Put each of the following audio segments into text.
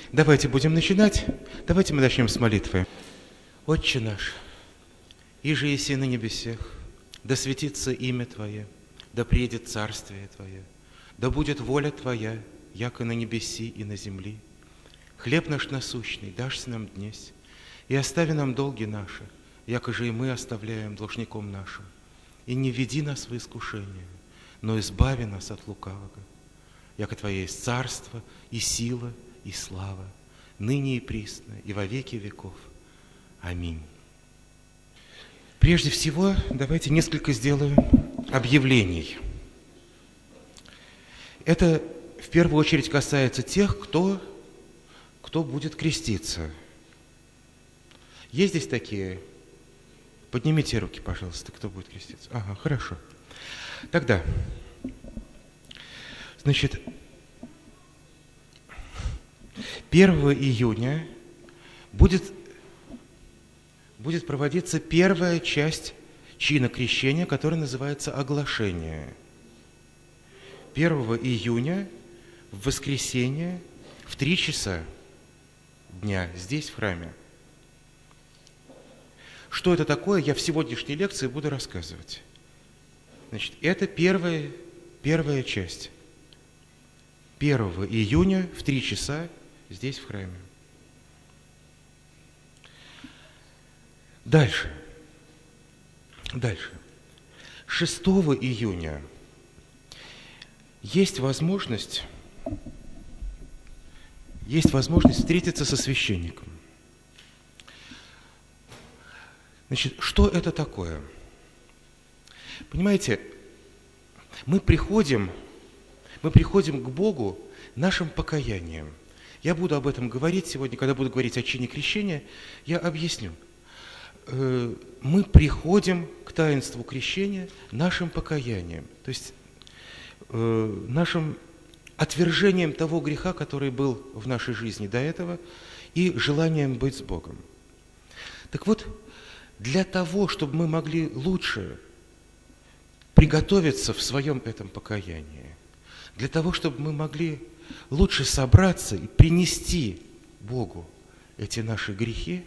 Давайте будем начинать. Давайте мы начнем с молитвы. Отче наш, иже еси на небесех, да светится имя Твое, да приедет царствие Твое, да будет воля Твоя, яко на небеси и на земли. Хлеб наш насущный дашь нам днесь, и остави нам долги наши, яко же и мы оставляем должником нашим. И не веди нас в искушение, но избави нас от лукавого. Яко Твое есть царство, и сила, и слава, ныне и присно, и во веки веков. Аминь. Прежде всего, давайте несколько сделаем объявлений. Это в первую очередь касается тех, кто будет креститься. Есть здесь такие? Поднимите руки, пожалуйста, кто будет креститься. Ага, хорошо. Тогда, значит, 1 июня будет проводиться первая часть чина крещения, которая называется оглашение. 1 июня в воскресенье в 3 часа дня здесь, в храме. Что это такое, я в сегодняшней лекции буду рассказывать. Значит, это первая часть. 1 июня в 3 часа здесь, в храме. Дальше. 6 июня есть возможность встретиться со священником. Значит, что это такое? Понимаете, мы приходим к Богу нашим покаянием. Я буду об этом говорить сегодня, когда буду говорить о чине крещения, я объясню. Мы приходим к таинству крещения нашим покаянием, то есть нашим отвержением того греха, который был в нашей жизни до этого, и желанием быть с Богом. Так вот, для того, чтобы мы могли лучше приготовиться в своем этом покаянии, для того, чтобы мы могли лучше собраться и принести Богу эти наши грехи,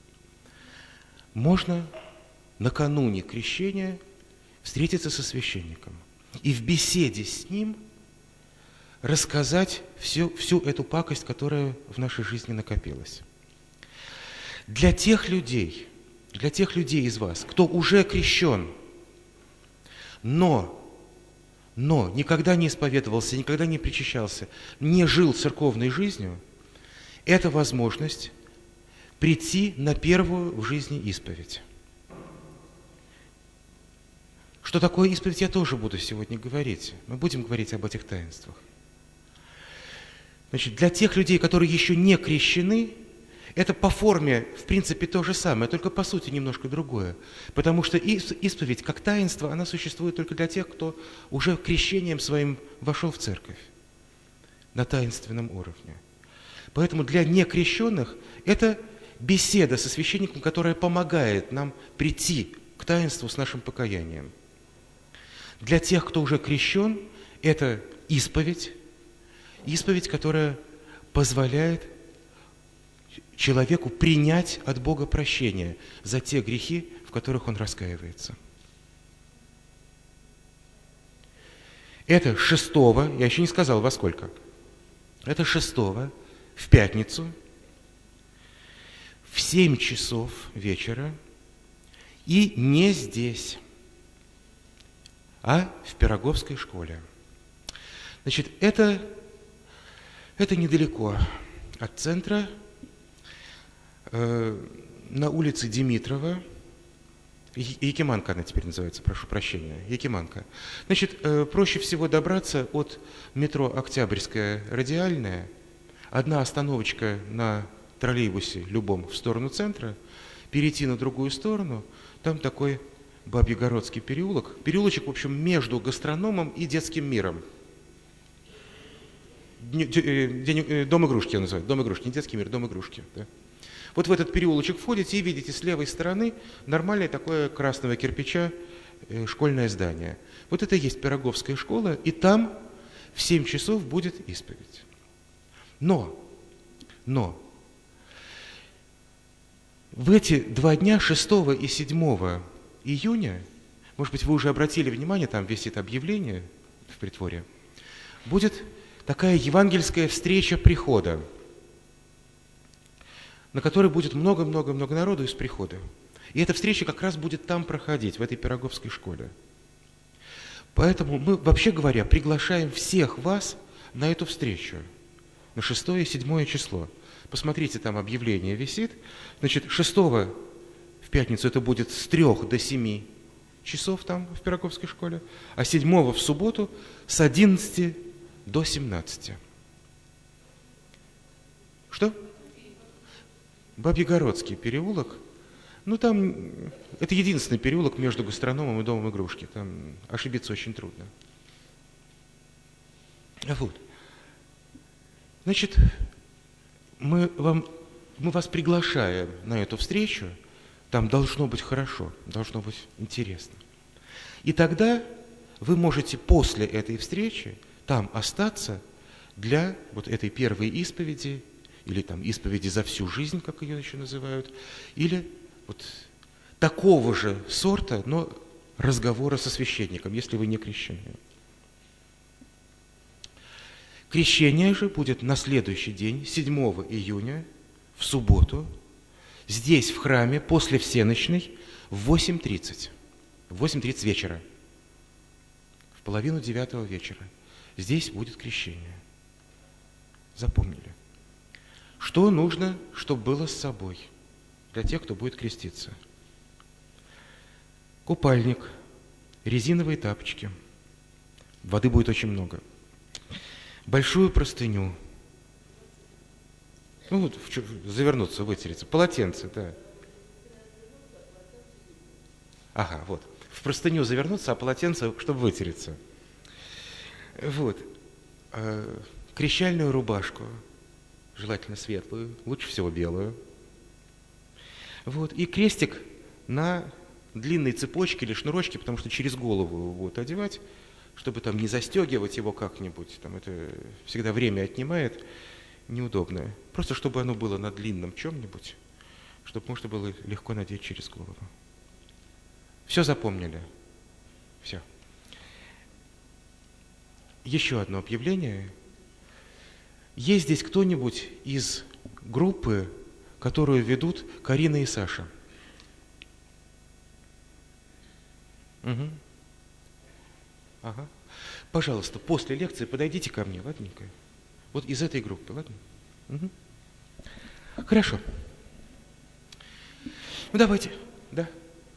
можно накануне крещения встретиться со священником и в беседе с ним рассказать всю эту пакость, которая в нашей жизни накопилась. Для тех людей из вас, кто уже крещен, но никогда не исповедовался, никогда не причащался, не жил церковной жизнью, это возможность прийти на первую в жизни исповедь. Что такое исповедь, я тоже буду сегодня говорить. Мы будем говорить об этих таинствах. Значит, для тех людей, которые еще не крещены, это по форме, в принципе, то же самое, только по сути немножко другое. Потому что исповедь, как таинство, она существует только для тех, кто уже крещением своим вошел в церковь на таинственном уровне. Поэтому для некрещенных это беседа со священником, которая помогает нам прийти к таинству с нашим покаянием. Для тех, кто уже крещен, это исповедь, которая позволяет человеку принять от Бога прощение за те грехи, в которых он раскаивается. Это 6-го, я еще не сказал во сколько, это 6-го, в пятницу, в 7 часов вечера, и не здесь, а в Пироговской школе. Значит, это недалеко от центра, на улице Димитрова, Якиманка она теперь называется, прошу прощения, Якиманка. Значит, проще всего добраться от метро Октябрьская, Радиальная, одна остановочка на троллейбусе любом в сторону центра, перейти на другую сторону, там такой Бабьегородский переулок, переулочек, в общем, между гастрономом и детским миром. Дом игрушки я называю, дом игрушки, не детский мир, дом игрушки. Да. Вот в этот переулочек входите и видите с левой стороны нормальное такое красного кирпича школьное здание. Вот это и есть Пироговская школа, и там в 7 часов будет исповедь. Но Но в эти 2 дня, 6 и 7 июня, может быть, вы уже обратили внимание, там висит объявление в притворе, будет такая евангельская встреча прихода, на которой будет много-много-много народу из прихода. И эта встреча как раз будет там проходить, в этой Пироговской школе. Поэтому мы, вообще говоря, приглашаем всех вас на эту встречу, на 6 и 7 число. Посмотрите, там объявление висит. Значит, 6 в пятницу это будет с 3 до 7 часов там, в Пироговской школе, а 7 в субботу с 11 до 17. Что? Бабьегородский переулок. Ну, там, это единственный переулок между гастрономом и домом игрушки. Там ошибиться очень трудно. Вот. Значит, мы вас приглашаем на эту встречу. Там должно быть хорошо, должно быть интересно. И тогда вы можете после этой встречи там остаться для вот этой первой исповеди, или там исповеди за всю жизнь, как ее еще называют, или вот такого же сорта, но разговора со священником, если вы не крещены. Крещение же будет на следующий день, 7 июня, в субботу, здесь, в храме, после всенощной, в 8:30. В 8:30 вечера. В 8:30 вечера. Здесь будет крещение. Запомнили? Что нужно, чтобы было с собой для тех, кто будет креститься? Купальник, резиновые тапочки. Воды будет очень много. Большую простыню. Ну, вот, завернуться, вытереться. Полотенце, да. Ага, вот. В простыню завернуться, а полотенце, чтобы вытереться. Вот. Крещальную рубашку. Желательно светлую, лучше всего белую. Вот. И крестик на длинной цепочке или шнурочке, потому что через голову его будут одевать, чтобы там не застегивать его как-нибудь. Там это всегда время отнимает, неудобно. Просто чтобы оно было на длинном чем-нибудь, чтобы можно было легко надеть через голову. Все запомнили? Все. Еще одно объявление. Есть здесь кто-нибудь из группы, которую ведут Карина и Саша? Угу. Ага. Пожалуйста, после лекции подойдите ко мне, ладненько? Вот из этой группы, ладно? Угу. Хорошо. Ну, давайте, да.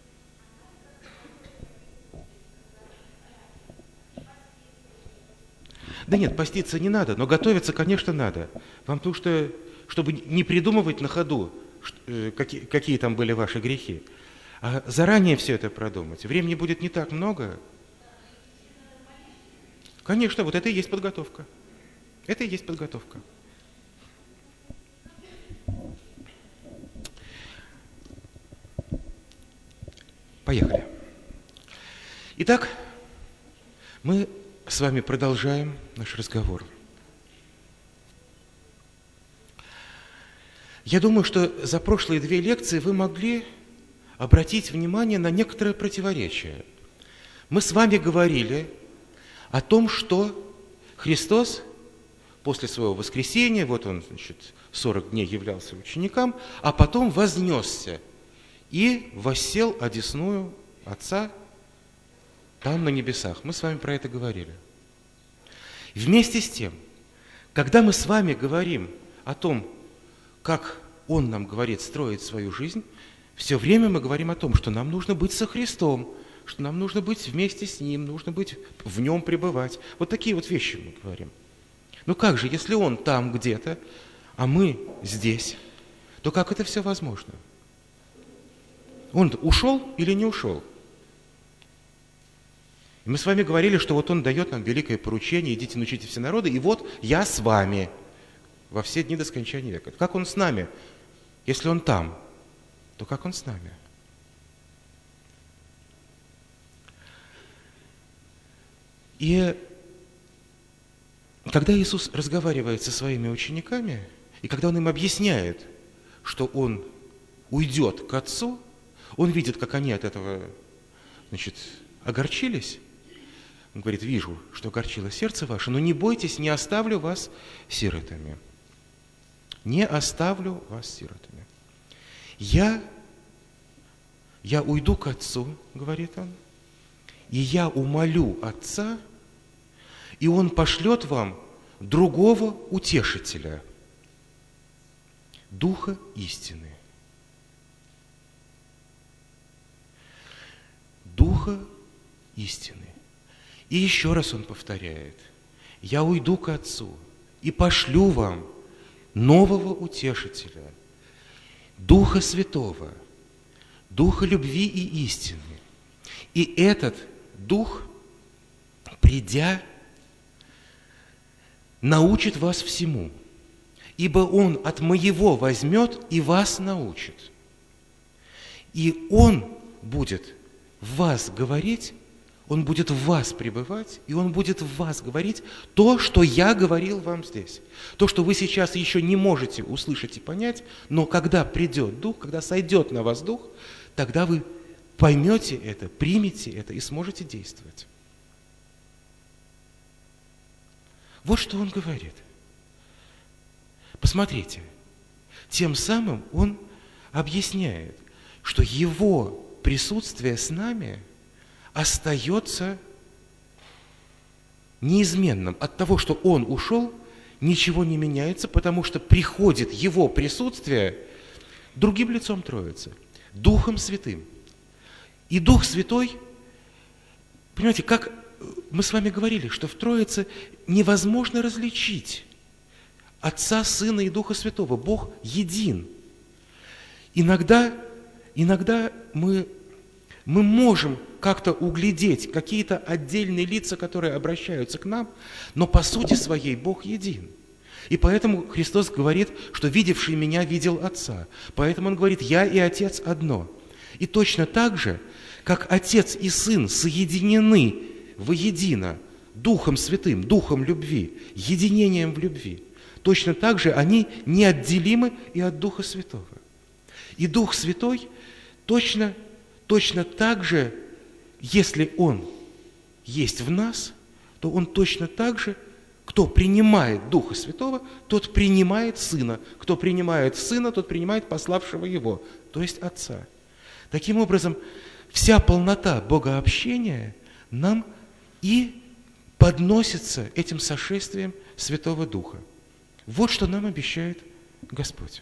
Да нет, поститься не надо, но готовиться, конечно, надо. Вам потому что, чтобы не придумывать на ходу, какие там были ваши грехи, а заранее все это продумать. Времени будет не так много. Конечно, вот это и есть подготовка. Это и есть подготовка. Поехали. Итак, мы с вами продолжаем наш разговор. Я думаю, что за прошлые 2 лекции вы могли обратить внимание на некоторые противоречия. Мы с вами говорили о том, что Христос после своего воскресения, вот он, значит, 40 дней являлся ученикам, а потом вознесся и воссел одесную Отца там на небесах. Мы с вами про это говорили. Вместе с тем, когда мы с вами говорим о том, как Он нам говорит строить свою жизнь, все время мы говорим о том, что нам нужно быть со Христом, что нам нужно быть вместе с Ним, нужно быть в Нем пребывать. Вот такие вот вещи мы говорим. Ну как же, если Он там где-то, а мы здесь, то как это все возможно? Он ушел или не ушел? И мы с вами говорили, что вот Он дает нам великое поручение, идите научите все народы, и вот я с вами во все дни до скончания века. Как Он с нами? Если Он там, то как Он с нами? И когда Иисус разговаривает со своими учениками, И когда Он им объясняет, что Он уйдет к Отцу, Он видит, как они от этого, огорчились. Он говорит: вижу, что огорчило сердце ваше, но не бойтесь, не оставлю вас сиротами. Не оставлю вас сиротами. Я уйду к Отцу, говорит Он, и я умолю Отца, и Он пошлет вам другого утешителя, Духа истины. Духа истины. И еще раз Он повторяет: я уйду к Отцу и пошлю вам нового утешителя, Духа Святого, Духа любви и истины. И этот Дух, придя, научит вас всему, ибо Он от Моего возьмет и вас научит. И Он будет в вас говорить, Он будет в вас пребывать, и Он будет в вас говорить то, что я говорил вам здесь. То, что вы сейчас еще не можете услышать и понять, но когда придет Дух, когда сойдет на вас Дух, тогда вы поймете это, примете это и сможете действовать. Вот что Он говорит. Посмотрите, тем самым Он объясняет, что Его присутствие с нами остается неизменным. От того, что Он ушел, ничего не меняется, потому что приходит Его присутствие другим лицом Троицы, Духом Святым. И Дух Святой, понимаете, как мы с вами говорили, что в Троице невозможно различить Отца, Сына и Духа Святого. Бог един. Иногда мы можем как-то углядеть какие-то отдельные лица, которые обращаются к нам, но по сути своей Бог един. И поэтому Христос говорит, что видевший Меня видел Отца. Поэтому Он говорит: я и Отец одно. И точно так же, как Отец и Сын соединены воедино Духом Святым, Духом любви, единением в любви, точно так же они неотделимы и от Духа Святого. И Дух Святой точно так же, если Он есть в нас, то Он точно так же, кто принимает Духа Святого, тот принимает Сына. Кто принимает Сына, тот принимает пославшего Его, то есть Отца. Таким образом, вся полнота богообщения нам и подносится этим сошествием Святого Духа. Вот что нам обещает Господь.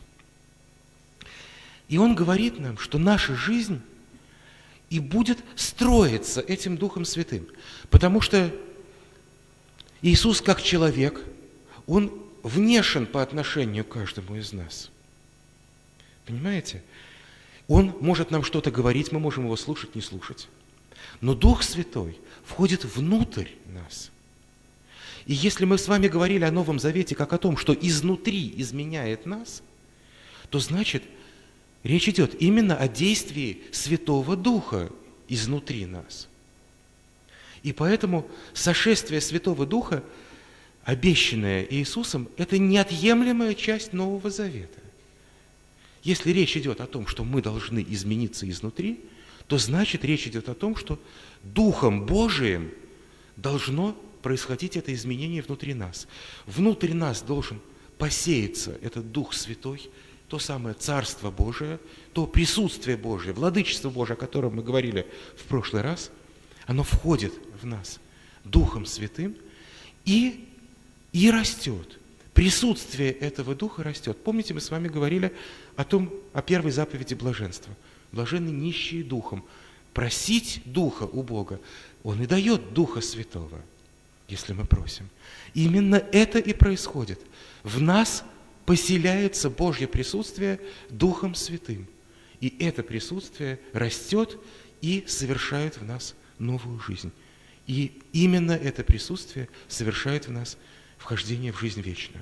И Он говорит нам, что наша жизнь и будет строиться этим Духом Святым. Потому что Иисус, как человек, Он внешен по отношению к каждому из нас. Понимаете? Он может нам что-то говорить, мы можем Его слушать, не слушать. Но Дух Святой входит внутрь нас. И если мы с вами говорили о Новом Завете как о том, что изнутри изменяет нас, то значит, речь идет именно о действии Святого Духа изнутри нас. И поэтому сошествие Святого Духа, обещанное Иисусом, это неотъемлемая часть Нового Завета. Если речь идет о том, что мы должны измениться изнутри, то значит речь идет о том, что Духом Божиим должно происходить это изменение внутри нас. Внутрь нас должен посеяться этот Дух Святой, то самое Царство Божие, то присутствие Божие, владычество Божие, о котором мы говорили в прошлый раз, оно входит в нас Духом Святым и растет. Присутствие этого Духа растет. Помните, мы с вами говорили о первой заповеди блаженства. Блаженны нищие духом. Просить Духа у Бога, Он и дает Духа Святого, если мы просим. И именно это и происходит. В нас поселяется Божье присутствие Духом Святым. И это присутствие растет и совершает в нас новую жизнь. И именно это присутствие совершает в нас вхождение в жизнь вечную.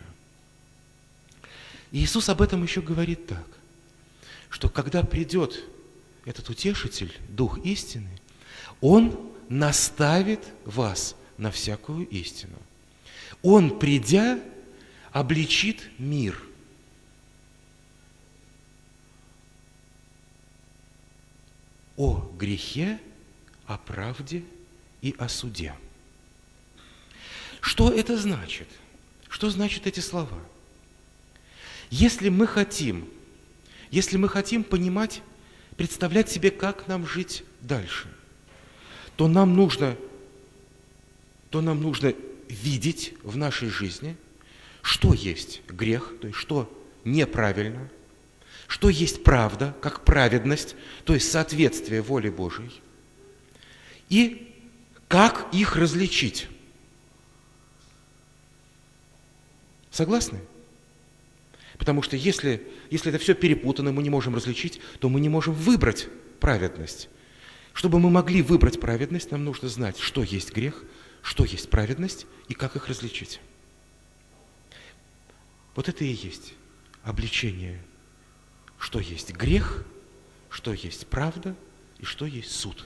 И Иисус об этом еще говорит так, что когда придет этот утешитель, Дух истины, Он наставит вас на всякую истину. Он, придя, обличит мир о грехе, о правде и о суде. Что это значит? Что значат эти слова? Если мы хотим понимать, представлять себе, как нам жить дальше, то нам нужно видеть в нашей жизни, что есть грех, то есть что неправильно, что есть правда, как праведность, то есть соответствие воле Божией, и как их различить. Согласны? Потому что если это все перепутано, мы не можем различить, то мы не можем выбрать праведность. Чтобы мы могли выбрать праведность, нам нужно знать, что есть грех, что есть праведность и как их различить. Вот это и есть обличение, что есть грех, что есть правда и что есть суд.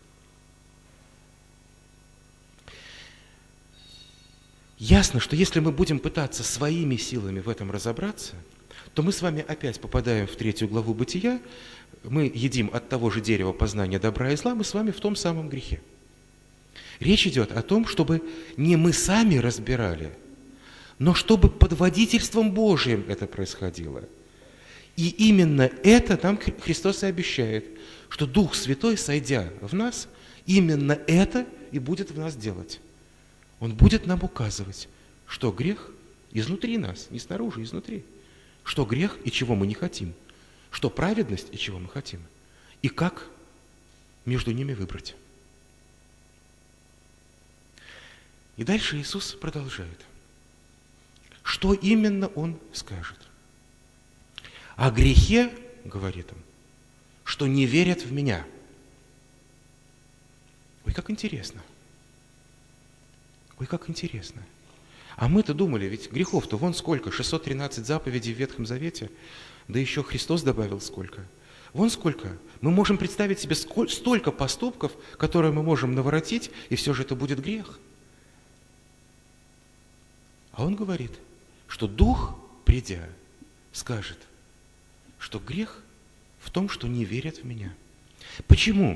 Ясно, что если мы будем пытаться своими силами в этом разобраться, то мы с вами опять попадаем в 3 главу Бытия, мы едим от того же дерева познания добра и зла, мы с вами в том самом грехе. Речь идет о том, чтобы не мы сами разбирали, но чтобы под водительством Божиим это происходило. И именно это нам Христос и обещает, что Дух Святой, сойдя в нас, именно это и будет в нас делать. Он будет нам указывать, что грех изнутри нас, не снаружи, изнутри. Что грех и чего мы не хотим. Что праведность и чего мы хотим. И как между ними выбрать. И дальше Иисус продолжает. Что именно Он скажет? О грехе, говорит Он, что не верят в Меня. Ой, как интересно. Ой, как интересно. А мы-то думали, ведь грехов-то вон сколько, 613 заповедей в Ветхом Завете, да еще Христос добавил сколько. Вон сколько. Мы можем представить себе столько поступков, которые мы можем наворотить, и все же это будет грех. А Он говорит, что Дух, придя, скажет, что грех в том, что не верят в Меня. Почему?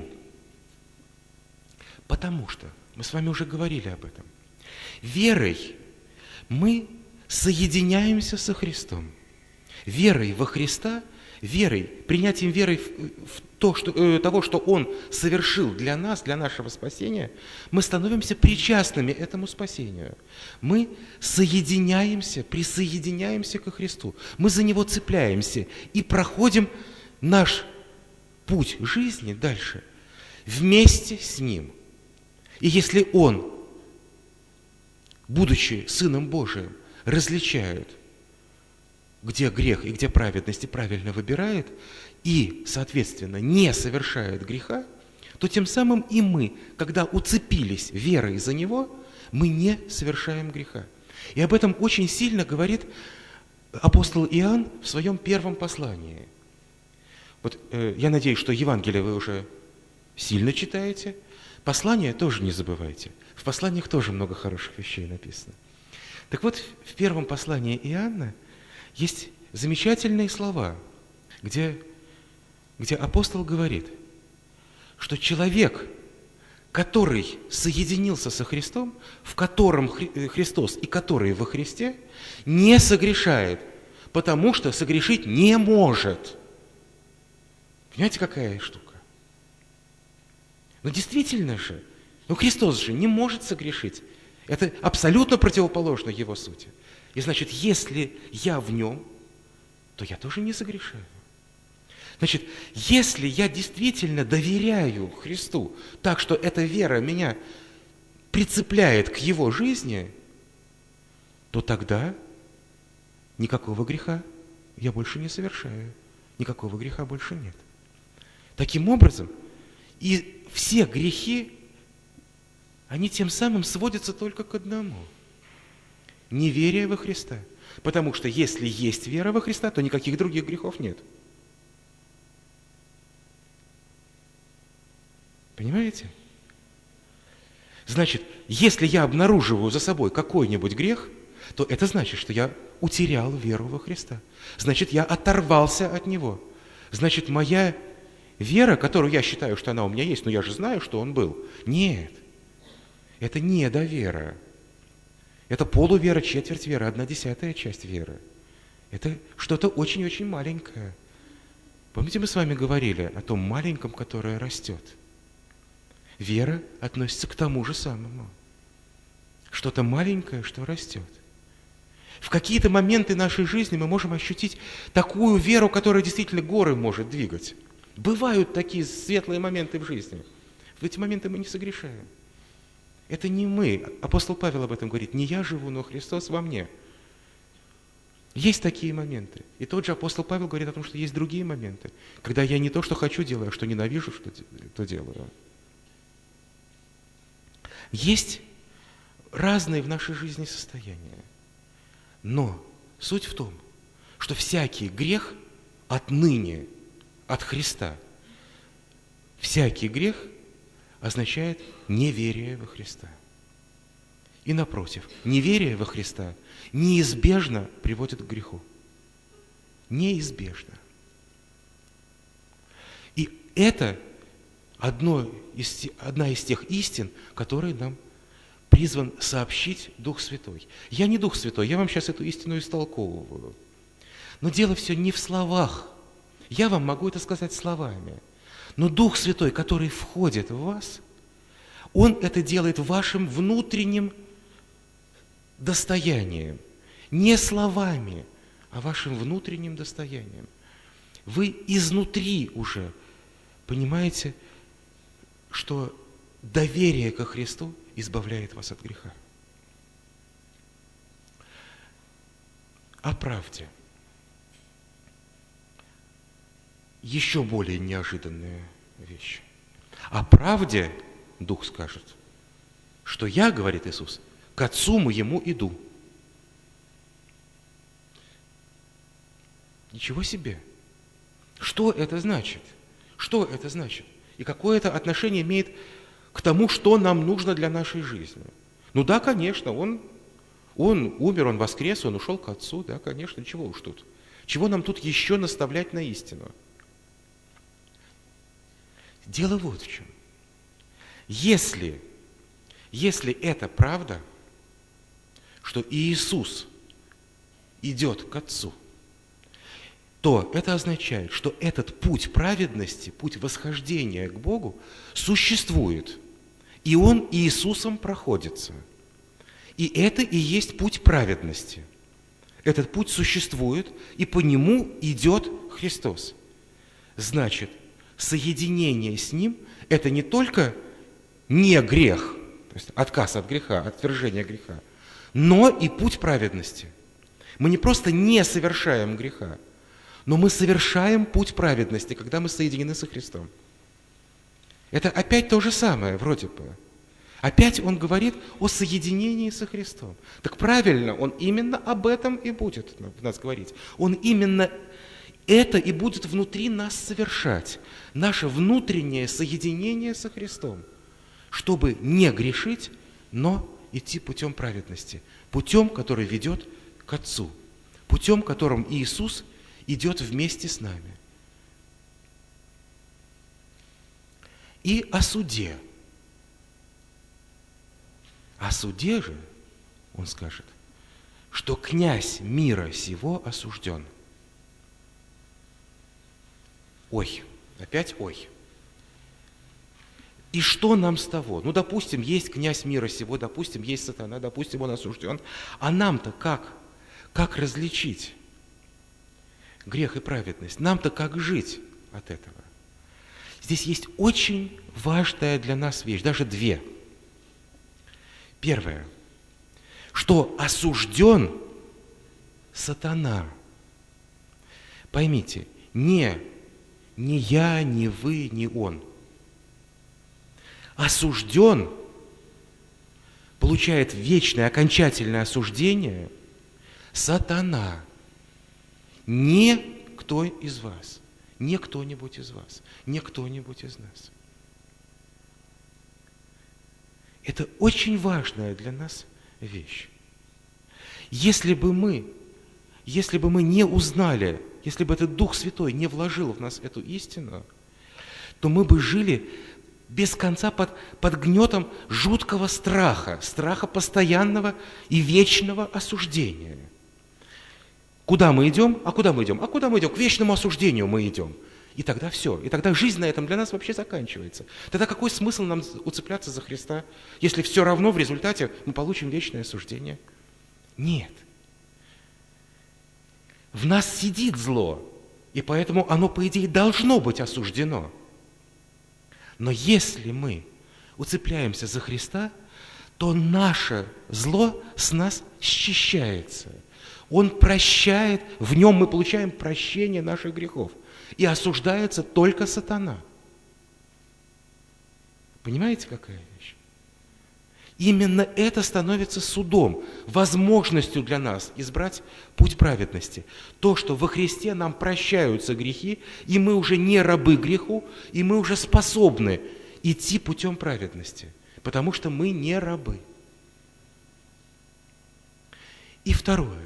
Потому что, мы с вами уже говорили об этом, верой мы соединяемся со Христом. Верой во Христа, принятием веры в того, что Он совершил для нас, для нашего спасения, мы становимся причастными этому спасению. Мы присоединяемся ко Христу. Мы за Него цепляемся и проходим наш путь жизни дальше вместе с Ним. И если Он, будучи Сыном Божиим, различает, где грех и где праведность, и правильно выбирает, и, соответственно, не совершает греха, то тем самым и мы, когда уцепились верой за Него, мы не совершаем греха. И об этом очень сильно говорит апостол Иоанн в своем первом послании. Вот я надеюсь, что Евангелие вы уже сильно читаете. Послания тоже не забывайте. В посланиях тоже много хороших вещей написано. Так вот, в первом послании Иоанна есть замечательные слова, где апостол говорит, что человек, который соединился со Христом, в котором Христос и который во Христе, не согрешает, потому что согрешить не может. Понимаете, какая штука? Но действительно же, Христос же не может согрешить. Это абсолютно противоположно Его сути. И значит, если я в Нем, то я тоже не согрешаю. Значит, если я действительно доверяю Христу так, что эта вера меня прицепляет к Его жизни, то тогда никакого греха я больше не совершаю. Никакого греха больше нет. Таким образом, и все грехи, они тем самым сводятся только к одному – неверие во Христа. Потому что если есть вера во Христа, то никаких других грехов нет. Понимаете? Значит, если я обнаруживаю за собой какой-нибудь грех, то это значит, что я утерял веру во Христа. Значит, я оторвался от Него. Значит, моя Вера, которую я считаю, что она у меня есть, но я же знаю, что он был. Нет, это недовера. Это полувера, четверть веры, 1/10 часть веры. Это что-то очень-очень маленькое. Помните, мы с вами говорили о том маленьком, которое растет? Вера относится к тому же самому. Что-то маленькое, что растет. В какие-то моменты нашей жизни мы можем ощутить такую веру, которая действительно горы может двигать. Бывают такие светлые моменты в жизни. В эти моменты мы не согрешаем. Это не мы. Апостол Павел об этом говорит. Не я живу, но Христос во мне. Есть такие моменты. И тот же апостол Павел говорит о том, что есть другие моменты, когда я не то, что хочу делаю, а что ненавижу, что делаю. Есть разные в нашей жизни состояния. Но суть в том, что всякий грех отныне от Христа, всякий грех означает неверие во Христа. И напротив, неверие во Христа неизбежно приводит к греху. Неизбежно. И это одна из тех истин, которые нам призван сообщить Дух Святой. Я не Дух Святой, я вам сейчас эту истину истолковываю. Но дело все не в словах. Я вам могу это сказать словами. Но Дух Святой, который входит в вас, Он это делает вашим внутренним достоянием. Не словами, а вашим внутренним достоянием. Вы изнутри уже понимаете, что доверие ко Христу избавляет вас от греха. О правде. Еще более неожиданная вещь. О правде Дух скажет, что я, говорит Иисус, к Отцу моему иду. Ничего себе! Что это значит? Что это значит? И какое это отношение имеет к тому, что нам нужно для нашей жизни? Ну да, конечно, он умер, он воскрес, он ушел к Отцу, да, конечно, чего уж тут? Чего нам тут еще наставлять на истину? Дело вот в чем. Если это правда, что Иисус идет к Отцу, то это означает, что этот путь праведности, путь восхождения к Богу существует. И он Иисусом проходится. И это и есть путь праведности. Этот путь существует, и по нему идет Христос. Значит, соединение с Ним – это не только не грех, то есть отказ от греха, отвержение греха, но и путь праведности. Мы не просто не совершаем греха, но мы совершаем путь праведности, когда мы соединены со Христом. Это опять то же самое, вроде бы. Опять он говорит о соединении со Христом. Так правильно, он именно об этом и будет в нас говорить. Он именно это и будет внутри нас совершать. Наше внутреннее соединение со Христом, чтобы не грешить, но идти путем праведности. Путем, который ведет к Отцу. Путем, которым Иисус идет вместе с нами. И о суде. О суде же, он скажет, что князь мира сего осужден. Ой, опять ой. И что нам с того? Ну, допустим, есть князь мира сего, допустим, есть сатана, допустим, он осужден. А нам-то как различить грех и праведность? Нам-то как жить от этого? Здесь есть очень важная для нас вещь, даже две. Первое, что осужден сатана. Поймите, не я, не вы, не он. Осужден, получает вечное, окончательное осуждение сатана. Не кто из вас, не кто-нибудь из вас, не кто-нибудь из нас. Это очень важная для нас вещь. Если бы мы не узнали, если бы этот Дух Святой не вложил в нас эту истину, то мы бы жили без конца под гнетом жуткого страха, страха постоянного и вечного осуждения. Куда мы идем? А куда мы идем? А куда мы идем? К вечному осуждению мы идем. И тогда все. И тогда жизнь на этом для нас вообще заканчивается. Тогда какой смысл нам уцепляться за Христа, если все равно в результате мы получим вечное осуждение? Нет. В нас сидит зло, и поэтому оно, по идее, должно быть осуждено. Но если мы уцепляемся за Христа, то наше зло с нас счищается. Он прощает, в нем мы получаем прощение наших грехов. И осуждается только сатана. Понимаете, какая вещь? Именно это становится судом, возможностью для нас избрать путь праведности. То, что во Христе нам прощаются грехи, и мы уже не рабы греху, и мы уже способны идти путем праведности, потому что мы не рабы. И второе.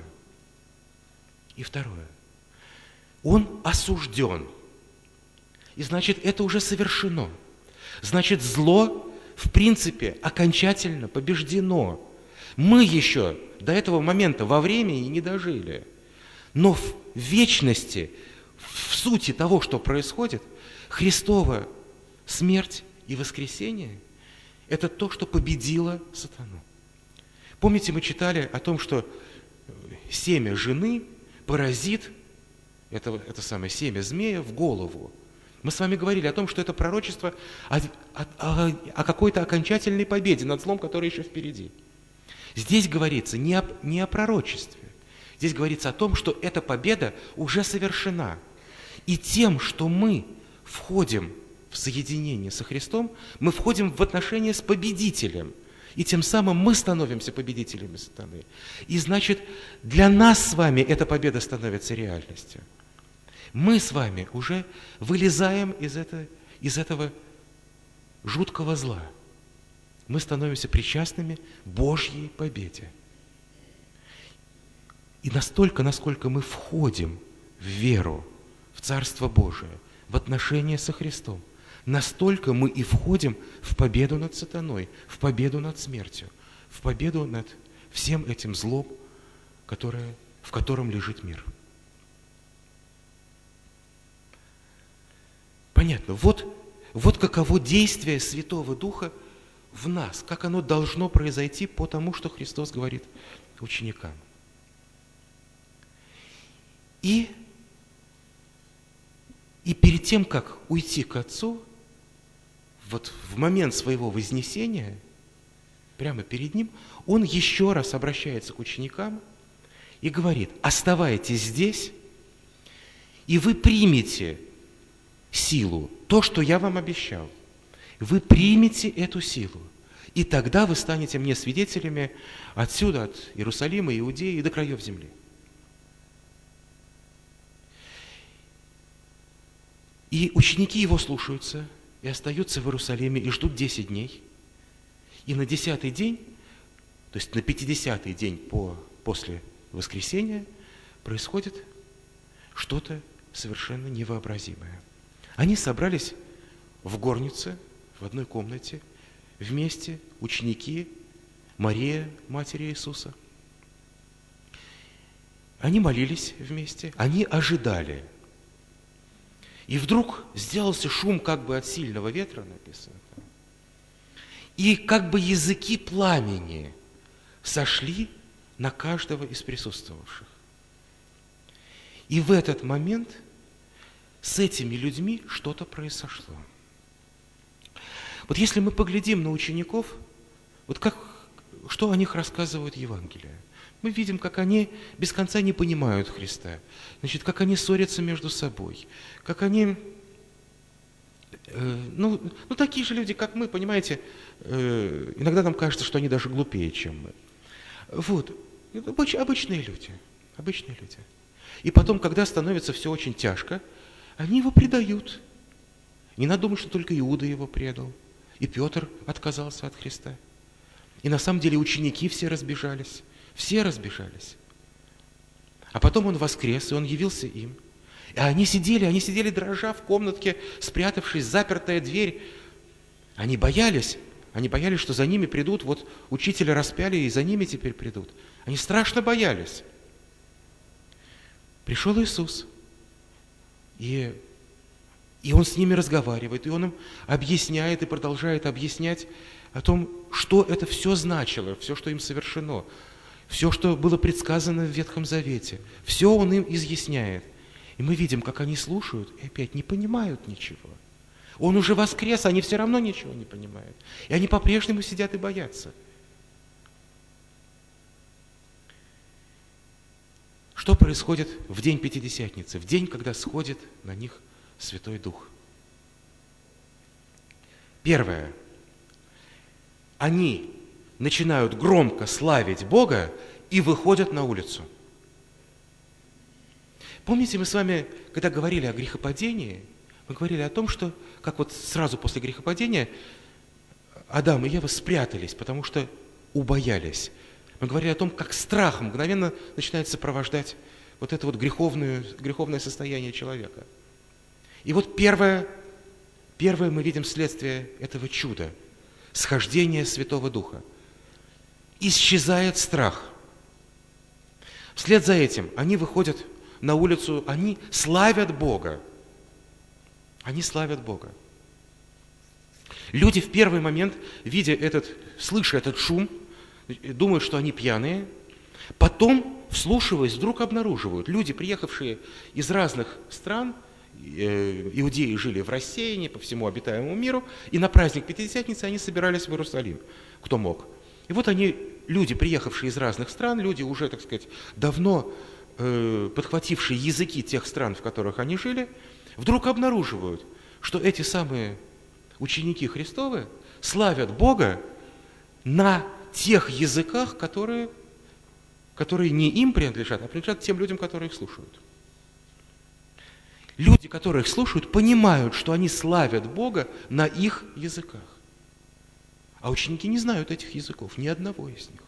Он осужден. И значит, это уже совершено. Значит, зло, в принципе, окончательно побеждено. Мы еще до этого момента во времени не дожили. Но в вечности, в сути того, что происходит, Христова смерть и воскресение – это то, что победило сатану. Помните, мы читали о том, что семя жены поразит это самое семя змея в голову. Мы с вами говорили о том, что это пророчество о какой-то окончательной победе над злом, который еще впереди. Здесь говорится не о пророчестве. Здесь говорится о том, что эта победа уже совершена. И тем, что мы входим в соединение со Христом, мы входим в отношения с победителем. И тем самым мы становимся победителями сатаны. И значит, для нас с вами эта победа становится реальностью. Мы с вами уже вылезаем из этого жуткого зла. Мы становимся причастными Божьей победе. И настолько, насколько мы входим в веру, в Царство Божие, в отношения со Христом, настолько мы и входим в победу над сатаной, в победу над смертью, в победу над всем этим злом, в котором лежит мир. Понятно. Вот каково действие Святого Духа в нас, как оно должно произойти по тому, что Христос говорит ученикам. И перед тем, как уйти к Отцу, вот в момент своего вознесения, прямо перед Ним, Он еще раз обращается к ученикам и говорит: оставайтесь здесь, и вы примете силу, то, что я вам обещал. Вы примете эту силу, и тогда вы станете мне свидетелями отсюда, от Иерусалима, Иудеи и до краев земли. И ученики Его слушаются, и остаются в Иерусалиме, и ждут 10 дней. И на 10-й день, то есть на 50-й день после воскресения, происходит что-то совершенно невообразимое. Они собрались в горнице, в одной комнате, вместе, ученики, Мария, матери Иисуса. Они молились вместе, они ожидали. И вдруг сделался шум как бы от сильного ветра, написано. И как бы языки пламени сошли на каждого из присутствовавших. И в этот момент с этими людьми что-то произошло. Вот если мы поглядим на учеников, что о них рассказывают Евангелие? Мы видим, как они без конца не понимают Христа, значит, как они ссорятся между собой, как они, такие же люди, как мы, понимаете, иногда нам кажется, что они даже глупее, чем мы. Вот, обычные люди. И потом, когда становится все очень тяжко, они его предают. Не надо думать, что только Иуда его предал, и Петр отказался от Христа. И на самом деле ученики все разбежались. А потом Он воскрес, и Он явился им. И они сидели дрожа в комнатке, спрятавшись, запертая дверь. Они боялись, что за ними придут, вот учителя распяли, и за ними теперь придут. Они страшно боялись. Пришел Иисус, и Он с ними разговаривает, и Он им объясняет и продолжает объяснять о том, что это все значило, все, что им совершено, все, что было предсказано в Ветхом Завете. Все Он им изъясняет. И мы видим, как они слушают и опять не понимают ничего. Он уже воскрес, они все равно ничего не понимают. И они по-прежнему сидят и боятся. Что происходит в день Пятидесятницы, в день, когда сходит на них Святой Дух? Первое. Они начинают громко славить Бога и выходят на улицу. Помните, мы с вами, когда говорили о грехопадении, мы говорили о том, что, как вот сразу после грехопадения, Адам и Ева спрятались, потому что убоялись. Мы говорили о том, как страх мгновенно начинает сопровождать вот это вот греховное состояние человека. И вот первое мы видим следствие этого чуда, схождения Святого Духа. Исчезает страх. Вслед за этим они выходят на улицу, они славят Бога. Они славят Бога. Люди в первый момент, слыша этот шум, думают, что они пьяные. Потом, вслушиваясь, вдруг обнаруживают, люди, приехавшие из разных стран, иудеи жили в рассеянии по всему обитаемому миру, и на праздник Пятидесятницы они собирались в Иерусалим, кто мог. И вот люди, приехавшие из разных стран, люди уже, так сказать, давно подхватившие языки тех стран, в которых они жили, вдруг обнаруживают, что эти самые ученики Христовы славят Бога на тех языках, которые не им принадлежат, а принадлежат тем людям, которые их слушают. Люди, которые их слушают, понимают, что они славят Бога на их языках. А ученики не знают этих языков, ни одного из них.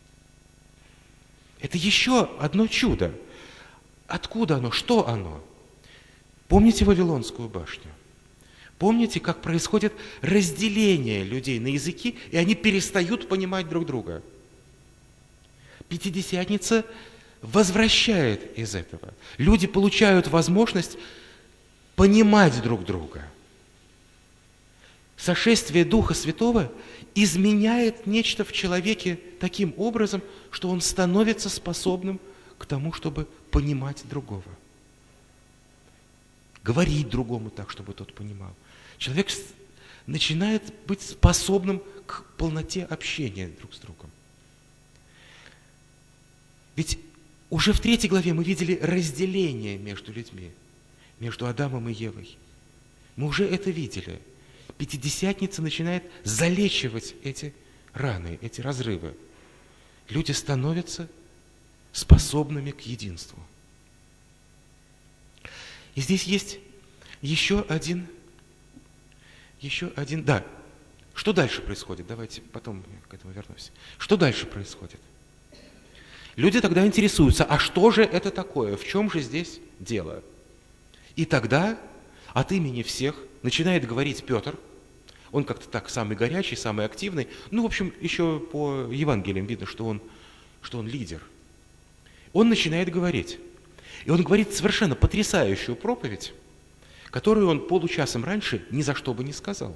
Это еще одно чудо. Откуда оно? Что оно? Помните Вавилонскую башню? Помните, как происходит разделение людей на языки, и они перестают понимать друг друга? Пятидесятница возвращает из этого. Люди получают возможность понимать друг друга. Сошествие Духа Святого изменяет нечто в человеке таким образом, что он становится способным к тому, чтобы понимать другого. Говорить другому так, чтобы тот понимал. Человек начинает быть способным к полноте общения друг с другом. Ведь уже в 3 главе мы видели разделение между людьми, между Адамом и Евой. Мы уже это видели. Пятидесятница начинает залечивать эти раны, эти разрывы. Люди становятся способными к единству. И здесь есть еще один, да. Что дальше происходит? Давайте потом к этому вернусь. Что дальше происходит? Люди тогда интересуются, а что же это такое? В чем же здесь дело? И тогда от имени всех начинает говорить Петр. Он как-то так самый горячий, самый активный. В общем, еще по Евангелиям видно, что он лидер. Он начинает говорить. И он говорит совершенно потрясающую проповедь, которую он получасом раньше ни за что бы не сказал.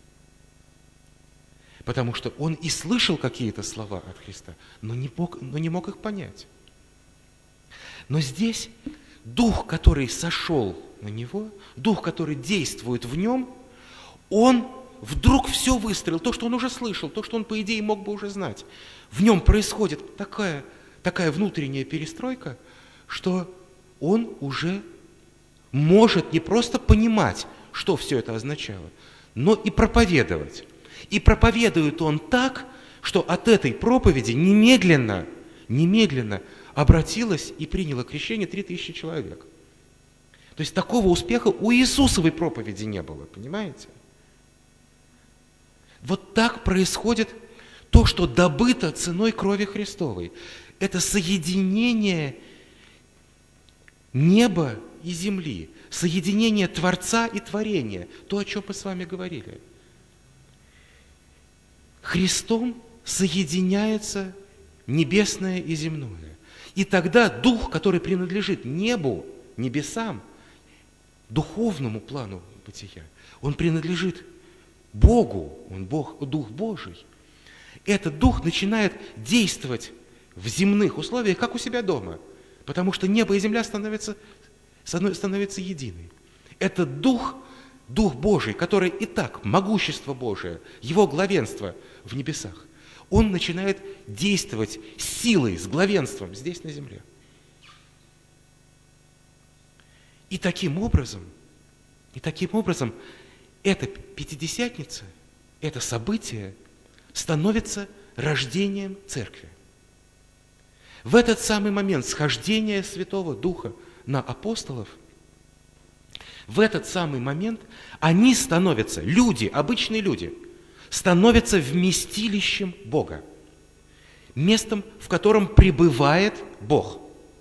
Потому что он и слышал какие-то слова от Христа, но не мог их понять. Но здесь Дух, который сошел на него, Дух, который действует в нем, он вдруг все выстроил, то, что он уже слышал, то, что он, по идее, мог бы уже знать. В нем происходит такая внутренняя перестройка, что он уже может не просто понимать, что все это означало, но и проповедовать. И проповедует он так, что от этой проповеди немедленно обратилось и приняло крещение 3000 человек. То есть такого успеха у Иисусовой проповеди не было, понимаете? Вот так происходит то, что добыто ценой крови Христовой. Это соединение неба и земли, соединение Творца и творения, то, о чем мы с вами говорили. Христом соединяется небесное и земное. И тогда дух, который принадлежит небу, небесам, духовному плану бытия, он принадлежит Богу, он Бог, Дух Божий. Этот дух начинает действовать в земных условиях, как у себя дома, потому что небо и земля становятся единой. Этот дух, Дух Божий, который и так, могущество Божие, его главенство в небесах, он начинает действовать с силой, с главенством здесь на земле. И таким образом, эта Пятидесятница, это событие становится рождением Церкви. В этот самый момент схождения Святого Духа на апостолов, в этот самый момент они становятся, люди, обычные люди, становятся вместилищем Бога, местом, в котором пребывает Бог.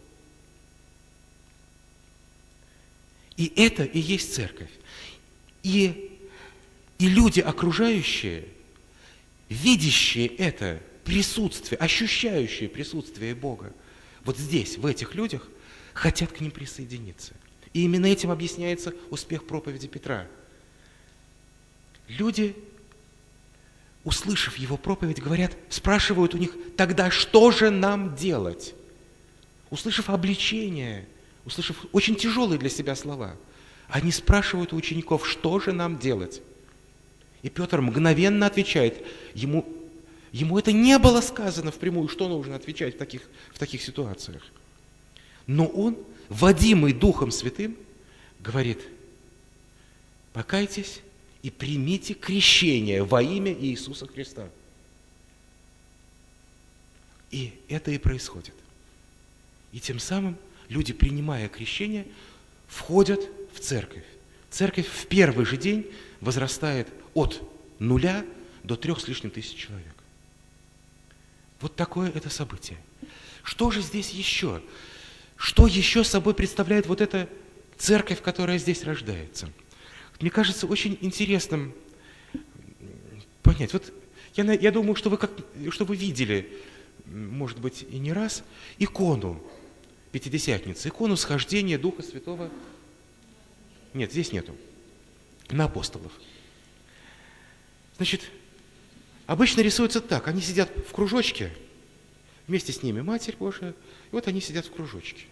И это и есть Церковь. И люди окружающие, видящие это присутствие, ощущающие присутствие Бога, вот здесь, в этих людях, хотят к ним присоединиться. И именно этим объясняется успех проповеди Петра. Люди, услышав его проповедь, спрашивают у них: тогда что же нам делать? Услышав обличение, услышав очень тяжелые для себя слова, они спрашивают у учеников: что же нам делать? И Петр мгновенно отвечает. Ему это не было сказано впрямую, что нужно отвечать в таких ситуациях. Но он, водимый Духом Святым, говорит: покайтесь и примите крещение во имя Иисуса Христа. И это и происходит. И тем самым люди, принимая крещение, входят в церковь. Церковь в первый же день возрастает от 0 до 3 с лишним тысяч человек. Вот такое это событие. Что же здесь еще? Что еще собой представляет вот эта церковь, которая здесь рождается? Мне кажется очень интересным понять. Вот я думаю, что вы видели, может быть, и не раз, икону Пятидесятницы, икону схождения Духа Святого. Нет, здесь нету. На апостолов. Значит, обычно рисуется так. Они сидят в кружочке, вместе с ними Матерь Божия, и вот они сидят в кружочке.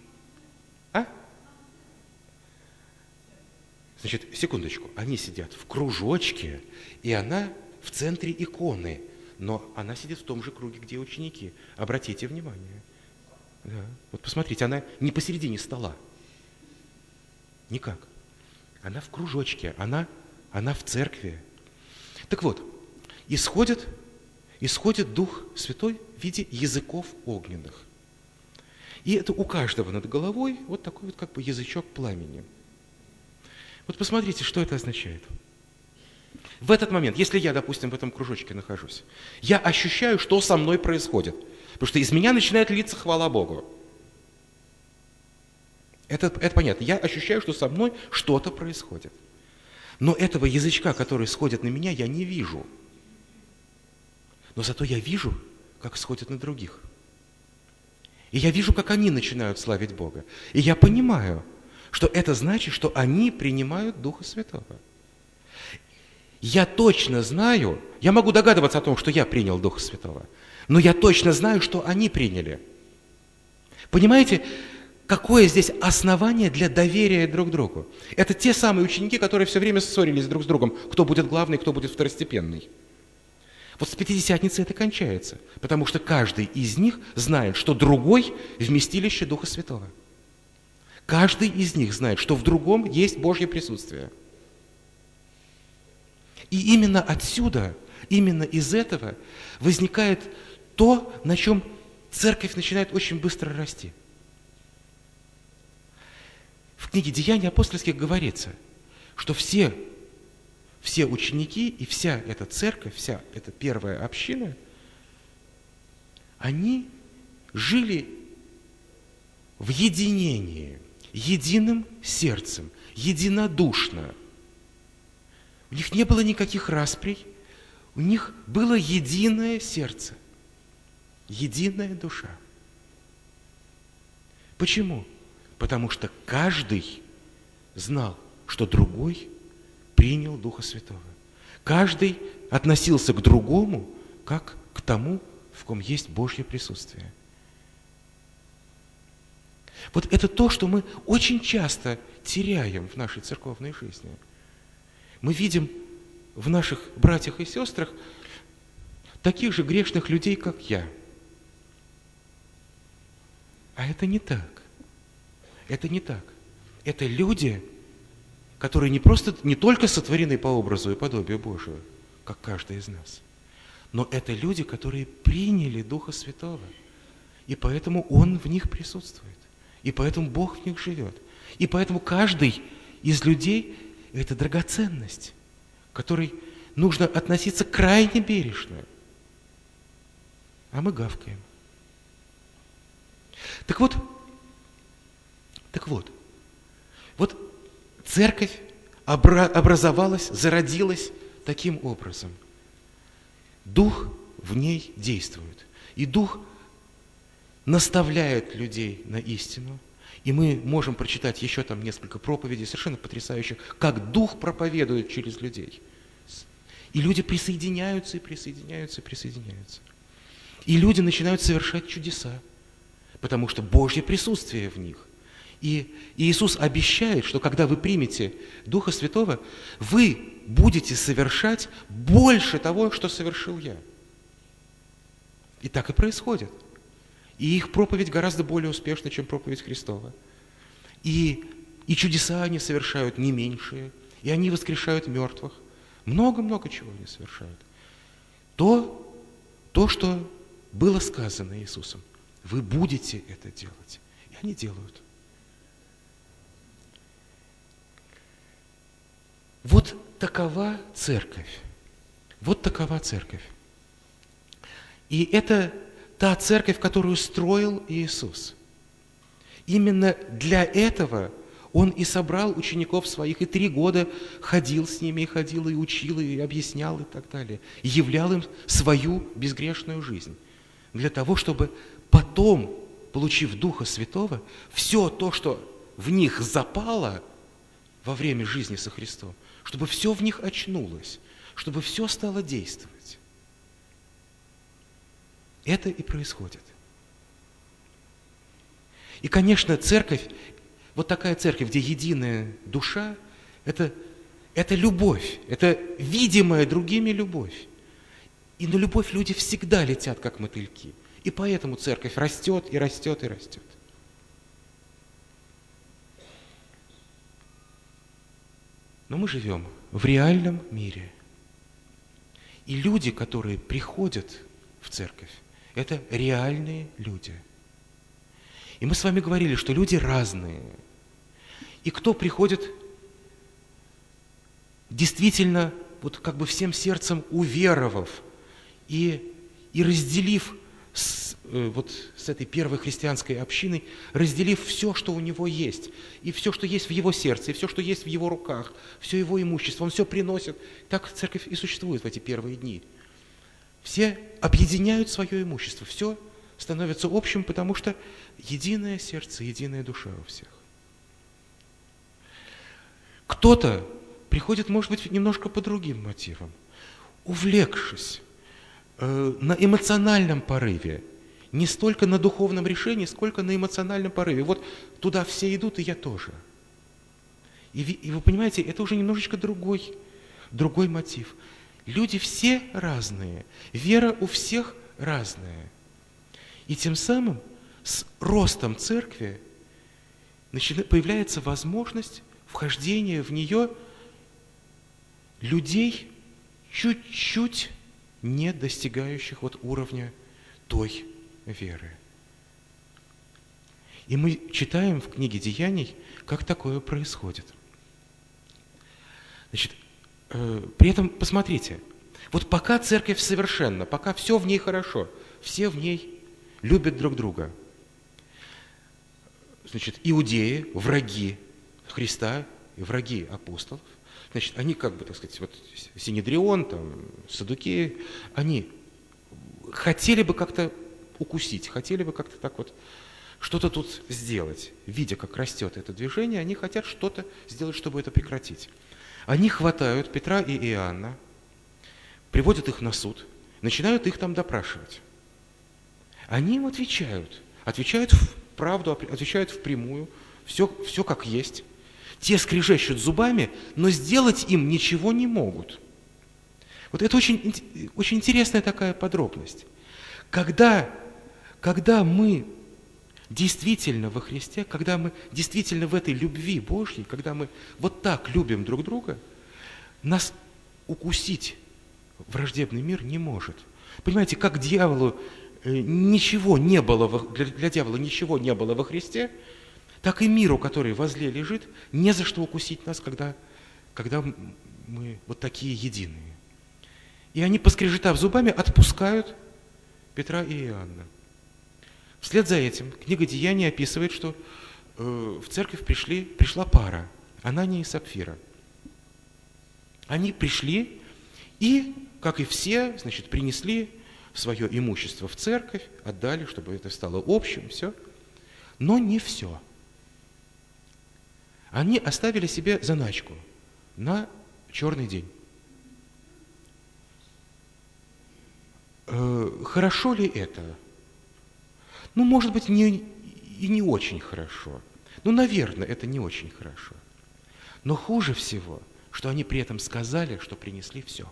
Значит, секундочку. Они сидят в кружочке, и она в центре иконы, но она сидит в том же круге, где ученики. Обратите внимание. Да. Вот посмотрите, она не посередине стола. Никак. Она в кружочке, она в церкви. Так вот, исходит Дух Святой в виде языков огненных. И это у каждого над головой вот такой вот как бы язычок пламени. Вот посмотрите, что это означает. В этот момент, если я, допустим, в этом кружочке нахожусь, я ощущаю, что со мной происходит. Потому что из меня начинает литься хвала Богу. Это понятно. Я ощущаю, что со мной что-то происходит. Но этого язычка, который сходит на меня, я не вижу. Но зато я вижу, как сходит на других. И я вижу, как они начинают славить Бога. И я понимаю, что это значит, что они принимают Духа Святого. Я точно знаю, я могу догадываться о том, что я принял Духа Святого, но я точно знаю, что они приняли. Понимаете, какое здесь основание для доверия друг другу? Это те самые ученики, которые все время ссорились друг с другом, кто будет главный, кто будет второстепенный. Вот с Пятидесятницей это кончается, потому что каждый из них знает, что другой – вместилище Духа Святого. Каждый из них знает, что в другом есть Божье присутствие. И именно отсюда, именно из этого возникает то, на чем церковь начинает очень быстро расти. В книге «Деяния апостольских» говорится, что все ученики и вся эта церковь, вся эта первая община, они жили в единении. единым сердцем, единодушно. У них не было никаких расприй, у них было единое сердце, единая душа. Почему? Потому что каждый знал, что другой принял Духа Святого. Каждый относился к другому, как к тому, в ком есть Божье присутствие. Вот это то, что мы очень часто теряем в нашей церковной жизни. Мы видим в наших братьях и сестрах таких же грешных людей, как я. А это не так. Это не так. Это люди, которые не только сотворены по образу и подобию Божию, как каждый из нас, но это люди, которые приняли Духа Святого, и поэтому Он в них присутствует, и поэтому Бог в них живет. И поэтому каждый из людей – это драгоценность, к которой нужно относиться крайне бережно. А мы гавкаем. Так вот, церковь образовалась, зародилась таким образом. Дух в ней действует. И Дух наставляет людей на истину. И мы можем прочитать еще там несколько проповедей, совершенно потрясающих, как Дух проповедует через людей. И люди присоединяются, и присоединяются, и присоединяются. И люди начинают совершать чудеса, потому что Божье присутствие в них. И Иисус обещает, что когда вы примете Духа Святого, вы будете совершать больше того, что совершил я. И так и происходит. И их проповедь гораздо более успешна, чем проповедь Христова. И чудеса они совершают не меньшие, и они воскрешают мертвых. Много-много чего они совершают. То, что было сказано Иисусом. Вы будете это делать. И они делают. Вот такова церковь. Вот такова церковь. И это та церковь, которую строил Иисус. Именно для этого Он и собрал учеников своих, и 3 года ходил с ними, и ходил, и учил, и объяснял, и так далее. И являл им свою безгрешную жизнь. Для того, чтобы потом, получив Духа Святого, все то, что в них запало во время жизни со Христом, чтобы все в них очнулось, чтобы все стало действовать. Это и происходит. И, конечно, церковь, вот такая церковь, где единая душа, это любовь, это видимая другими любовь. И на любовь люди всегда летят, как мотыльки. И поэтому церковь растет и растет и растет. Но мы живем в реальном мире. И люди, которые приходят в церковь, это реальные люди. И мы с вами говорили, что люди разные. И кто приходит действительно, вот как бы всем сердцем уверовав и разделив с этой первой христианской общиной, разделив все, что у него есть, и все, что есть в его сердце, и все, что есть в его руках, все его имущество, он все приносит. Так церковь и существует в эти первые дни. Все объединяют свое имущество, все становится общим, потому что единое сердце, единая душа у всех. Кто-то приходит, может быть, немножко по другим мотивам, увлекшись на эмоциональном порыве, не столько на духовном решении, сколько на эмоциональном порыве. Вот туда все идут, и я тоже. И вы понимаете, это уже немножечко другой мотив. Люди все разные, вера у всех разная. И тем самым с ростом церкви появляется возможность вхождения в нее людей, чуть-чуть не достигающих вот уровня той веры. И мы читаем в книге Деяний, как такое происходит. Значит, при этом, посмотрите, вот пока церковь совершенна, пока все в ней хорошо, все в ней любят друг друга, значит, иудеи, враги Христа и враги апостолов, значит, они как бы, так сказать, вот Синедрион, там, Саддукеи, они хотели бы как-то укусить, хотели бы как-то так вот что-то тут сделать. Видя, как растет это движение, они хотят что-то сделать, чтобы это прекратить. Они хватают Петра и Иоанна, приводят их на суд, начинают их там допрашивать. Они им отвечают в правду, отвечают впрямую, все как есть. Те скрежещут зубами, но сделать им ничего не могут. Вот это очень, очень интересная такая подробность. Когда мы действительно во Христе, когда мы действительно в этой любви Божьей, когда мы вот так любим друг друга, нас укусить враждебный мир не может. Понимаете, как дьяволу ничего не было, для дьявола ничего не было во Христе, так и миру, который возле лежит, не за что укусить нас, когда мы вот такие единые. И они, поскрежетав зубами, отпускают Петра и Иоанна. Вслед за этим книга Деяний описывает, что в церковь пришла пара, Анания и Сапфира. Они пришли и, как и все, значит, принесли свое имущество в церковь, отдали, чтобы это стало общим, все. Но не все. Они оставили себе заначку на черный день. Хорошо ли это? Ну, может быть, и не очень хорошо. Ну, наверное, это не очень хорошо. Но хуже всего, что они при этом сказали, что принесли все.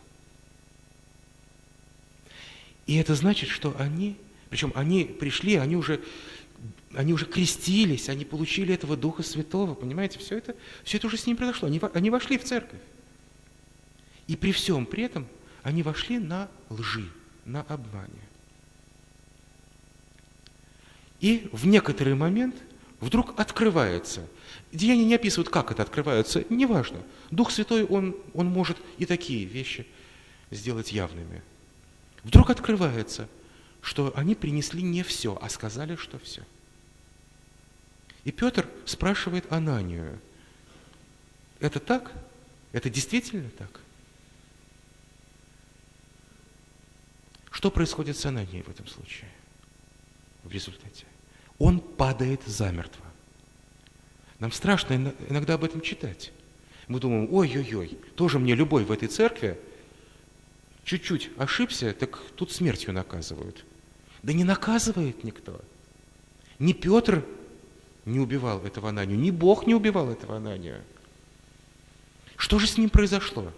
И это значит, что причем они пришли, они уже крестились, они получили этого Духа Святого, понимаете, все это уже с ними произошло. Они вошли в церковь. И при всем при этом они вошли на лжи, на обмане. И в некоторый момент вдруг открывается. Деяния не описывают, как это открывается, неважно. Дух Святой, он может и такие вещи сделать явными. Вдруг открывается, что они принесли не все, а сказали, что все. И Петр спрашивает Ананию: это так? Это действительно так? Что происходит с Ананией в этом случае? В результате он падает замертво. Нам страшно иногда об этом читать. Мы думаем: ой-ой-ой, тоже мне любой в этой церкви чуть-чуть ошибся, так тут смертью наказывают. Да не наказывает никто. Ни Петр не убивал этого Ананию, ни Бог не убивал этого Ананию. Что же с ним произошло?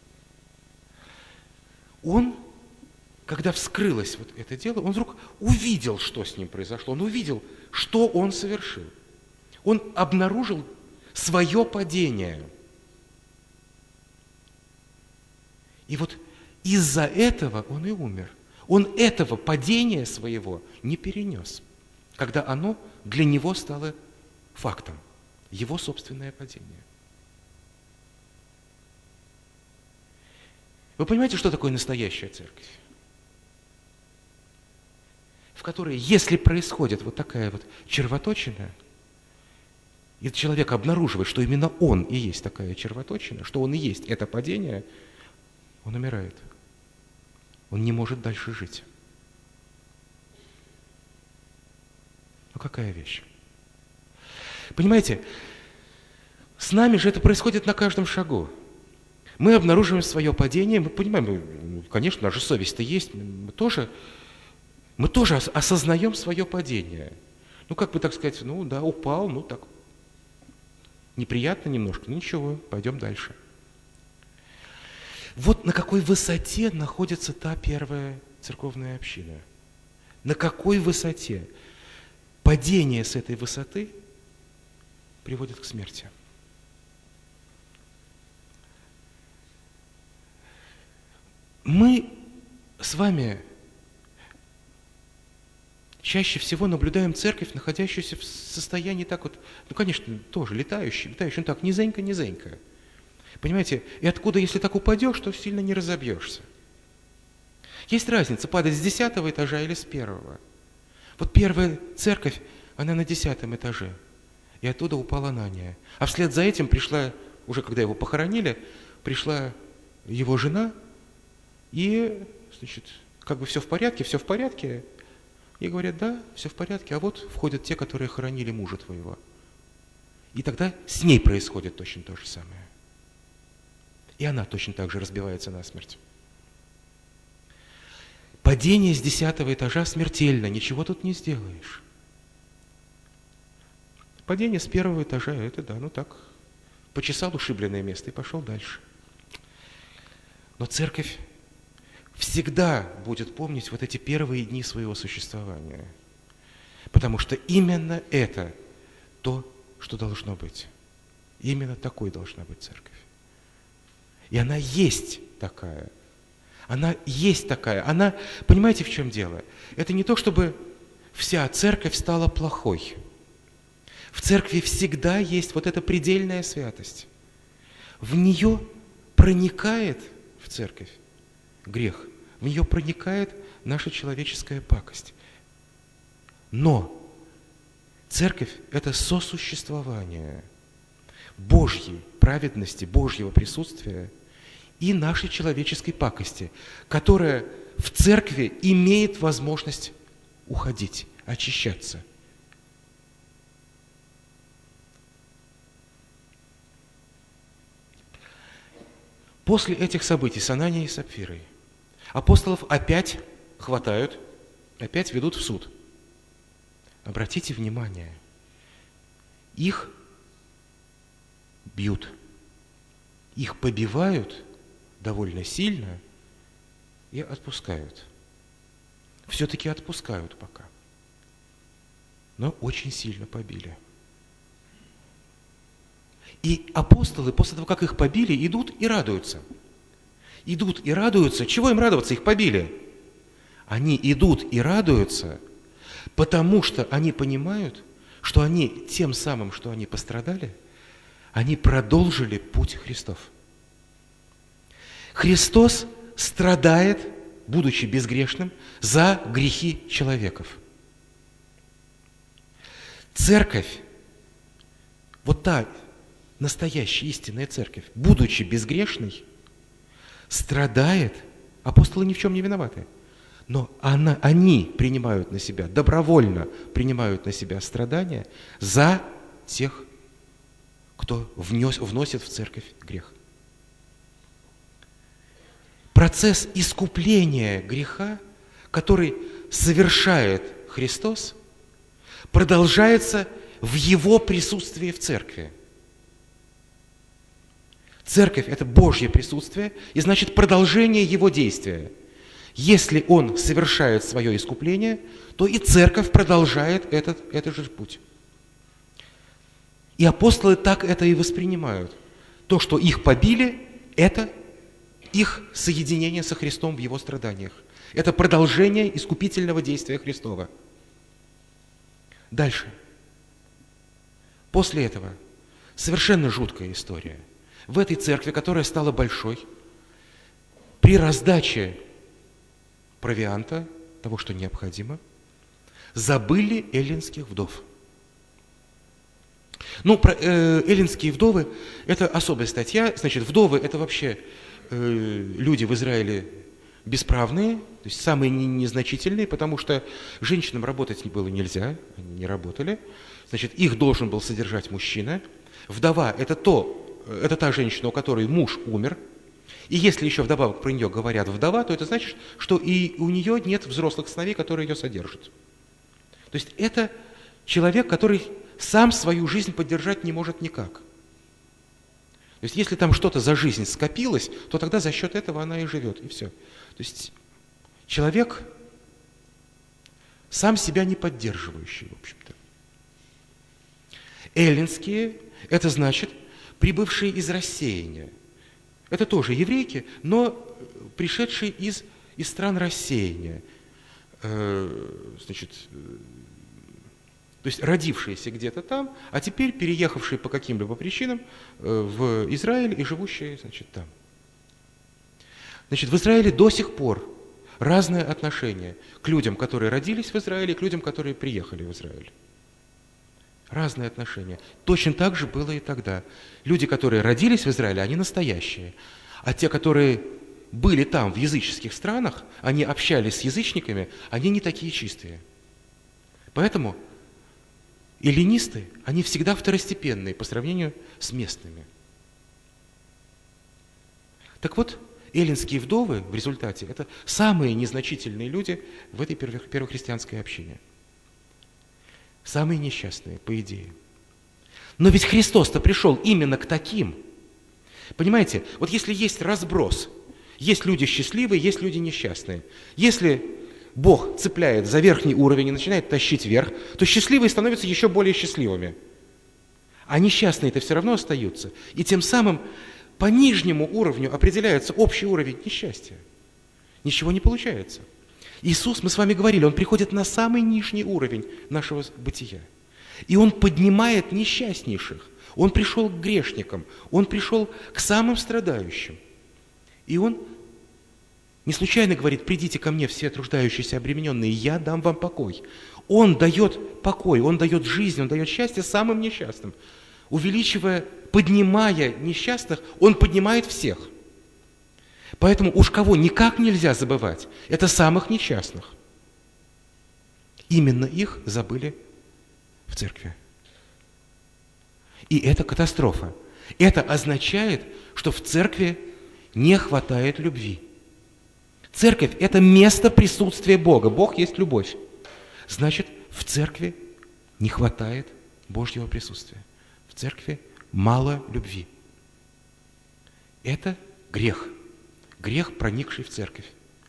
Он, когда вскрылось вот это дело, он вдруг увидел, что с ним произошло. Он увидел, что он совершил. Он обнаружил свое падение. И вот из-за этого он и умер. Он этого падения своего не перенес, когда оно для него стало фактом, его собственное падение. Вы понимаете, что такое настоящая церковь? В которой, если происходит вот такая вот червоточина, и человек обнаруживает, что именно он и есть такая червоточина, что он и есть это падение, он умирает. Он не может дальше жить. Ну какая вещь? Понимаете, с нами же это происходит на каждом шагу. Мы обнаруживаем свое падение, мы понимаем, конечно, наша совесть-то есть, мы тоже осознаем свое падение. Ну, как бы так сказать, ну да, упал, ну так, неприятно немножко, ничего, пойдем дальше. Вот на какой высоте находится та первая церковная община. На какой высоте? Падение с этой высоты приводит к смерти. Мы с вами чаще всего наблюдаем церковь, находящуюся в состоянии так вот, ну, конечно, тоже летающую, ну так, низенько. Понимаете, и откуда, если так упадешь, то сильно не разобьешься. Есть разница, падать с 10-го этажа или с 1-го. Вот первая церковь, она на 10-м этаже. И оттуда упал Анания. А вслед за этим пришла, уже когда его похоронили, пришла его жена, и, значит, как бы все в порядке. И говорят, да, все в порядке, а вот входят те, которые хоронили мужа твоего. И тогда с ней происходит точно то же самое. И она точно так же разбивается насмерть. Падение с 10-го этажа смертельно, ничего тут не сделаешь. Падение с 1-го этажа, это да, ну так, почесал ушибленное место и пошел дальше. Но церковь всегда будет помнить вот эти первые дни своего существования. Потому что именно это то, что должно быть. Именно такой должна быть церковь. И она есть такая. Она есть такая. Она, понимаете, в чем дело? Это не то, чтобы вся церковь стала плохой. В церкви всегда есть вот эта предельная святость. В нее проникает, в церковь, грех. В нее проникает наша человеческая пакость. Но церковь – это сосуществование Божьей праведности, Божьего присутствия и нашей человеческой пакости, которая в церкви имеет возможность уходить, очищаться. После этих событий с Ананией и Сапфирой апостолов опять хватают, опять ведут в суд. Обратите внимание, их бьют, их побивают довольно сильно и отпускают. Все-таки отпускают пока, но очень сильно побили. И апостолы, после того, как их побили, идут и радуются. Идут и радуются. Чего им радоваться? Их побили. Они идут и радуются, потому что они понимают, что они тем самым, что они пострадали, они продолжили путь Христов. Христос страдает, будучи безгрешным, за грехи человеков. Церковь, вот та настоящая истинная церковь, будучи безгрешной, страдает, апостолы ни в чем не виноваты, но они принимают на себя, добровольно принимают на себя страдания за тех, кто вносит в церковь грех. Процесс искупления греха, который совершает Христос, продолжается в Его присутствии в церкви. Церковь – это Божье присутствие, и значит продолжение Его действия. Если Он совершает свое искупление, то и церковь продолжает этот же путь. И апостолы так это и воспринимают. То, что их побили, это их соединение со Христом в Его страданиях. Это продолжение искупительного действия Христова. Дальше. После этого совершенно жуткая история. В этой церкви, которая стала большой, при раздаче провианта, того, что необходимо, забыли эллинских вдов. Про эллинские вдовы – это особая статья. Значит, вдовы – это вообще люди в Израиле бесправные, то есть самые незначительные, потому что женщинам работать было нельзя, они не работали. Значит, их должен был содержать мужчина. Вдова – это та женщина, у которой муж умер. И если еще вдобавок про нее говорят вдова, то это значит, что и у нее нет взрослых сыновей, которые ее содержат. То есть это человек, который сам свою жизнь поддержать не может никак. То есть если там что-то за жизнь скопилось, то тогда за счет этого она и живет, и все. То есть человек сам себя не поддерживающий, в общем-то. Эллинские – это значит прибывшие из рассеяния. Это тоже еврейки, но пришедшие из стран рассеяния. Значит, то есть родившиеся где-то там, а теперь переехавшие по каким-либо причинам в Израиль и живущие, значит, там. Значит, в Израиле до сих пор разное отношение к людям, которые родились в Израиле, и к людям, которые приехали в Израиль. Разные отношения. Точно так же было и тогда. Люди, которые родились в Израиле, они настоящие. А те, которые были там, в языческих странах, они общались с язычниками, они не такие чистые. Поэтому эллинисты, они всегда второстепенные по сравнению с местными. Так вот, эллинские вдовы в результате – это самые незначительные люди в этой первохристианской общине. Самые несчастные, по идее. Но ведь Христос-то пришел именно к таким. Понимаете, вот если есть разброс, есть люди счастливые, есть люди несчастные. Если Бог цепляет за верхний уровень и начинает тащить вверх, то счастливые становятся еще более счастливыми. А несчастные-то все равно остаются. И тем самым по нижнему уровню определяется общий уровень несчастья. Ничего не получается. Иисус, мы с вами говорили, Он приходит на самый нижний уровень нашего бытия. И Он поднимает несчастнейших. Он пришел к грешникам, Он пришел к самым страдающим. И Он не случайно говорит: придите ко мне все труждающиеся, обремененные, я дам вам покой. Он дает покой, Он дает жизнь, Он дает счастье самым несчастным. Увеличивая, поднимая несчастных, Он поднимает всех. Поэтому уж кого никак нельзя забывать, это самых несчастных. Именно их забыли в церкви. И это катастрофа. Это означает, что в церкви не хватает любви. Церковь – это место присутствия Бога. Бог есть любовь. Значит, в церкви не хватает Божьего присутствия. В церкви мало любви. Это грех. Грех, проникший в церковь.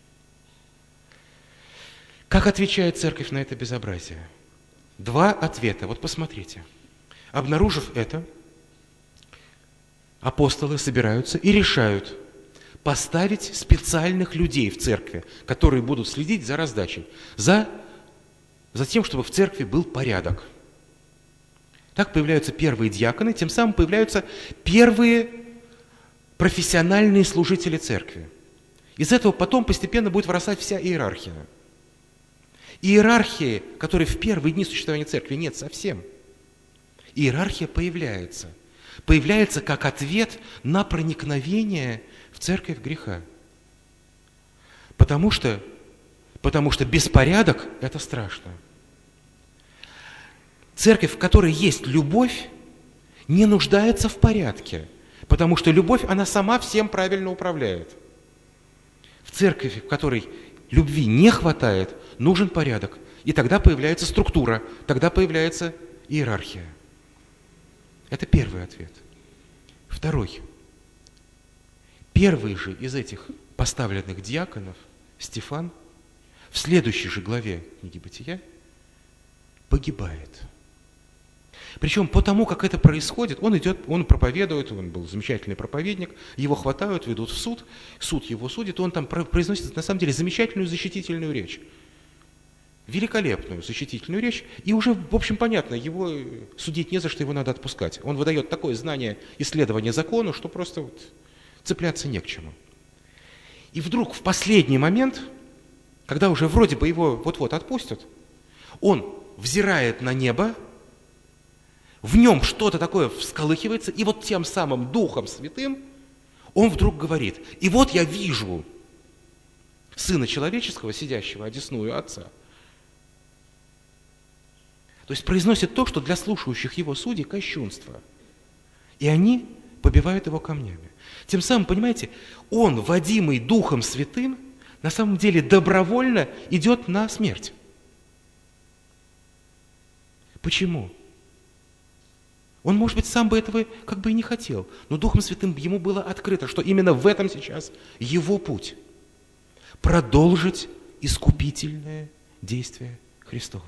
Как отвечает церковь на это безобразие? Два ответа. Вот посмотрите. Обнаружив это, апостолы собираются и решают поставить специальных людей в церкви, которые будут следить за раздачей, за тем, чтобы в церкви был порядок. Так появляются первые диаконы, тем самым появляются первые профессиональные служители церкви. Из этого потом постепенно будет вырастать вся иерархия. Иерархии, которой в первые дни существования церкви нет совсем. Иерархия появляется. Появляется как ответ на проникновение в церковь греха. Потому что беспорядок – это страшно. Церковь, в которой есть любовь, не нуждается в порядке, потому что любовь, она сама всем правильно управляет. В церкви, в которой любви не хватает, нужен порядок. И тогда появляется структура, тогда появляется иерархия. Это первый ответ. Второй. Первый же из этих поставленных диаконов, Стефан, в следующей же главе книги Бытия погибает. Причем по тому, как это происходит, он проповедует, он был замечательный проповедник, его хватают, ведут в суд, суд его судит, и он там произносит на самом деле замечательную защитительную речь. Великолепную защитительную речь, и уже, в общем, понятно, его судить не за что, его надо отпускать. Он выдает такое знание исследования закону, что просто цепляться не к чему. И вдруг в последний момент, когда уже вроде бы его вот-вот отпустят, он взирает на небо, в нем что-то такое всколыхивается, и вот тем самым Духом Святым он вдруг говорит: и вот я вижу Сына Человеческого, сидящего одесную Отца. То есть произносит то, что для слушающих его судей кощунство. И они побивают его камнями. Тем самым, понимаете, он, водимый Духом Святым, на самом деле добровольно идет на смерть. Почему? Он, может быть, сам бы этого как бы и не хотел, но Духом Святым ему было открыто, что именно в этом сейчас его путь. Продолжить искупительное действие Христово.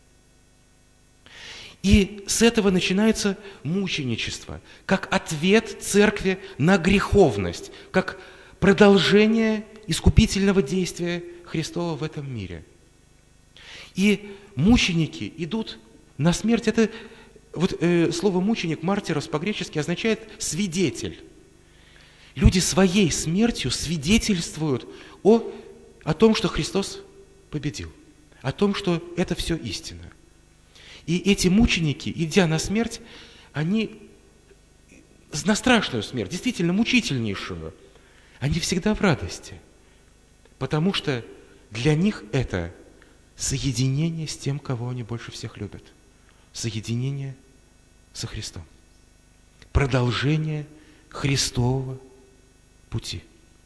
И с этого начинается мученичество, как ответ церкви на греховность, как продолжение искупительного действия Христова в этом мире. И мученики идут на смерть. Это слово мученик, мартирос по-гречески означает свидетель. Люди своей смертью свидетельствуют о том, что Христос победил, о том, что это все истина. И эти мученики, идя на смерть, они на страшную смерть, действительно мучительнейшую, они всегда в радости, потому что для них это соединение с тем, кого они больше всех любят, соединение со Христом, продолжение Христового пути.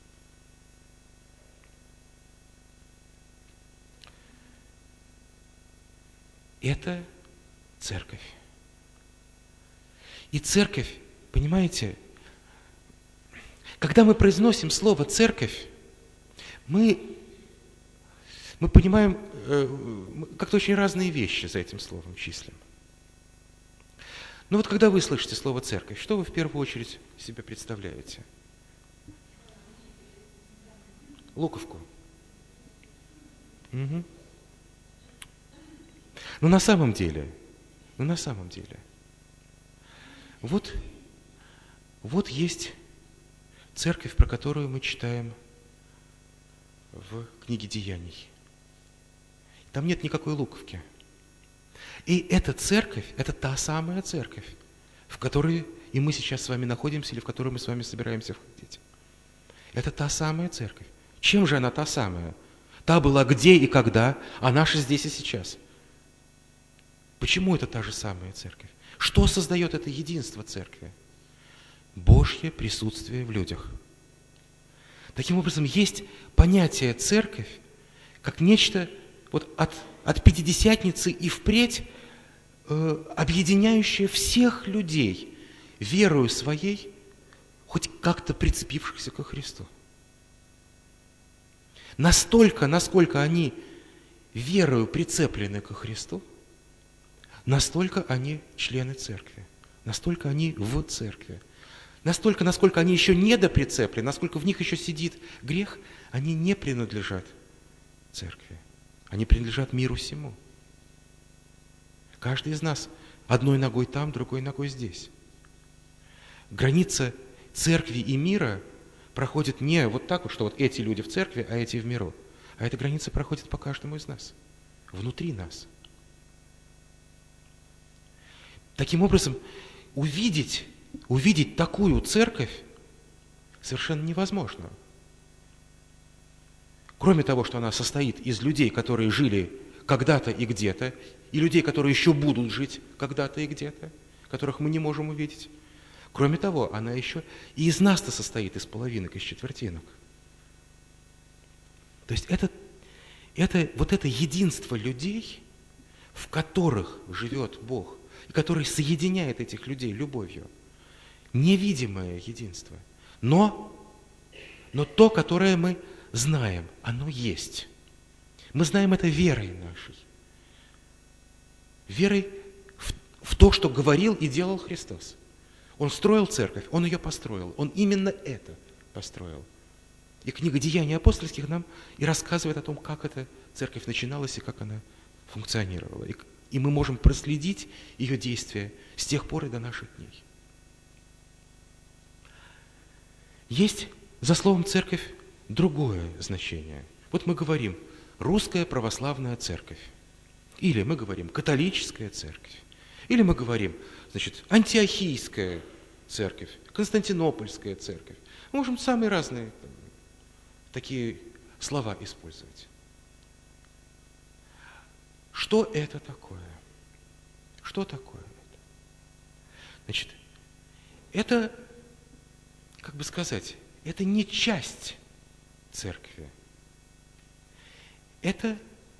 Это церковь. И церковь, понимаете, когда мы произносим слово «церковь», мы понимаем как-то очень разные вещи за этим словом числим. Но вот когда вы слышите слово «церковь», что вы в первую очередь себе представляете? Луковку. Угу. Но на самом деле, вот есть церковь, про которую мы читаем в книге Деяний. Там нет никакой луковки. И эта церковь, это та самая церковь, в которой и мы сейчас с вами находимся, или в которую мы с вами собираемся входить. Это та самая церковь. Чем же она та самая? Та была где и когда, а наша здесь и сейчас. Почему это та же самая церковь? Что создает это единство церкви? Божье присутствие в людях. Таким образом, есть понятие церковь как нечто вот от Пятидесятницы и впредь, объединяющее всех людей, верою своей, хоть как-то прицепившихся ко Христу. Настолько, насколько они верою прицеплены ко Христу, настолько они члены церкви, настолько они в церкви. Настолько, насколько они еще недоприцеплены, насколько в них еще сидит грех, они не принадлежат церкви. Они принадлежат миру сему. Каждый из нас одной ногой там, другой ногой здесь. Граница церкви и мира проходит не вот так вот, что вот эти люди в церкви, а эти в миру. А эта граница проходит по каждому из нас, внутри нас. Таким образом, увидеть такую церковь совершенно невозможно. Кроме того, что она состоит из людей, которые жили когда-то и где-то, и людей, которые еще будут жить когда-то и где-то, которых мы не можем увидеть. Кроме того, она еще и из нас-то состоит, из половинок, из четвертинок. То есть это единство людей, в которых живет Бог, и который соединяет этих людей любовью. Невидимое единство. Но то, которое мы знаем, оно есть. Мы знаем это верой нашей. Верой в то, что говорил и делал Христос. Он строил церковь, Он ее построил. Он именно это построил. И книга «Деяний апостольских» нам и рассказывает о том, как эта церковь начиналась и как она функционировала. И мы можем проследить ее действия с тех пор и до наших дней. Есть за словом «церковь» другое значение. Вот мы говорим «русская православная церковь», или мы говорим «католическая церковь», или мы говорим, «антиохийская церковь», «константинопольская церковь». Мы можем самые разные такие слова использовать. Что это такое? Что такое это? Это, как бы сказать, это не часть церкви. Это,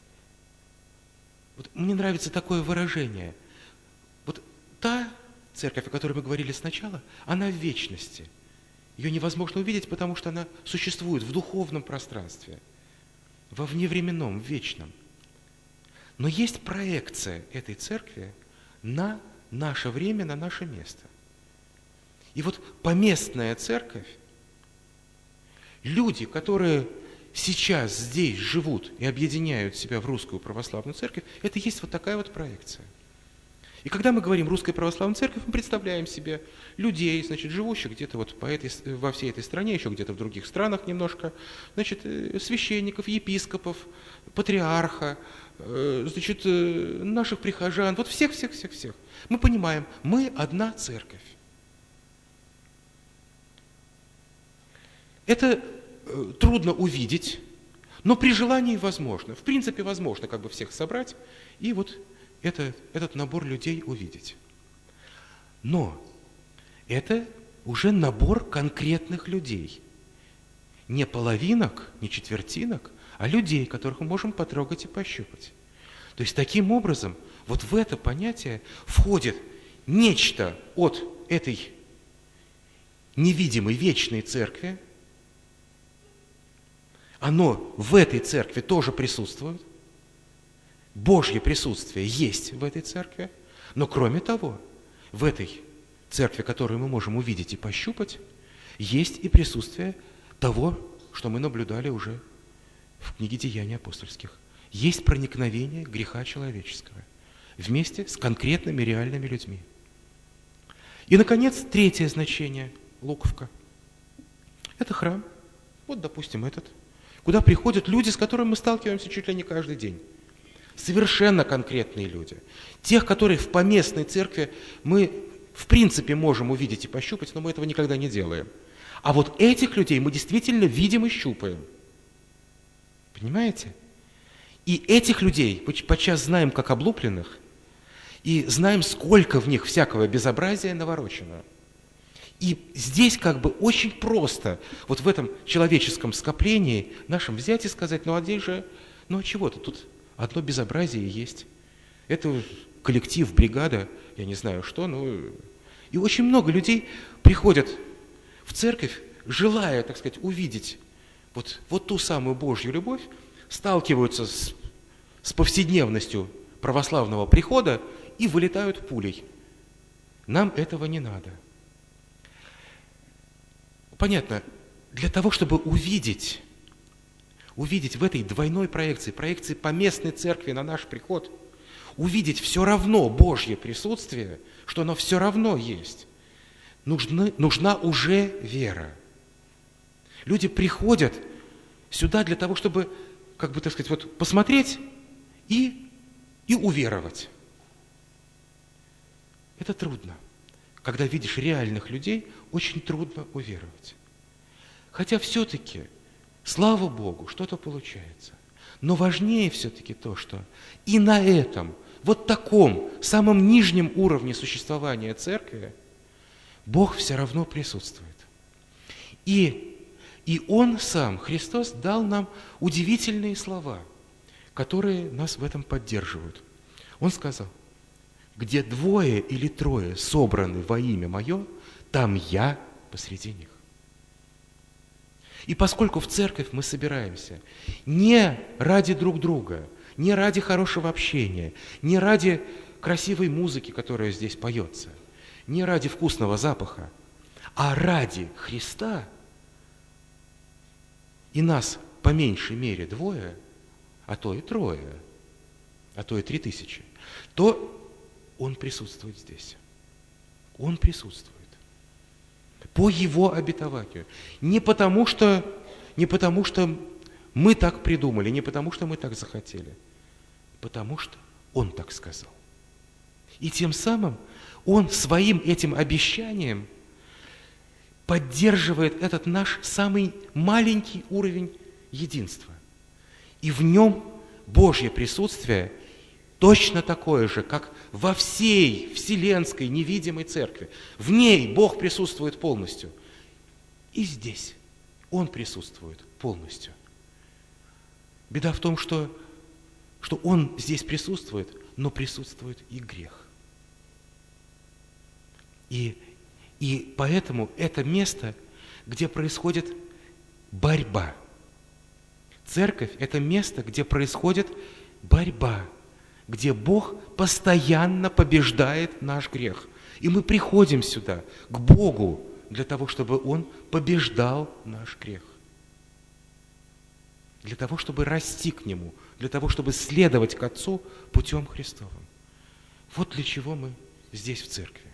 вот мне нравится такое выражение, вот та церковь, о которой мы говорили сначала, она в вечности. Ее невозможно увидеть, потому что она существует в духовном пространстве, во вневременном, в вечном. Но есть проекция этой церкви на наше время, на наше место. И вот поместная церковь, люди, которые сейчас здесь живут и объединяют себя в русскую православную церковь, это есть вот такая вот проекция. И когда мы говорим «Русская православная церковь», мы представляем себе людей, значит, живущих где-то вот во всей этой стране, еще где-то в других странах немножко, значит, священников, епископов, патриарха, значит, наших прихожан, вот всех. Мы понимаем, мы одна церковь. Это трудно увидеть, но при желании возможно. В принципе, возможно как бы всех собрать и вот этот набор людей увидеть. Но это уже набор конкретных людей. Не половинок, не четвертинок, а людей, которых мы можем потрогать и пощупать. То есть таким образом вот в это понятие входит нечто от этой невидимой вечной церкви. Оно в этой церкви тоже присутствует. Божье присутствие есть в этой церкви. Но кроме того, в этой церкви, которую мы можем увидеть и пощупать, есть и присутствие того, что мы наблюдали уже в книге «Деяний апостольских». Есть проникновение греха человеческого вместе с конкретными реальными людьми. И, наконец, третье значение луковка. Это храм. Вот, допустим, этот. Куда приходят люди, с которыми мы сталкиваемся чуть ли не каждый день. Совершенно конкретные люди. Тех, которые в поместной церкви мы в принципе можем увидеть и пощупать, но мы этого никогда не делаем. А вот этих людей мы действительно видим и щупаем. Понимаете? И этих людей мы подчас знаем как облупленных, и знаем, сколько в них всякого безобразия наворочено. И здесь как бы очень просто, вот в этом человеческом скоплении нашим взять и сказать, а здесь же, а чего-то, тут одно безобразие есть. Это коллектив, бригада, я не знаю что, и очень много людей приходят в церковь, желая, так сказать, увидеть вот ту самую Божью любовь, сталкиваются с повседневностью православного прихода и вылетают пулей. Нам этого не надо. Понятно, для того, чтобы увидеть в этой двойной проекции поместной церкви на наш приход, увидеть все равно Божье присутствие, что оно все равно есть, нужна уже вера. Люди приходят сюда для того, чтобы, как бы, так сказать, посмотреть и уверовать. Это трудно. Когда видишь реальных людей, очень трудно уверовать. Хотя все-таки, слава Богу, что-то получается. Но важнее все-таки то, что и на этом, вот таком, самом нижнем уровне существования церкви, Бог все равно присутствует. И Он сам, Христос, дал нам удивительные слова, которые нас в этом поддерживают. Он сказал: где 2 или 3 собраны во имя Мое, там Я посреди них. И поскольку в церковь мы собираемся не ради друг друга, не ради хорошего общения, не ради красивой музыки, которая здесь поется, не ради вкусного запаха, а ради Христа, и нас по меньшей мере 2, а то и 3, а то и 3000, то Он присутствует здесь. Он присутствует. По Его обетованию. Не потому что мы так придумали, не потому что мы так захотели, потому что Он так сказал. И тем самым Он своим этим обещанием поддерживает этот наш самый маленький уровень единства. И в нем Божье присутствие точно такое же, как во всей вселенской невидимой церкви. В ней Бог присутствует полностью. И здесь Он присутствует полностью. Беда в том, что Он здесь присутствует, но присутствует и грех. И поэтому это место, где происходит борьба. Церковь – это место, где происходит борьба, где Бог постоянно побеждает наш грех. И мы приходим сюда, к Богу, для того, чтобы Он побеждал наш грех. Для того, чтобы расти к Нему, для того, чтобы следовать к Отцу путем Христовым. Вот для чего мы здесь в церкви.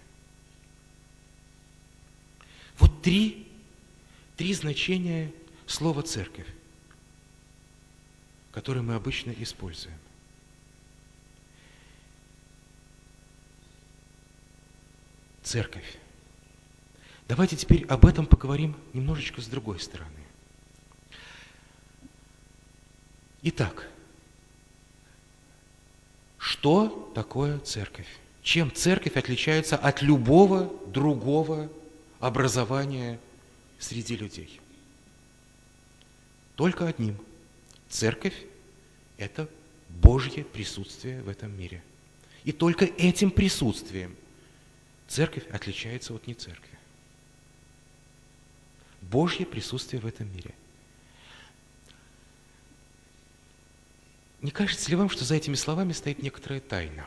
Вот три значения слова «церковь», которые мы обычно используем. Церковь. Давайте теперь об этом поговорим немножечко с другой стороны. Итак, что такое церковь? Чем церковь отличается от любого другого образования среди людей? Только одним. Церковь – это Божье присутствие в этом мире. И только этим присутствием церковь отличается от нецеркви. Божье присутствие в этом мире. Не кажется ли вам, что за этими словами стоит некоторая тайна?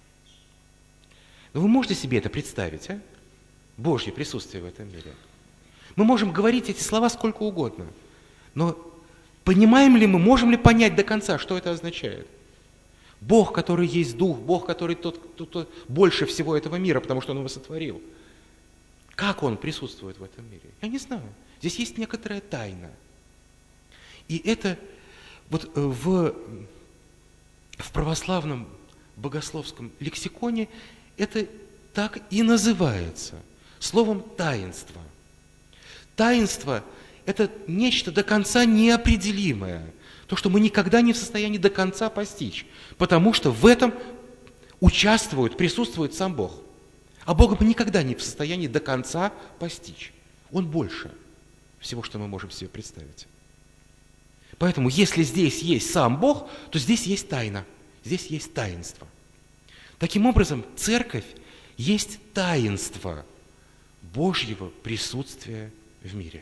Но вы можете себе это представить, а? Божье присутствие в этом мире. Мы можем говорить эти слова сколько угодно, но понимаем ли мы, можем ли понять до конца, что это означает? Бог, который есть Дух, Бог, который тот, кто больше всего этого мира, потому что Он его сотворил. Как Он присутствует в этом мире? Я не знаю. Здесь есть некоторая тайна. И это вот в православном богословском лексиконе это так и называется, словом таинство. Таинство – это нечто до конца неопределимое, то, что мы никогда не в состоянии до конца постичь, потому что в этом участвует, присутствует сам Бог. А Бога мы никогда не в состоянии до конца постичь. Он больше всего, что мы можем себе представить. Поэтому, если здесь есть сам Бог, то здесь есть тайна, здесь есть таинство. Таким образом, церковь есть таинство Божьего присутствия в мире.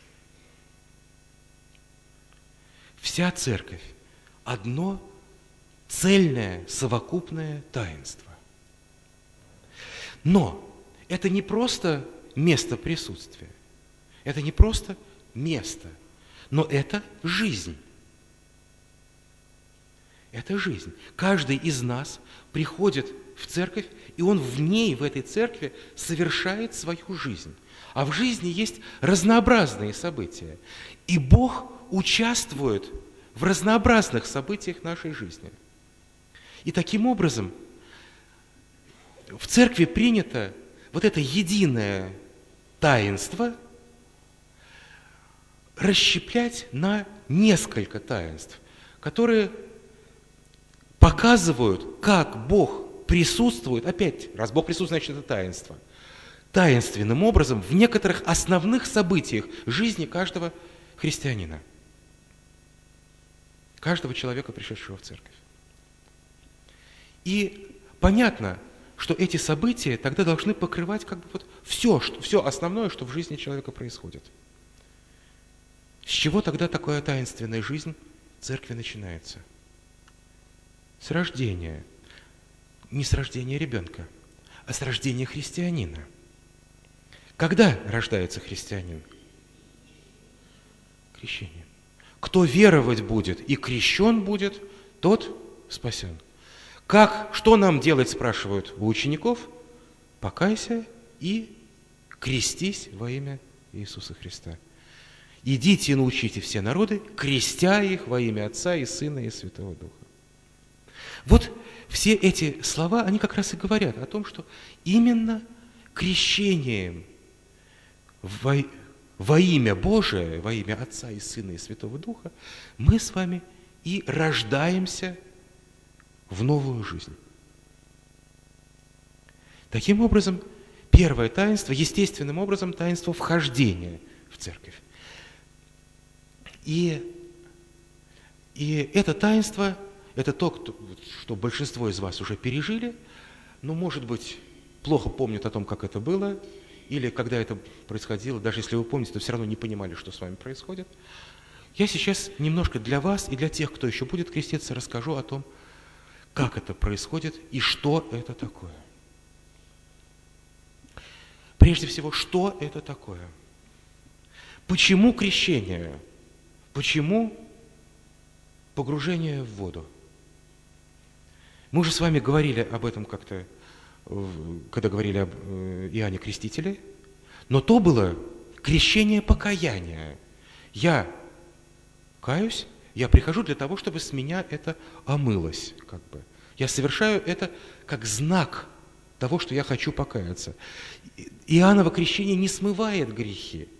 Вся церковь – одно цельное, совокупное таинство. Но это не просто место присутствия, это не просто место, но это жизнь. Это жизнь. Каждый из нас приходит в церковь, и он в ней, в этой церкви, совершает свою жизнь. А в жизни есть разнообразные события. И Бог участвует в разнообразных событиях нашей жизни. И таким образом в церкви принято вот это единое таинство расщеплять на несколько таинств, которые показывают, как Бог присутствует, опять, раз Бог присутствует, значит, это таинство, таинственным образом в некоторых основных событиях жизни каждого христианина, каждого человека, пришедшего в церковь. И понятно, что эти события тогда должны покрывать как бы вот все основное, что в жизни человека происходит. С чего тогда такая таинственная жизнь церкви начинается? С рождения. Не с рождения ребенка, а с рождения христианина. Когда рождается христианин? Крещение. Кто веровать будет и крещен будет, тот спасен. Что нам делать, спрашивают у учеников? Покайся и крестись во имя Иисуса Христа. Идите и научите все народы, крестя их во имя Отца и Сына и Святого Духа. Вот все эти слова, они как раз и говорят о том, что именно крещением во имя Божие, во имя Отца и Сына и Святого Духа, мы с вами и рождаемся в новую жизнь. Таким образом, первое таинство, естественным образом, таинство вхождения в церковь. И это таинство, это то, что большинство из вас уже пережили, но, может быть, плохо помнят о том, как это было, или когда это происходило, даже если вы помните, то все равно не понимали, что с вами происходит. Я сейчас немножко для вас и для тех, кто еще будет креститься, расскажу о том, как это происходит и что это такое. Прежде всего, что это такое? Почему крещение? Почему погружение в воду? Мы уже с вами говорили об этом как-то когда говорили об Иоанне Крестителе, но то было крещение покаяния. Я каюсь, я прихожу для того, чтобы с меня это омылось. Я совершаю это как знак того, что я хочу покаяться. Иоанново крещение не смывает грехи.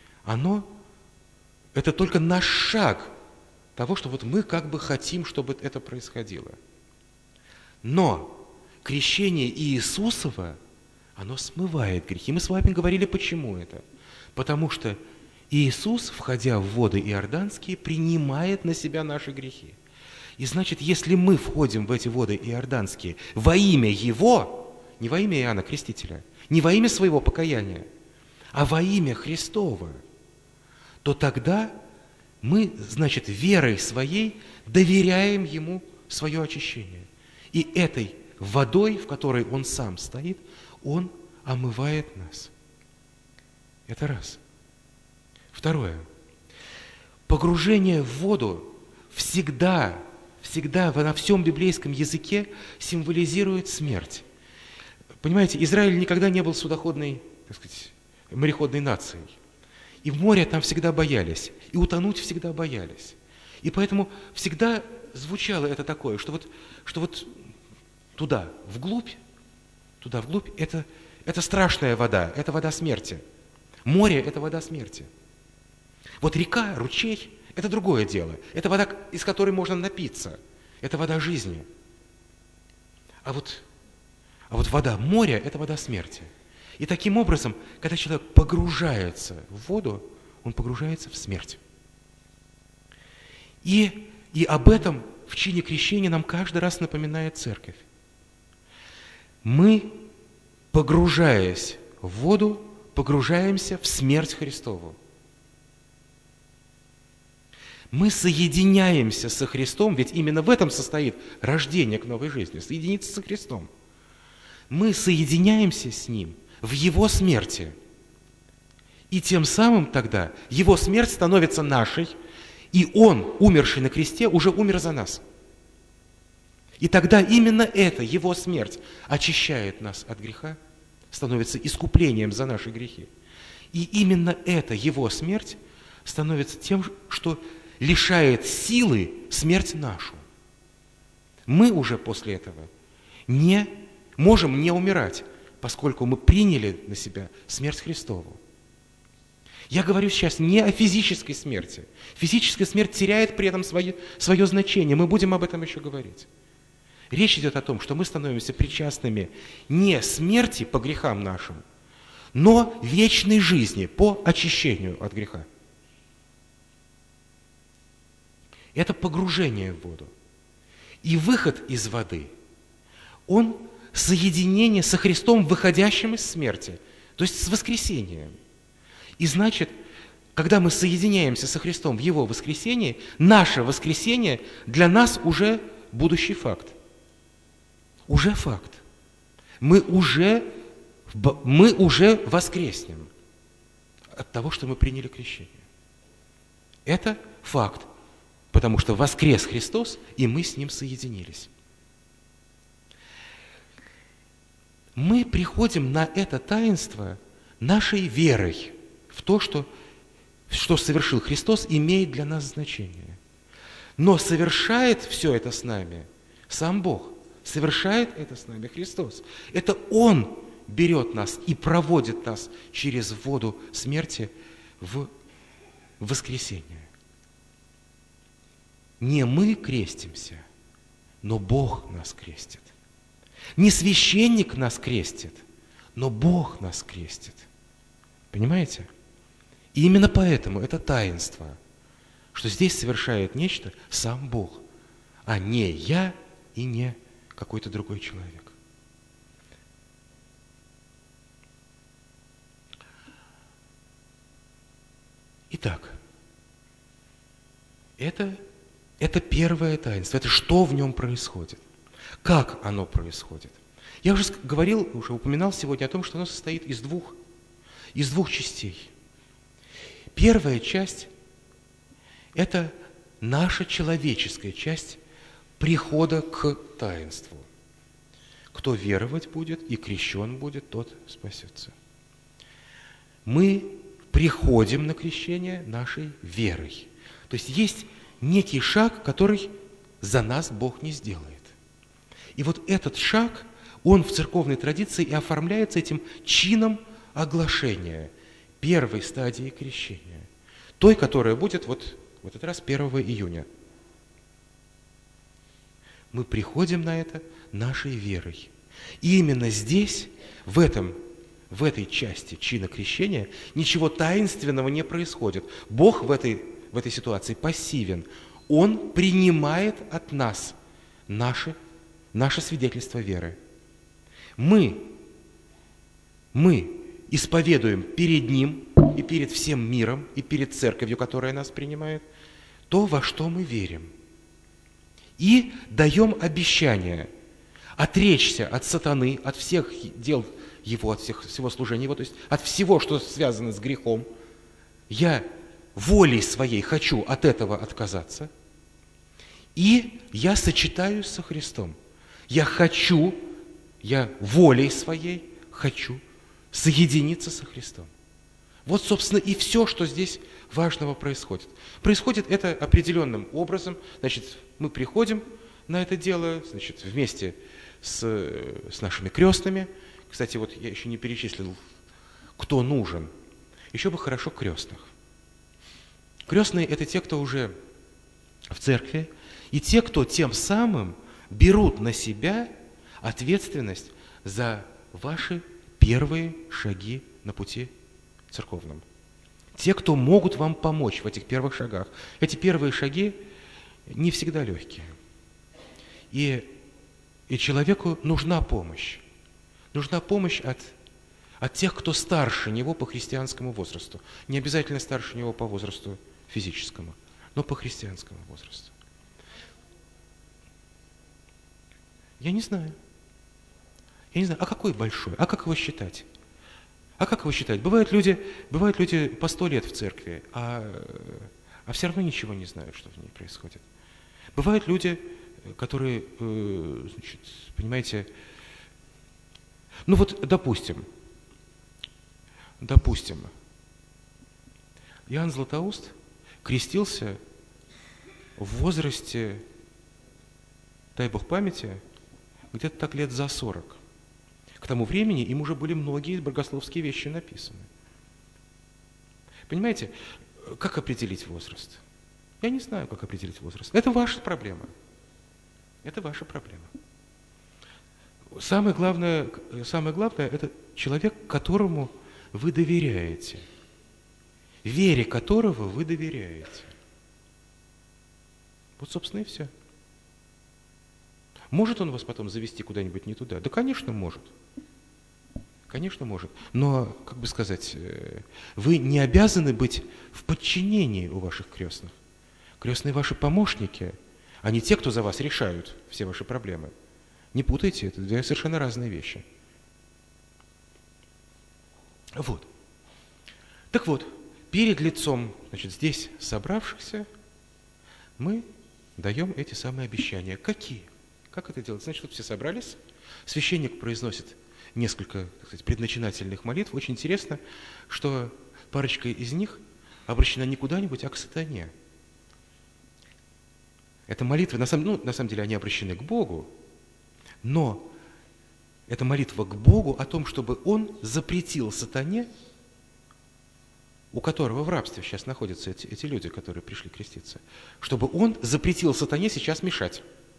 Это только наш шаг того, что мы хотим, чтобы это происходило. Но крещение Иисусово, оно смывает грехи. Мы с вами говорили, почему это. Потому что Иисус, входя в воды иорданские, принимает на себя наши грехи. И значит, если мы входим в эти воды иорданские во имя Его, не во имя Иоанна Крестителя, не во имя своего покаяния, а во имя Христово, то тогда мы, значит, верой своей доверяем Ему свое очищение. И этой водой, в которой Он сам стоит, Он омывает нас. Это раз. Второе. Погружение в воду всегда на всем библейском языке символизирует смерть. Понимаете, Израиль никогда не был судоходной, мореходной нацией. И в море там всегда боялись, и утонуть всегда боялись. И поэтому всегда звучало это такое, что туда, вглубь, это страшная вода, это вода смерти. Море – это вода смерти. Вот река, ручей – это другое дело. Это вода, из которой можно напиться. Это вода жизни. А вот вода моря – это вода смерти. И таким образом, когда человек погружается в воду, он погружается в смерть. И об этом в чине крещения нам каждый раз напоминает Церковь. Мы, погружаясь в воду, погружаемся в смерть Христову. Мы соединяемся со Христом, ведь именно в этом состоит рождение к новой жизни, соединиться со Христом. Мы соединяемся с Ним в Его смерти. И тем самым тогда Его смерть становится нашей, и Он, умерший на кресте, уже умер за нас. И тогда именно это, Его смерть, очищает нас от греха, становится искуплением за наши грехи. И именно эта Его смерть становится тем, что лишает силы смерть нашу. Мы уже после этого не можем не умирать, поскольку мы приняли на себя смерть Христову. Я говорю сейчас не о физической смерти. Физическая смерть теряет при этом свое значение. Мы будем об этом еще говорить. Речь идет о том, что мы становимся причастными не смерти по грехам нашим, но вечной жизни по очищению от греха. Это погружение в воду. И выход из воды, он соединение со Христом, выходящим из смерти, то есть с воскресением. И значит, когда мы соединяемся со Христом в Его воскресении, наше воскресение для нас уже будущий факт. Уже факт. Мы уже воскреснем от того, что мы приняли крещение. Это факт, потому что воскрес Христос, и мы с Ним соединились. Мы приходим на это таинство нашей верой в то, что совершил Христос, имеет для нас значение. Но совершает все это с нами сам Бог, совершает это с нами Христос. Это Он берет нас и проводит нас через воду смерти в воскресение. Не мы крестимся, но Бог нас крестит. Не священник нас крестит, но Бог нас крестит. Понимаете? И именно поэтому это таинство, что здесь совершает нечто сам Бог, а не я и не какой-то другой человек. Итак, это первое таинство. Это что в нем происходит? Как оно происходит? Я уже говорил, уже упоминал сегодня о том, что оно состоит из двух частей. Первая часть – это наша человеческая часть прихода к таинству. Кто веровать будет и крещен будет, тот спасется. Мы приходим на крещение нашей верой. То есть некий шаг, который за нас Бог не сделает. И вот этот шаг, он в церковной традиции и оформляется этим чином оглашения первой стадии крещения. Той, которая будет вот в этот раз 1 июня. Мы приходим на это нашей верой. И именно здесь, в этой части чина крещения, ничего таинственного не происходит. Бог в этой ситуации пассивен. Он принимает от нас наше свидетельство веры. Мы исповедуем перед Ним и перед всем миром, и перед церковью, которая нас принимает, то, во что мы верим. И даем обещание отречься от сатаны, от всех дел его, от всего служения его, то есть от всего, что связано с грехом. Я волей своей хочу от этого отказаться, и я сочетаюсь со Христом. Я волей своей хочу соединиться со Христом. Вот, собственно, и все, что здесь важного происходит. Происходит это определенным образом. Значит, мы приходим на это дело, значит, вместе с нашими крестными. Кстати, вот я еще не перечислил, кто нужен. Еще бы хорошо крестных. Крестные – это те, кто уже в церкви, и те, кто тем самым берут на себя ответственность за ваши первые шаги на пути церковном. Те, кто могут вам помочь в этих первых шагах. Эти первые шаги не всегда легкие. И человеку нужна помощь. Нужна помощь от тех, кто старше него по христианскому возрасту. Не обязательно старше него по возрасту физическому, но по христианскому возрасту. Я не знаю. А какой большой? А как его считать? Бывают люди по 100 лет в церкви, а все равно ничего не знают, что в ней происходит. Бывают люди, которые, значит, понимаете, ну вот, допустим, Иоанн Златоуст крестился в возрасте, дай Бог памяти, где-то так лет за 40. К тому времени им уже были многие богословские вещи написаны. Понимаете, как определить возраст? Я не знаю, как определить возраст. Это ваша проблема. Это ваша проблема. Самое главное, это человек, которому вы доверяете. Вере которого вы доверяете. Вот, собственно, и все. Может он вас потом завести куда-нибудь не туда? Да, конечно, может. Конечно, может. Но, как бы сказать, вы не обязаны быть в подчинении у ваших крестных. Крестные ваши помощники, а не те, кто за вас решают все ваши проблемы. Не путайте, это две совершенно разные вещи. Вот. Так вот, перед лицом, значит, здесь собравшихся, мы даем эти самые обещания. Какие? Как это делать? Значит, вот все собрались, священник произносит несколько, так сказать, предначинательных молитв. Очень интересно, что парочка из них обращена не куда-нибудь, а к сатане. Это молитвы, на самом деле, они обращены к Богу, но это молитва к Богу о том, чтобы Он запретил сатане, у которого в рабстве сейчас находятся эти люди, которые пришли креститься, чтобы Он запретил сатане сейчас мешать.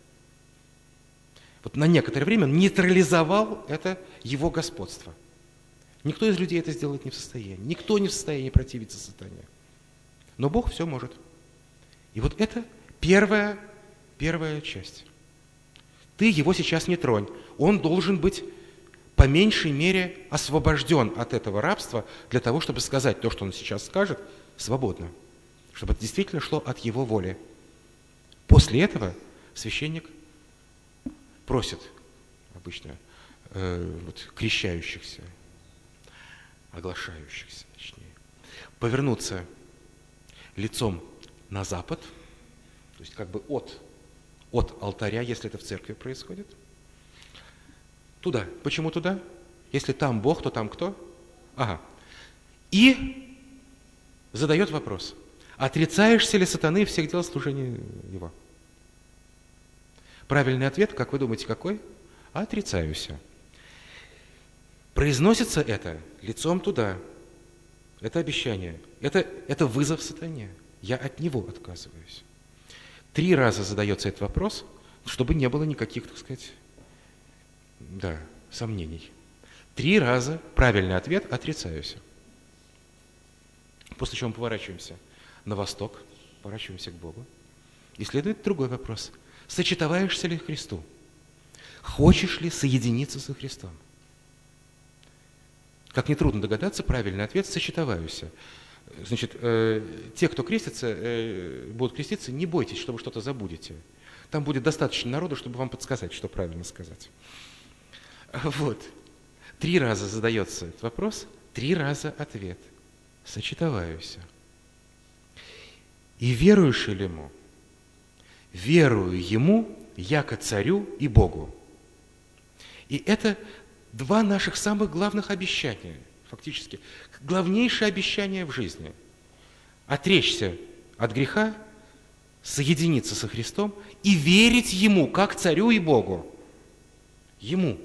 Вот на некоторое время нейтрализовал это его господство. Никто из людей это сделать не в состоянии. Никто не в состоянии противиться сатане. Но Бог все может. И вот это первая часть. Ты его сейчас не тронь. Он должен быть по меньшей мере освобожден от этого рабства для того, чтобы сказать то, что он сейчас скажет, свободно. Чтобы это действительно шло от его воли. После этого священник просит обычно крещающихся, оглашающихся, точнее, повернуться лицом на запад, то есть как бы от алтаря, если это в церкви происходит, Туда. Почему туда? Если там Бог, то там кто? Ага. И задает вопрос. Отрицаешься ли сатаны и всех дел служения его? Правильный ответ, как вы думаете, какой? Отрицаюсь. Произносится это лицом туда. Это обещание. Это вызов сатане. Я от него отказываюсь. 3 раза задается этот вопрос, чтобы не было никаких, так сказать, сомнений. 3 раза правильный ответ – отрицаюсь. После чего мы поворачиваемся на восток, поворачиваемся к Богу. И следует другой вопрос. Сочетоваешься ли Христу? Хочешь ли соединиться со Христом? Как нетрудно догадаться, правильный ответ – сочетоваюсь. Значит, те, кто крестится, будут креститься, не бойтесь, что вы что-то забудете. Там будет достаточно народу, чтобы вам подсказать, что правильно сказать. Вот. 3 раза задается этот вопрос, 3 раза ответ. Сочетоваюсь. И веруешь ли ему? Верую ему, яко царю и Богу. И это 2 наших самых главных обещания, фактически. Главнейшее обещание в жизни. Отречься от греха, соединиться со Христом и верить Ему, как царю и Богу. Ему.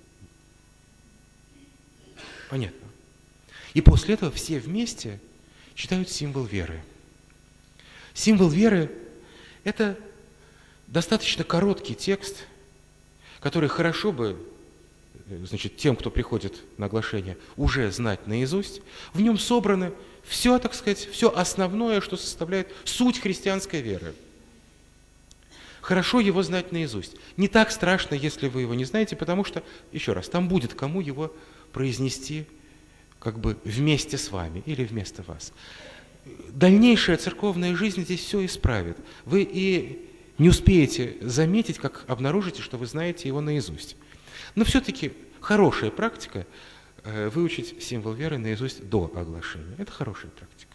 Понятно. И после этого все вместе читают символ веры. Символ веры – это достаточно короткий текст, который хорошо бы, значит, тем, кто приходит на оглашение, уже знать наизусть. В нем собрано все, так сказать, все основное, что составляет суть христианской веры. Хорошо его знать наизусть. Не так страшно, если вы его не знаете, потому что, еще раз, там будет кому его произнести как бы вместе с вами или вместо вас. Дальнейшая церковная жизнь здесь все исправит. Вы и не успеете заметить, как обнаружите, что вы знаете его наизусть. Но все-таки хорошая практика выучить символ веры наизусть до оглашения. Это хорошая практика.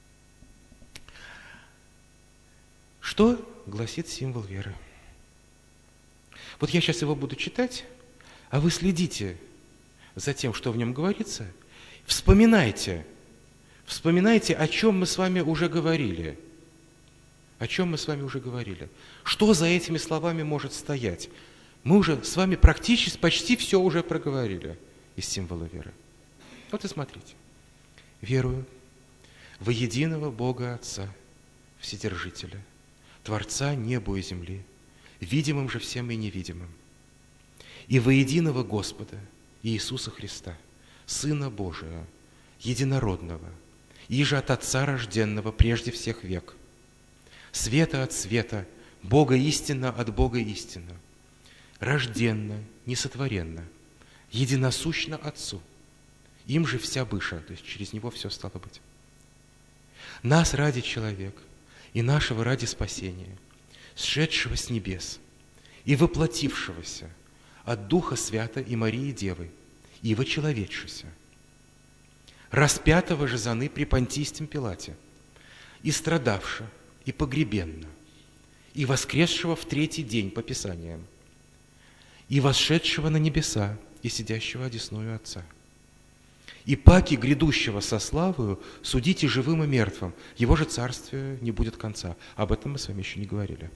Что гласит символ веры? Вот я сейчас его буду читать, а вы следите за тем, что в нем говорится. Вспоминайте, о чем мы с вами уже говорили. О чем мы с вами уже говорили. Что за этими словами может стоять? Мы уже с вами практически, почти все уже проговорили из символа веры. Вот и смотрите. Верую во единого Бога Отца, Вседержителя, Творца неба и земли, видимым же всем и невидимым, и во единого Господа Иисуса Христа, Сына Божия, единородного, иже от Отца рожденного прежде всех век, света от света, Бога истинно от Бога истинно, рожденно, несотворенно, единосущно Отцу, им же вся быша, то есть через Него все стало быть. Нас ради человек и нашего ради спасения, сшедшего с небес и воплотившегося от Духа Свята и Марии Девы, и вочеловечшися, распятого же заны при Понтийском Пилате, и страдавша, и погребенна, и воскресшего в 3-й день по Писаниям, и восшедшего на небеса, и сидящего одесную Отца, и паки грядущего со славою судите живым и мертвым, его же царствию не будет конца. Об этом мы с вами еще не говорили.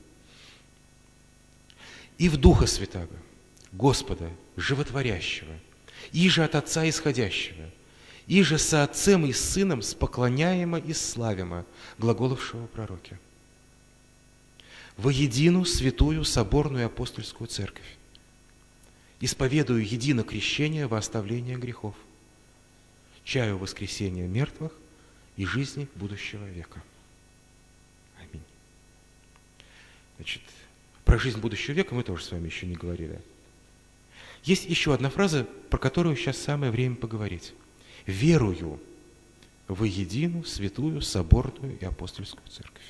И в Духа Святаго, Господа, животворящего, и же от Отца исходящего, и же со Отцем и Сыном споклоняемо и славимо, глаголовшего пророке. Во едину святую соборную апостольскую церковь, исповедую едино крещение во оставление грехов, чаю воскресения мертвых и жизни будущего века. Аминь. Значит, про жизнь будущего века мы тоже с вами еще не говорили. Есть еще одна фраза, про которую сейчас самое время поговорить. «Верую во единую, святую, соборную и апостольскую церковь».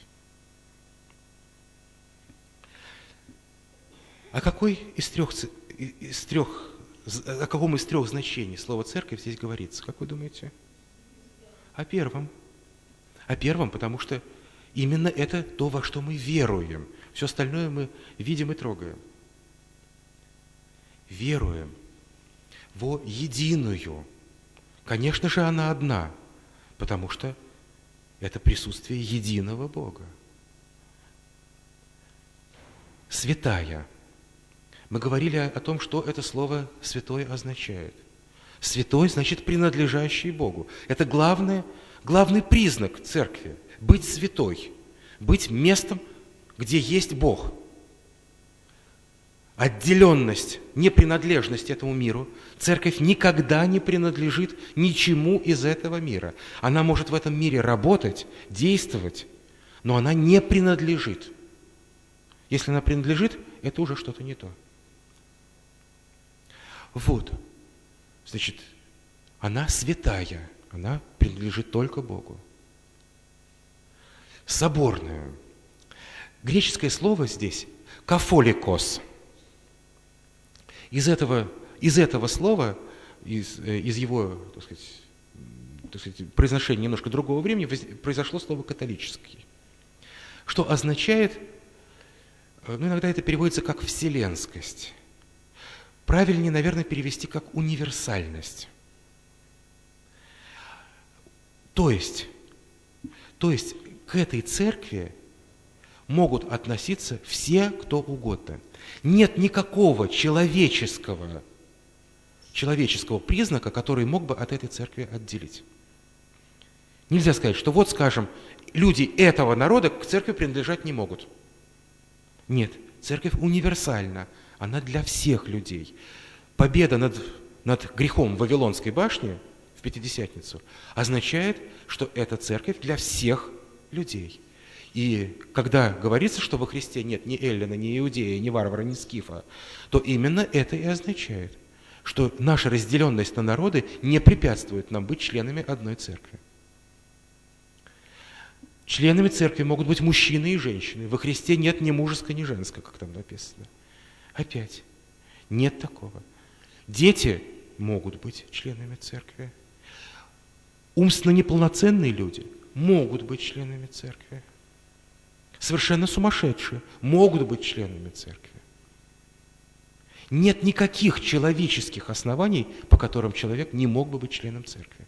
О каком из трех значений слова «церковь» здесь говорится? Как вы думаете? О первом. О первом, потому что именно это то, во что мы веруем. Все остальное мы видим и трогаем. Веруем во единую. Конечно же, она одна, потому что это присутствие единого Бога. Святая. Мы говорили о том, что это слово «святой» означает. Святой значит принадлежащий Богу. Это главный признак церкви – быть святой, быть местом, где есть Бог. Отделенность, непринадлежность этому миру. Церковь никогда не принадлежит ничему из этого мира. Она может в этом мире работать, действовать, но она не принадлежит. Если она принадлежит, это уже что-то не то. Вот. Значит, она святая, она принадлежит только Богу. Соборная. Греческое слово здесь «кафоликос». Из этого слова, из его, так сказать, произношения немножко другого времени, произошло слово «католический», что означает, иногда это переводится как «вселенскость». Правильнее, наверное, перевести как «универсальность». То есть к этой церкви могут относиться все, кто угодно. Нет никакого человеческого признака, который мог бы от этой церкви отделить. Нельзя сказать, что вот, скажем, люди этого народа к церкви принадлежать не могут. Нет, церковь универсальна, она для всех людей. Победа над грехом в Вавилонской башне в Пятидесятницу означает, что эта церковь для всех людей. И когда говорится, что во Христе нет ни эллина, ни иудея, ни варвара, ни скифа, то именно это и означает, что наша разделенность на народы не препятствует нам быть членами одной церкви. Членами церкви могут быть мужчины и женщины. Во Христе нет ни мужеского, ни женского, как там написано. Опять, нет такого. Дети могут быть членами церкви. Умственно неполноценные люди могут быть членами церкви. Совершенно сумасшедшие могут быть членами церкви. Нет никаких человеческих оснований, по которым человек не мог бы быть членом церкви.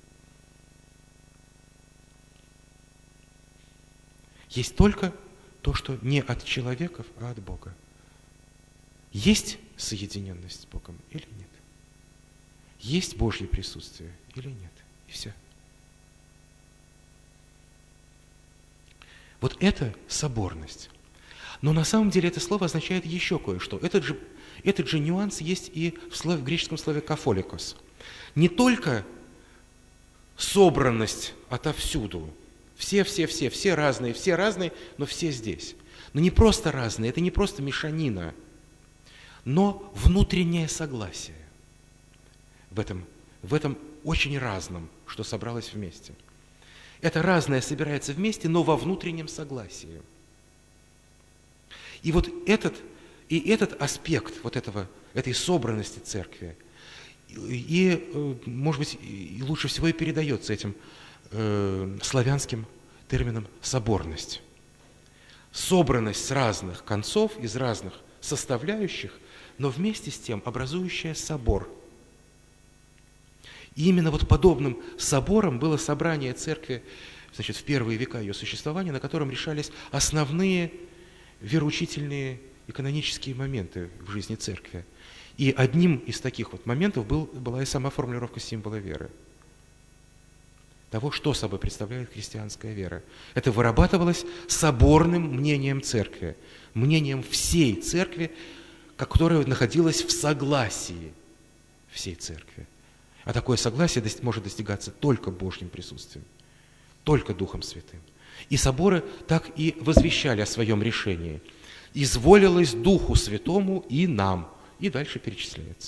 Есть только то, что не от человеков, а от Бога. Есть соединенность с Богом или нет? Есть Божье присутствие или нет? И все. Вот это соборность. Но на самом деле это слово означает еще кое-что. Этот же нюанс есть и в греческом слове «кафоликос». Не только собранность отовсюду. Все разные, но все здесь. Но не просто разные, это не просто мешанина, но внутреннее согласие в этом очень разном, что собралось вместе. Это разное собирается вместе, но во внутреннем согласии. И вот этот аспект этой собранности церкви, может быть, и лучше всего и передается этим славянским термином «соборность». Собранность с разных концов, из разных составляющих, но вместе с тем образующая собор. И именно вот подобным собором было собрание церкви, в первые века ее существования, на котором решались основные вероучительные и канонические моменты в жизни церкви. И одним из таких вот моментов была и сама формулировка символа веры. Того, что собой представляет христианская вера. Это вырабатывалось соборным мнением церкви, мнением всей церкви, которая находилась в согласии всей церкви. А такое согласие может достигаться только Божьим присутствием, только Духом Святым. И соборы так и возвещали о своем решении. «Изволилось Духу Святому и нам». И дальше перечисляется.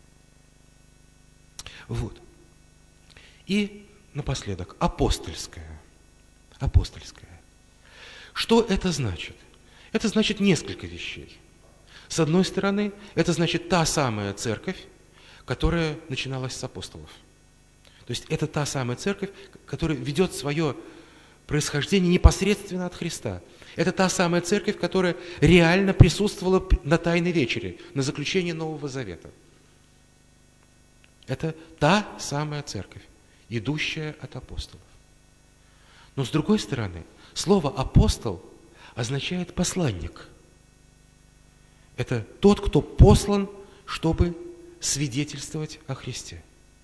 Вот. И напоследок, апостольская. Апостольская. Что это значит? Это значит несколько вещей. С одной стороны, это значит та самая церковь, которая начиналась с апостолов. То есть это та самая церковь, которая ведет свое происхождение непосредственно от Христа. Это та самая церковь, которая реально присутствовала на Тайной вечере, на заключении Нового Завета. Это та самая церковь, идущая от апостолов. Но с другой стороны, слово «апостол» означает «посланник». Это тот, кто послан, чтобы свидетельствовать о Христе.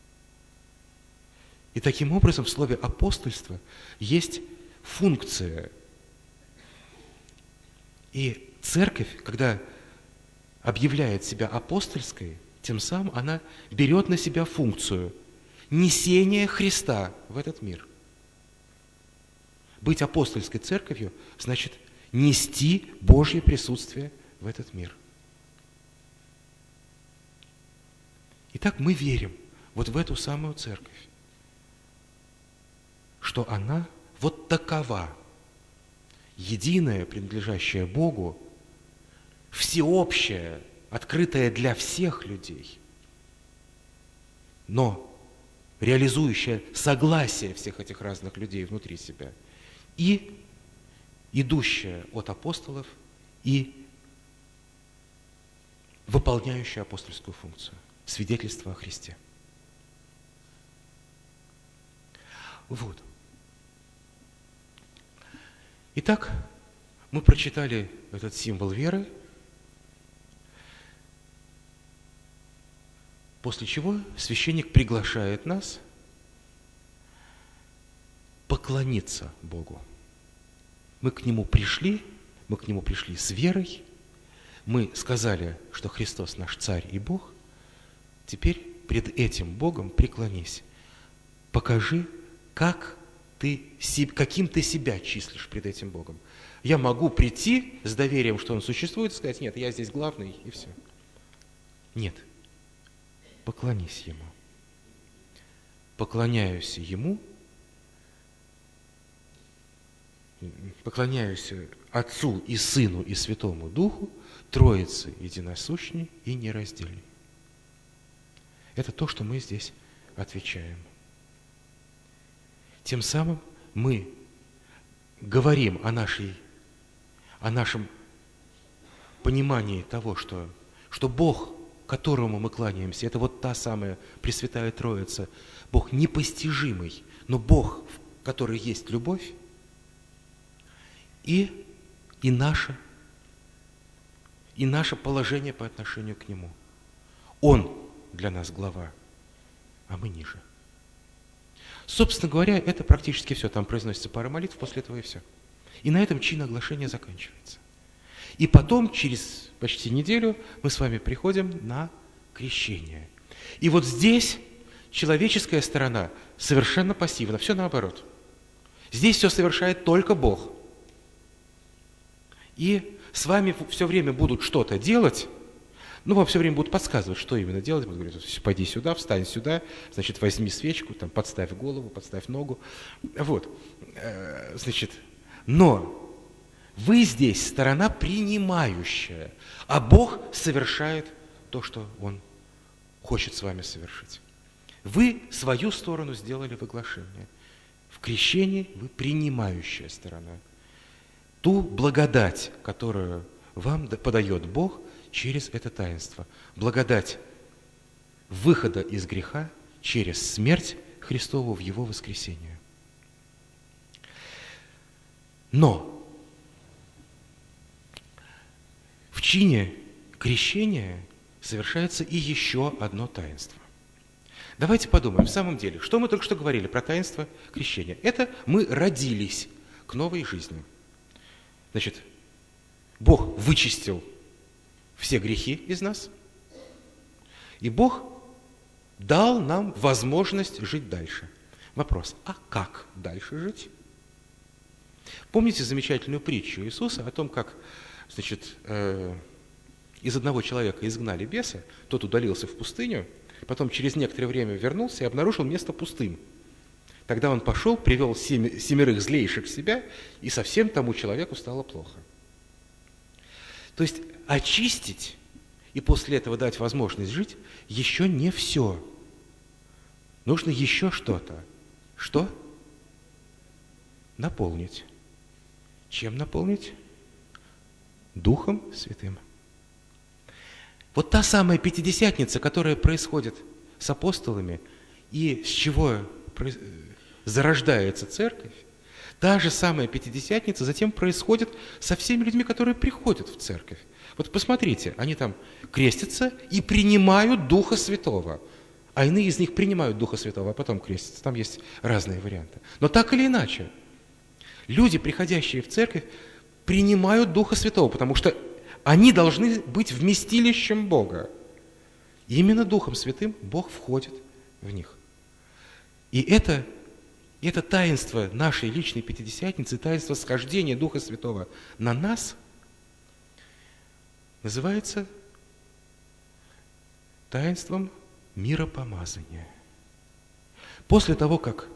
И таким образом в слове «апостольство» есть функция. И церковь, когда объявляет себя апостольской, тем самым она берет на себя функцию несения Христа в этот мир. Быть апостольской церковью значит нести Божье присутствие в этот мир. Итак, мы верим вот в эту самую церковь, что она вот такова, единая, принадлежащая Богу, всеобщая, открытая для всех людей, но реализующая согласие всех этих разных людей внутри себя, и идущая от апостолов, и выполняющая апостольскую функцию, свидетельство о Христе. Вот. Итак, мы прочитали этот символ веры, после чего священник приглашает нас поклониться Богу. Мы к Нему пришли с верой, мы сказали, что Христос наш Царь и Бог, теперь пред этим Богом преклонись, покажи, каким ты себя числишь пред этим Богом. Я могу прийти с доверием, что Он существует, и сказать: нет, я здесь главный, и все. Нет. Поклонись Ему. Поклоняюсь Ему, поклоняюсь Отцу и Сыну и Святому Духу, Троице единосущней и нераздельной. Это то, что мы здесь отвечаем. Тем самым мы говорим о нашем понимании того, что Бог, которому мы кланяемся, это вот та самая Пресвятая Троица, Бог непостижимый, но Бог, который есть любовь, и наше положение по отношению к Нему. Он для нас глава, а мы ниже. Собственно говоря, это практически все. Там произносится пара молитв, после этого и все. И на этом чин оглашения заканчивается. И потом, через почти неделю, мы с вами приходим на крещение. И вот здесь человеческая сторона совершенно пассивна, все наоборот. Здесь все совершает только Бог. И с вами все время будут что-то делать, вам все время будут подсказывать, что именно делать. Будут говорить: пойди сюда, встань сюда, значит, возьми свечку, там, подставь голову, подставь ногу. Вот. Значит, но вы здесь сторона принимающая, а Бог совершает то, что Он хочет с вами совершить. Вы свою сторону сделали в оглашении. В крещении вы принимающая сторона. Ту благодать, которую вам подает Бог через это таинство. Благодать выхода из греха через смерть Христову в Его воскресение. Но в чине крещения совершается и еще одно таинство. Давайте подумаем, в самом деле, что мы только что говорили про таинство крещения. Это мы родились к новой жизни. Значит, Бог вычистил все грехи из нас, и Бог дал нам возможность жить дальше. Вопрос: а как дальше жить? Помните замечательную притчу Иисуса о том, как, значит, из одного человека изгнали беса, тот удалился в пустыню, потом через некоторое время вернулся и обнаружил место пустым. Тогда он пошел, привел 7 злейших себя, и совсем тому человеку стало плохо. То есть очистить и после этого дать возможность жить еще не все. Нужно еще что-то. Что? Наполнить. Чем наполнить? Духом Святым. Вот та самая Пятидесятница, которая происходит с апостолами и с чего зарождается церковь, та же самая Пятидесятница затем происходит со всеми людьми, которые приходят в церковь. Вот посмотрите, они там крестятся и принимают Духа Святого. А иные из них принимают Духа Святого, а потом крестятся. Там есть разные варианты. Но так или иначе, люди, приходящие в церковь, принимают Духа Святого, потому что они должны быть вместилищем Бога. И именно Духом Святым Бог входит в них. И это таинство нашей личной Пятидесятницы, таинство схождения Духа Святого на нас называется таинством миропомазания. После того, как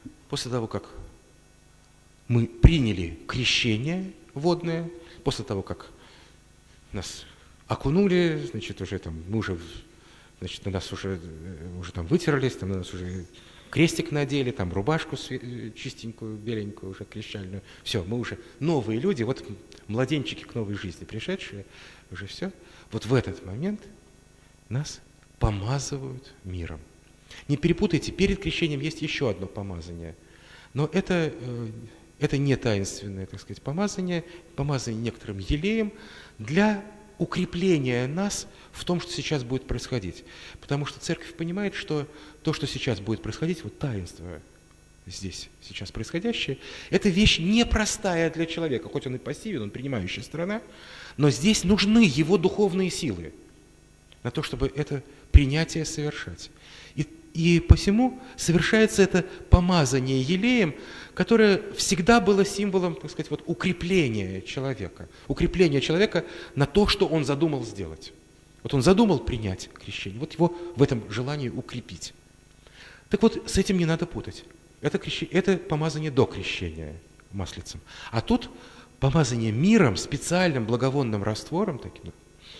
мы приняли крещение водное, после того, как нас окунули, значит, уже там, мы уже, значит, на нас уже там вытерлись, там на нас уже крестик надели, там рубашку чистенькую, беленькую, уже крещальную. Все, мы уже новые люди, вот младенчики к новой жизни пришедшие, уже все. Вот в этот момент нас помазывают миром. Не перепутайте, перед крещением есть еще одно помазание. Но это не таинственное, так сказать, помазание некоторым елеем для укрепления нас в том, что сейчас будет происходить. Потому что церковь понимает, что то, что сейчас будет происходить, вот таинство здесь сейчас происходящее, это вещь непростая для человека, хоть он и пассивен, он принимающая сторона, но здесь нужны его духовные силы на то, чтобы это принятие совершать. И посему совершается это помазание елеем, которое всегда было символом, так сказать, вот укрепления человека на то, что он задумал сделать. Вот он задумал принять крещение, вот его в этом желании укрепить. Так вот, с этим не надо путать. Это помазание до крещения маслицем. А тут помазание миром, специальным благовонным раствором, таким,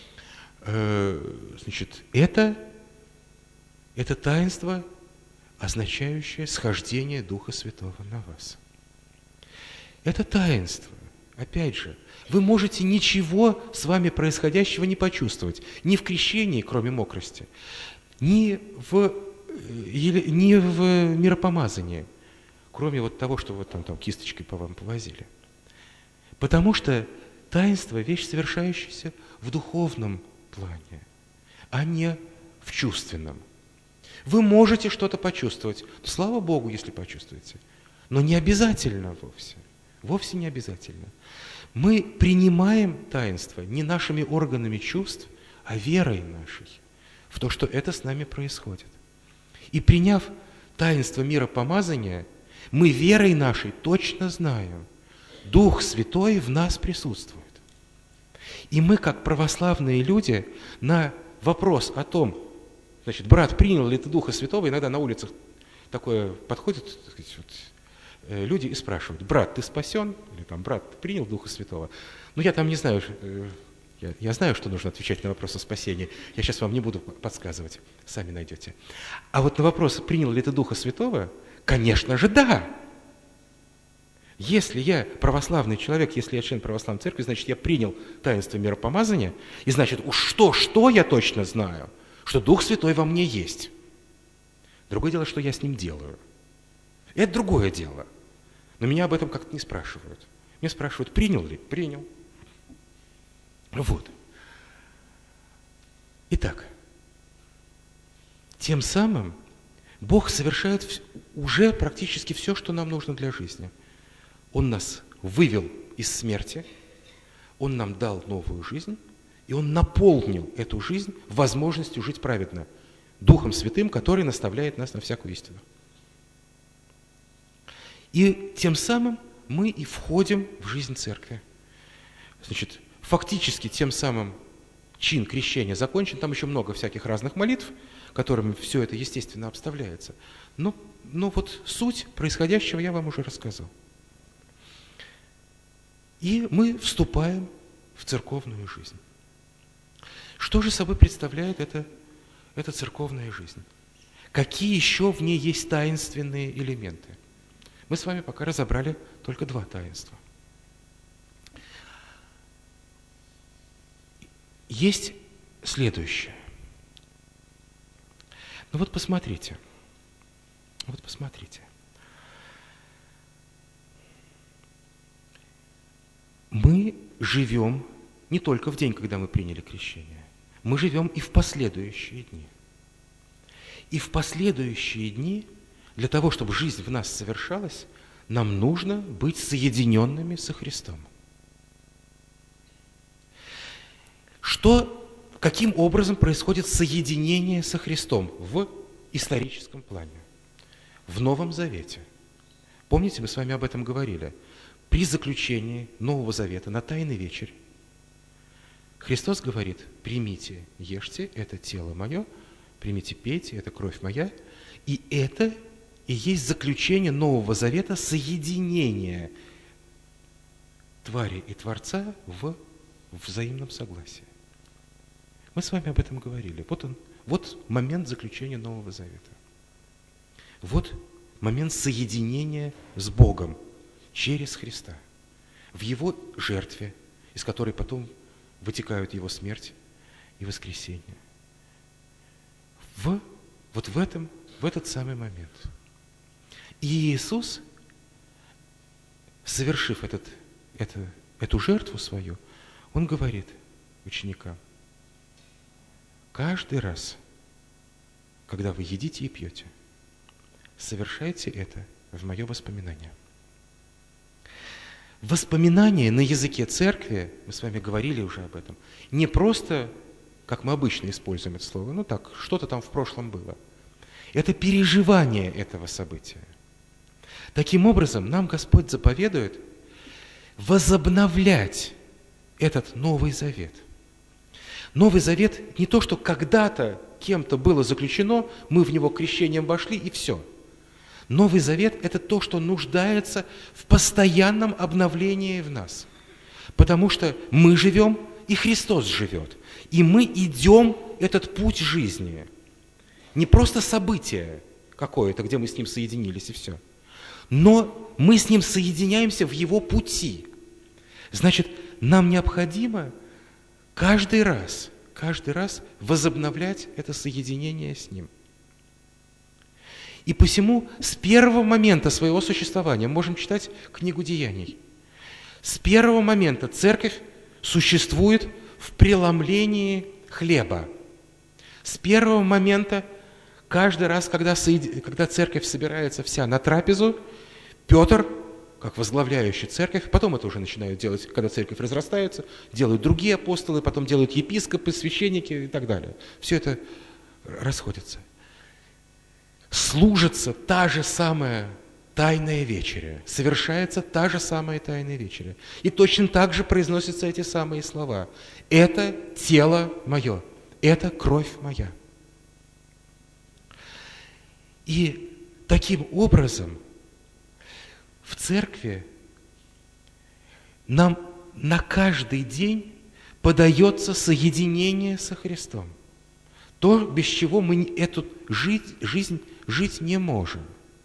значит, это таинство, означающее схождение Духа Святого на вас. Это таинство, опять же, вы можете ничего с вами происходящего не почувствовать, ни в крещении, кроме мокрости, ни в миропомазании, кроме вот того, что вот там кисточкой по вам повозили. Потому что таинство – вещь, совершающаяся в духовном плане, а не в чувственном. Вы можете что-то почувствовать, слава Богу, если почувствуете, но не обязательно вовсе, вовсе не обязательно. Мы принимаем таинство не нашими органами чувств, а верой нашей в то, что это с нами происходит. И приняв таинство миропомазания, мы верой нашей точно знаем, Дух Святой в нас присутствует. И мы, как православные люди, на вопрос о том, значит, брат, принял ли ты Духа Святого, иногда на улицах такое подходят, так сказать, вот, люди и спрашивают: брат, ты спасен? Или там: брат, ты принял Духа Святого? Ну, я там не знаю, я знаю, что нужно отвечать на вопрос о спасении. Я сейчас вам не буду подсказывать, сами найдете. А вот на вопрос, принял ли ты Духа Святого, конечно же, да. Если я православный человек, если я член православной церкви, значит, я принял таинство миропомазания, и значит, уж что я точно знаю, что Дух Святой во мне есть. Другое дело, что я с ним делаю. Это другое дело. Но меня об этом как-то не спрашивают. Меня спрашивают: принял ли? Принял. Вот. Итак, тем самым Бог совершает уже практически все, что нам нужно для жизни. Он нас вывел из смерти, Он нам дал новую жизнь, и Он наполнил эту жизнь возможностью жить праведно, Духом Святым, который наставляет нас на всякую истину. И тем самым мы и входим в жизнь церкви. Значит, фактически тем самым чин крещения закончен, там еще много всяких разных молитв, которыми все это, естественно, обставляется. Но вот суть происходящего я вам уже рассказал. И мы вступаем в церковную жизнь. Что же собой представляет эта церковная жизнь? Какие еще в ней есть таинственные элементы? Мы с вами пока разобрали только 2 таинства. Есть следующее. Ну вот посмотрите. Вот посмотрите. Мы живем не только в день, когда мы приняли крещение. Мы живем и в последующие дни. И в последующие дни, для того, чтобы жизнь в нас совершалась, нам нужно быть соединенными со Христом. Каким образом происходит соединение со Христом в историческом плане, в Новом Завете? Помните, мы с вами об этом говорили. При заключении Нового Завета на Тайной вечере Христос говорит: примите, ешьте, это тело мое, примите, пейте, это кровь моя. И это и есть заключение Нового Завета, соединение твари и Творца в взаимном согласии. Мы с вами об этом говорили. Вот момент заключения Нового Завета. Вот момент соединения с Богом через Христа, в Его жертве, из которой потом вытекают Его смерть и воскресение. В этот самый момент. И Иисус, совершив эту жертву свою, Он говорит ученикам: каждый раз, когда вы едите и пьете, совершайте это в мое воспоминание. Воспоминание на языке церкви, мы с вами говорили уже об этом, не просто, как мы обычно используем это слово, ну так, что-то там в прошлом было. Это переживание этого события. Таким образом, нам Господь заповедует возобновлять этот Новый Завет. Новый Завет не то, что когда-то кем-то было заключено, мы в него крещением вошли и все. Новый Завет – это то, что нуждается в постоянном обновлении в нас. Потому что мы живем, и Христос живет. И мы идем этот путь жизни. Не просто событие какое-то, где мы с Ним соединились и все. Но мы с Ним соединяемся в Его пути. Значит, нам необходимо каждый раз возобновлять это соединение с Ним. И посему с первого момента своего существования, можем читать книгу Деяний, с первого момента церковь существует в преломлении хлеба. С первого момента, каждый раз, когда церковь собирается вся на трапезу, Петр, как возглавляющий церковь, потом это уже начинают делать, когда церковь разрастается, делают другие апостолы, потом делают епископы, священники и так далее. Все это расходится. Служится та же самая Тайная вечеря, совершается та же самая Тайная вечеря. И точно так же произносятся эти самые слова. Это тело мое, это кровь моя. И таким образом в церкви нам на каждый день подается соединение со Христом. То, без чего мы эту жизнь жить не можем.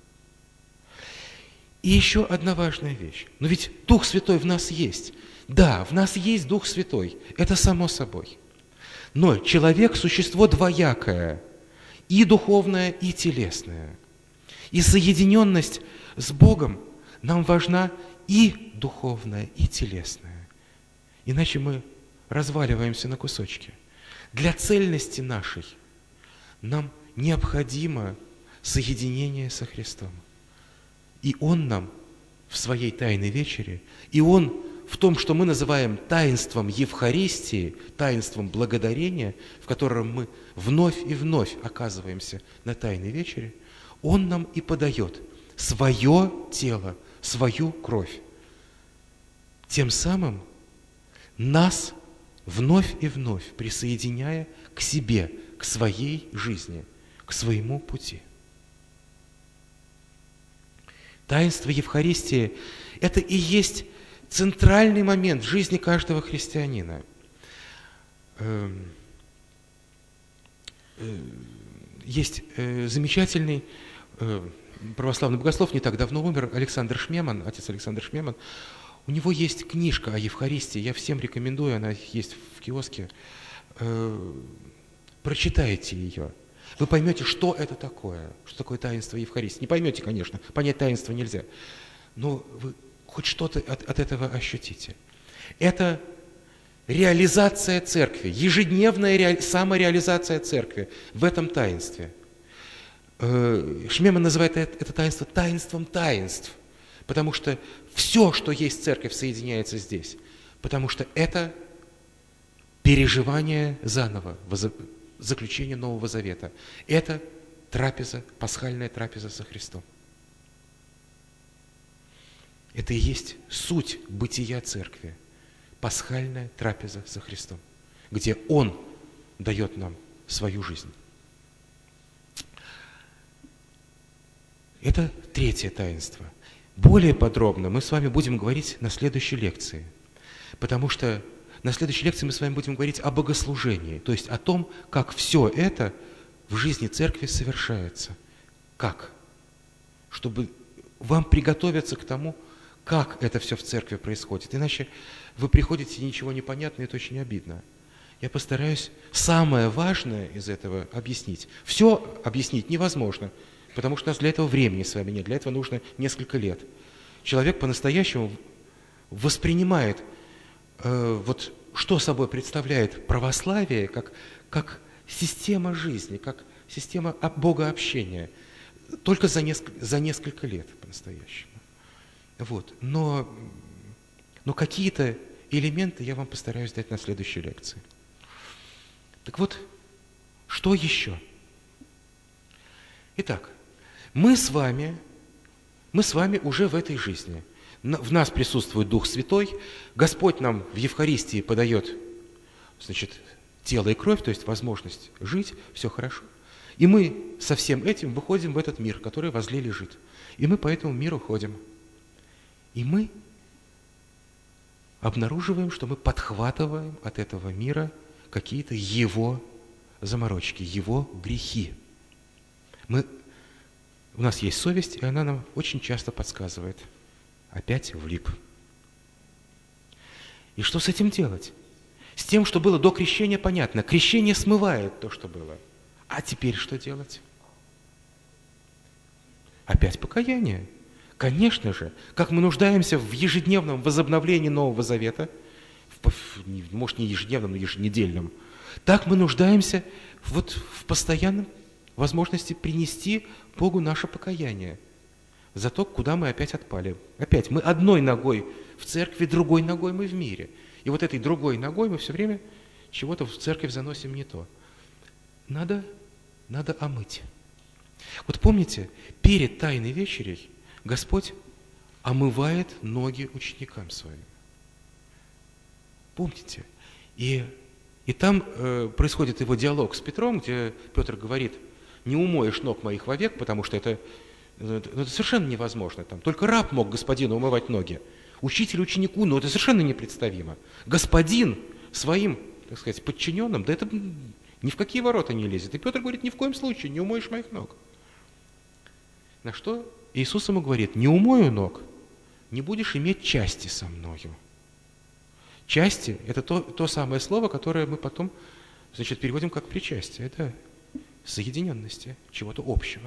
И еще одна важная вещь. Но ведь Дух Святой в нас есть. Да, в нас есть Дух Святой. Это само собой. Но человек – существо двоякое. И духовное, и телесное. И соединенность с Богом нам важна и духовная, и телесная. Иначе мы разваливаемся на кусочки. Для цельности нашей нам необходимо соединение со Христом. И Он нам в своей Тайной вечере, и Он в том, что мы называем таинством Евхаристии, таинством благодарения, в котором мы вновь и вновь оказываемся на Тайной вечере, Он нам и подает свое тело, свою кровь. Тем самым нас вновь и вновь присоединяя к себе, к своей жизни, к своему пути. Таинство Евхаристии – это и есть центральный момент в жизни каждого христианина. Есть замечательный православный богослов, не так давно умер, Александр Шмеман, отец Александр Шмеман. У него есть книжка о Евхаристии, я всем рекомендую, она есть в киоске. Прочитайте ее. Вы поймете, что это такое, что такое таинство Евхаристии. Не поймете, конечно, понять таинство нельзя, но вы хоть что-то от этого ощутите. Это реализация церкви, ежедневная самореализация церкви в этом таинстве. Шмеман называет это таинство таинством таинств, потому что все, что есть церковь, соединяется здесь, потому что это переживание заново, заключение Нового Завета. Это трапеза, пасхальная трапеза со Христом. Это и есть суть бытия церкви. Пасхальная трапеза со Христом, где Он дает нам свою жизнь. Это третье таинство. Более подробно мы с вами будем говорить на следующей лекции, потому что на следующей лекции мы с вами будем говорить о богослужении, то есть о том, как все это в жизни церкви совершается. Как? Чтобы вам приготовиться к тому, как это все в церкви происходит. Иначе вы приходите, и ничего не понятно, и это очень обидно. Я постараюсь самое важное из этого объяснить. Все объяснить невозможно, потому что у нас для этого времени с вами нет, для этого нужно несколько лет. Человек по-настоящему воспринимает, вот что собой представляет православие, как система жизни, как система богообщения, только за несколько лет по-настоящему. Вот. Но какие-то элементы я вам постараюсь дать на следующей лекции. Так вот, что еще? Итак, мы с вами уже в этой жизни. В нас присутствует Дух Святой, Господь нам в Евхаристии подает, значит, тело и кровь, то есть возможность жить, все хорошо. И мы со всем этим выходим в этот мир, который возле лежит. И мы по этому миру ходим. И мы обнаруживаем, что мы подхватываем от этого мира какие-то его заморочки, его грехи. У нас есть совесть, и она нам очень часто подсказывает. Опять влип. И что с этим делать? С тем, что было до крещения, понятно. Крещение смывает то, что было. А теперь что делать? Опять покаяние. Конечно же, как мы нуждаемся в ежедневном возобновлении Нового Завета, может, не ежедневном, но еженедельном, так мы нуждаемся вот в постоянном возможности принести Богу наше покаяние за то, куда мы опять отпали. Опять мы одной ногой в церкви, другой ногой мы в мире. И вот этой другой ногой мы все время чего-то в церковь заносим не то. Надо омыть. Вот помните, перед Тайной вечерей Господь омывает ноги ученикам своим. Помните? И там происходит его диалог с Петром, где Петр говорит: не умоешь ног моих вовек, потому что это совершенно невозможно. Там только раб мог господину умывать ноги. Учитель ученику, это совершенно непредставимо. Господин своим, так сказать, подчиненным, да это ни в какие ворота не лезет. И Петр говорит: ни в коем случае не умоешь моих ног. На что Иисус ему говорит: не умою ног, не будешь иметь части со мною. Части – это то самое слово, которое мы потом, значит, переводим как причастие. Это соединенности, чего-то общего.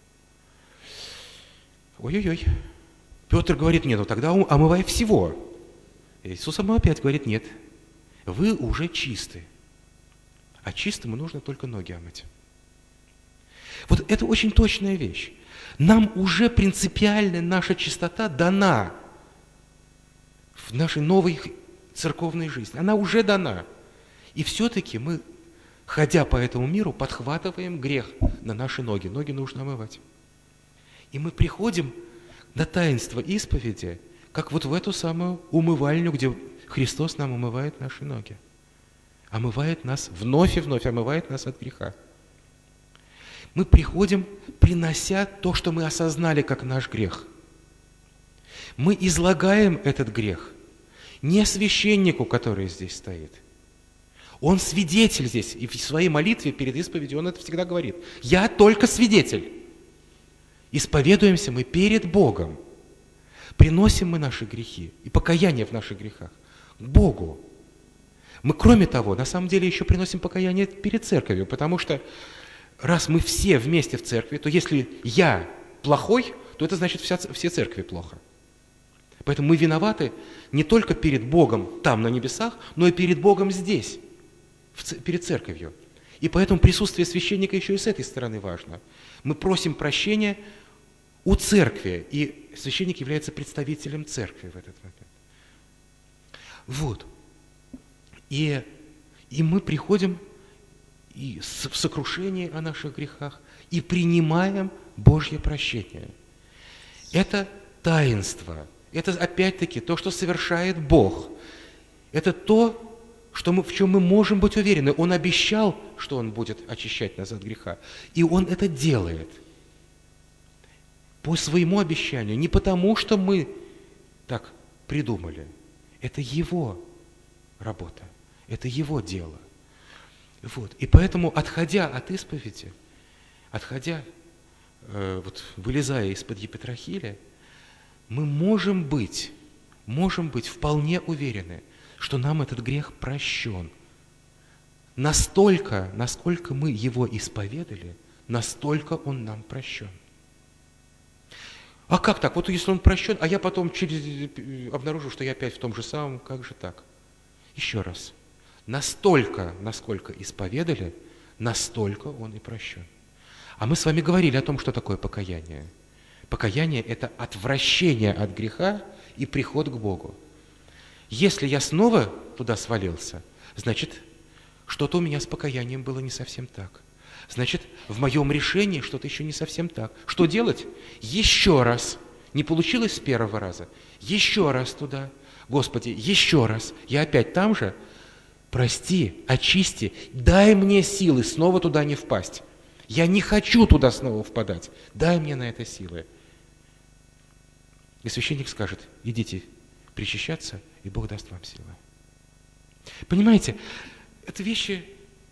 Ой-ой-ой. Петр говорит: нет, тогда омывай всего. Иисус ему опять говорит: нет, вы уже чисты. А чистому нужно только ноги омыть. Вот это очень точная вещь. Нам уже принципиально наша чистота дана в нашей новой церковной жизни. Она уже дана. И все-таки мы, ходя по этому миру, подхватываем грех на наши ноги. Ноги нужно омывать. И мы приходим на таинство исповеди, как вот в эту самую умывальню, где Христос нам омывает наши ноги. Омывает нас вновь и вновь, омывает нас от греха. Мы приходим, принося то, что мы осознали как наш грех. Мы излагаем этот грех не священнику, который здесь стоит. Он свидетель здесь, и в своей молитве перед исповедью он это всегда говорит. Я только свидетель. Исповедуемся мы перед Богом. Приносим мы наши грехи и покаяние в наших грехах к Богу. Мы, кроме того, на самом деле еще приносим покаяние перед церковью, потому что раз мы все вместе в церкви, то если я плохой, то это значит все церкви плохо. Поэтому мы виноваты не только перед Богом там, на небесах, но и перед Богом здесь, перед церковью. И поэтому присутствие священника еще и с этой стороны важно. Мы просим прощения у церкви, и священник является представителем церкви в этот момент. Вот. И мы приходим в сокрушении о наших грехах и принимаем Божье прощение. Это таинство. Это опять-таки то, что совершает Бог. Это то, в чем мы можем быть уверены. Он обещал, что Он будет очищать нас от греха. И Он это делает. По своему обещанию. Не потому, что мы так придумали. Это Его работа. Это Его дело. Вот. И поэтому, отходя от исповеди, вылезая из-под епитрахиля, мы можем быть вполне уверены, что нам этот грех прощен. Настолько, насколько мы его исповедали, настолько он нам прощен. А как так? Вот если он прощен, а я потом обнаружу, что я опять в том же самом, как же так? Еще раз. Настолько, насколько исповедали, настолько он и прощен. А мы с вами говорили о том, что такое покаяние. Покаяние – это отвращение от греха и приход к Богу. Если я снова туда свалился, значит, что-то у меня с покаянием было не совсем так. Значит, в моем решении что-то еще не совсем так. Что делать? Еще раз. Не получилось с первого раза? Еще раз туда. Господи, еще раз. Я опять там же? Прости, очисти, дай мне силы снова туда не впасть. Я не хочу туда снова впадать. Дай мне на это силы. И священник скажет: идите причащаться, и Бог даст вам силы. Понимаете, это вещи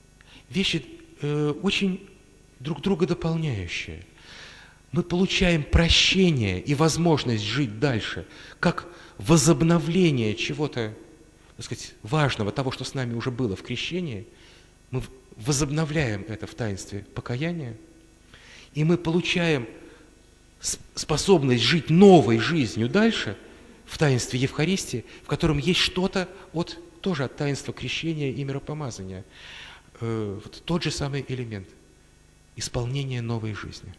очень друг друга дополняющие. Мы получаем прощение и возможность жить дальше, как возобновление чего-то, так сказать, важного, того, что с нами уже было в крещении. Мы возобновляем это в таинстве покаяния, и мы получаем способность жить новой жизнью дальше в таинстве Евхаристии, в котором есть что-то тоже от таинства крещения и миропомазания. Тот же самый элемент – исполнение новой жизни.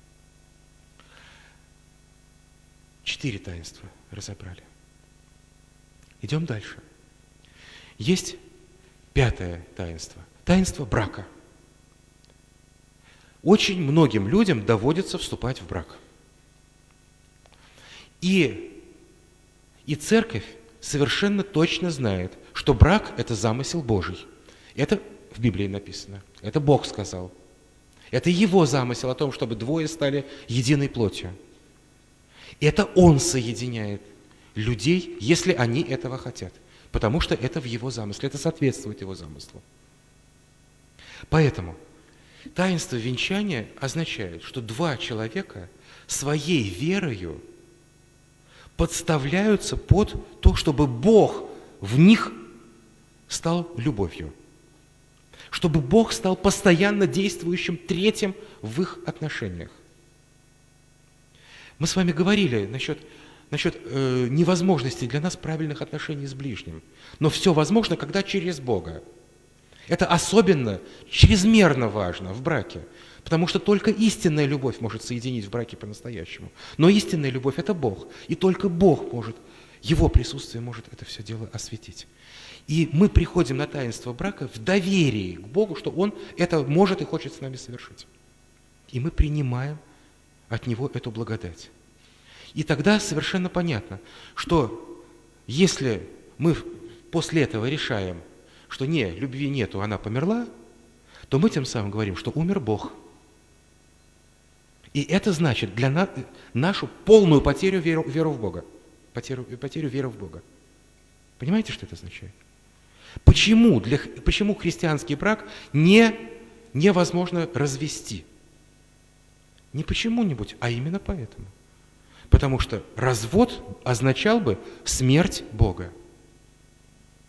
4 таинства разобрали. Идем дальше. Есть 5-е таинство. Таинство брака. Очень многим людям доводится вступать в брак. И церковь совершенно точно знает, что брак – это замысел Божий. Это в Библии написано. Это Бог сказал. Это Его замысел о том, чтобы двое стали единой плотью. Это Он соединяет людей, если они этого хотят. Потому что это в Его замысле, это соответствует Его замыслу. Поэтому таинство венчания означает, что 2 человека своей верою подставляются под то, чтобы Бог в них стал любовью. Чтобы Бог стал постоянно действующим третьим в их отношениях. Мы с вами говорили насчет невозможности для нас правильных отношений с ближним. Но все возможно, когда через Бога. Это особенно, чрезмерно важно в браке, потому что только истинная любовь может соединить в браке по-настоящему. Но истинная любовь – это Бог, и только Бог может, Его присутствие может это все дело осветить. И мы приходим на таинство брака в доверии к Богу, что Он это может и хочет с нами совершить. И мы принимаем от Него эту благодать. И тогда совершенно понятно, что если мы после этого решаем, что любви нету, она померла, то мы тем самым говорим, что умер Бог. И это значит для нас нашу полную потерю веры в Бога. Потерю веры в Бога. Понимаете, что это означает? Почему христианский брак невозможно развести? Не почему-нибудь, а именно поэтому. Потому что развод означал бы смерть Бога.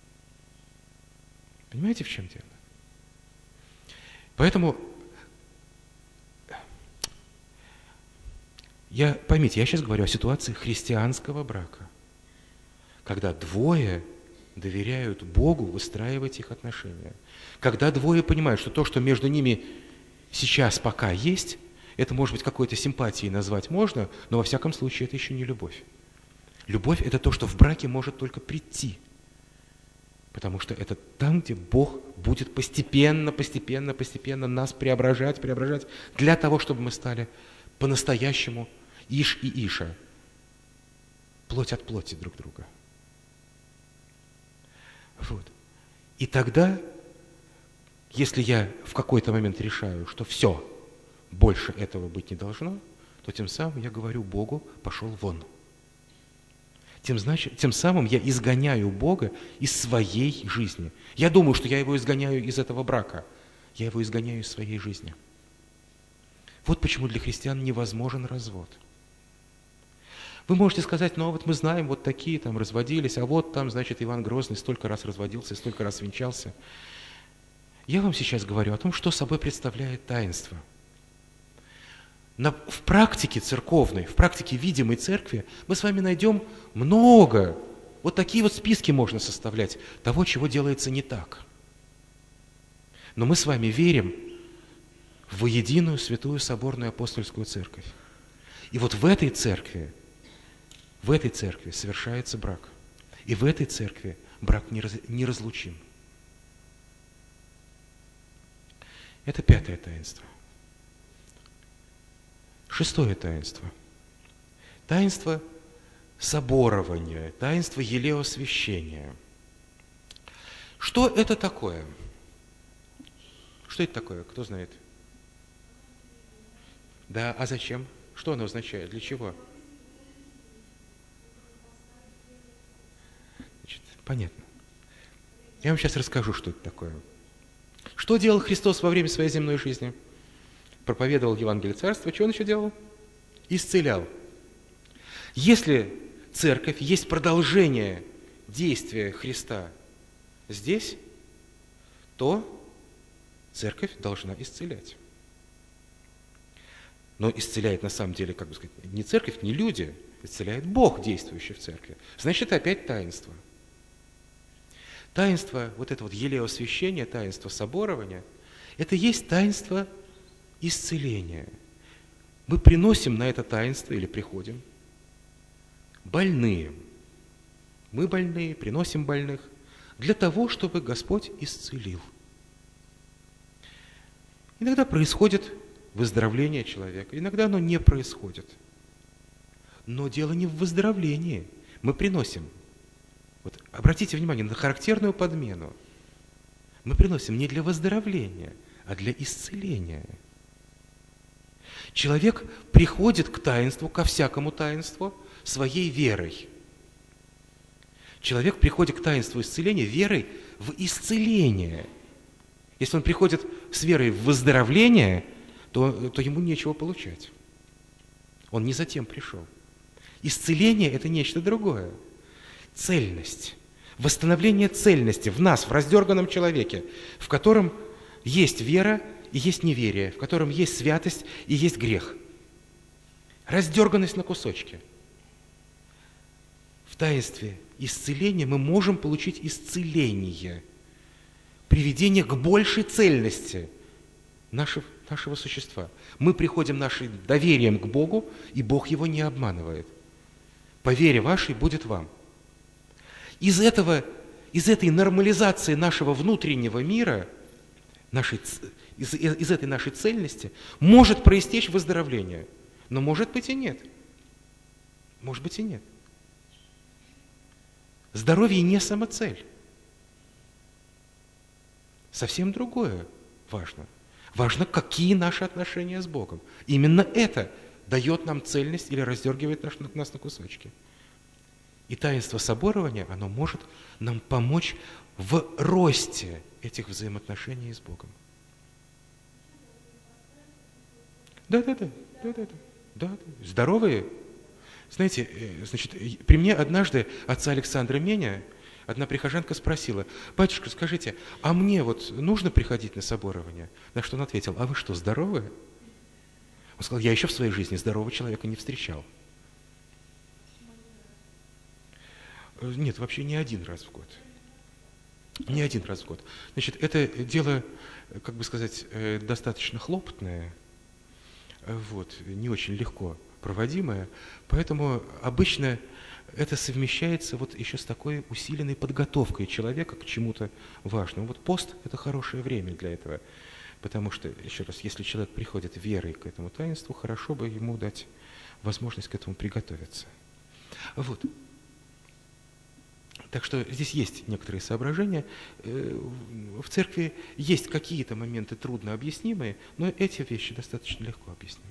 Понимаете, в чем дело? Поэтому Поймите, я сейчас говорю о ситуации христианского брака, когда двое доверяют Богу выстраивать их отношения. Когда двое понимают, что то, что между ними сейчас пока есть, это, может быть, какой-то симпатией назвать можно, но во всяком случае это еще не любовь. Любовь – это то, что в браке может только прийти. Потому что это там, где Бог будет постепенно нас преображать, для того, чтобы мы стали по-настоящему Иш и Иша, плоть от плоти друг друга. Вот. И тогда, если я в какой-то момент решаю, что все, больше этого быть не должно, то тем самым я говорю Богу: пошел вон. Тем самым я изгоняю Бога из своей жизни. Я думаю, что я его изгоняю из этого брака. Я его изгоняю из своей жизни. Вот почему для христиан невозможен развод. Вы можете сказать: ну вот мы знаем, вот такие там разводились, а вот там, значит, Иван Грозный столько раз разводился, столько раз венчался. Я вам сейчас говорю о том, что собой представляет таинство. В практике церковной, в практике видимой церкви мы с вами найдем много. Вот такие вот списки можно составлять того, чего делается не так. Но мы с вами верим в воединую святую соборную апостольскую церковь. И вот в этой церкви совершается брак. И в этой церкви брак неразлучим. Это пятое таинство. Шестое таинство. Таинство соборования, таинство елеосвящения. Что это такое? Что это такое? Кто знает? Да, а зачем? Что оно означает? Для чего? Значит, понятно. Я вам сейчас расскажу, что это такое. Что делал Христос во время своей земной жизни? Проповедовал Евангелие Царства. Что он еще делал? Исцелял. Если церковь есть продолжение действия Христа здесь, то церковь должна исцелять. Но исцеляет на самом деле, как бы сказать, не церковь, не люди, исцеляет Бог, действующий в церкви. Значит, это опять таинство. Таинство, вот это вот елеосвящение, таинство соборования, это есть таинство исцеления. Мы приносим на это таинство или приходим больные. Мы больные, приносим больных для того, чтобы Господь исцелил. Иногда происходит выздоровление человека, иногда оно не происходит. Но дело не в выздоровлении. Мы приносим. Вот обратите внимание на характерную подмену. Мы приносим не для выздоровления, а для исцеления. Человек приходит к таинству, ко всякому таинству, своей верой. Человек приходит к таинству исцеления верой в исцеление. Если он приходит с верой в выздоровление, то ему нечего получать. Он не затем пришел. Исцеление – это нечто другое. Цельность. Восстановление цельности в нас, в раздерганном человеке, в котором есть вера и есть неверие, в котором есть святость и есть грех. Раздерганность на кусочки. В таинстве исцеления мы можем получить исцеление, приведение к большей цельности нашего существа. Мы приходим нашим доверием к Богу, и Бог его не обманывает. По вере вашей будет вам. Из этой нормализации нашего внутреннего мира, из этой нашей цельности, может проистечь выздоровление. Но может быть и нет. Может быть и нет. Здоровье не самоцель. Совсем другое важно. Важно, какие наши отношения с Богом. Именно это дает нам цельность или раздергивает нас на кусочки. И таинство соборования, оно может нам помочь в росте этих взаимоотношений с Богом. Да. Здоровые. Знаете, значит, при мне однажды отца Александра Меня одна прихожанка спросила: «Батюшка, скажите, а мне вот нужно приходить на соборование?» На что он ответил: «А вы что, здоровые?» Он сказал, я еще в своей жизни здорового человека не встречал. Нет, вообще не один раз в год. Не один раз в год. Значит, это дело, как бы сказать, достаточно хлопотное, вот, не очень легко проводимое, поэтому обычно это совмещается вот еще с такой усиленной подготовкой человека к чему-то важному. Вот пост – это хорошее время для этого, потому что, еще раз, если человек приходит верой к этому таинству, хорошо бы ему дать возможность к этому приготовиться. Вот. Так что здесь есть некоторые соображения. В церкви есть какие-то моменты трудно объяснимые, но эти вещи достаточно легко объяснимы.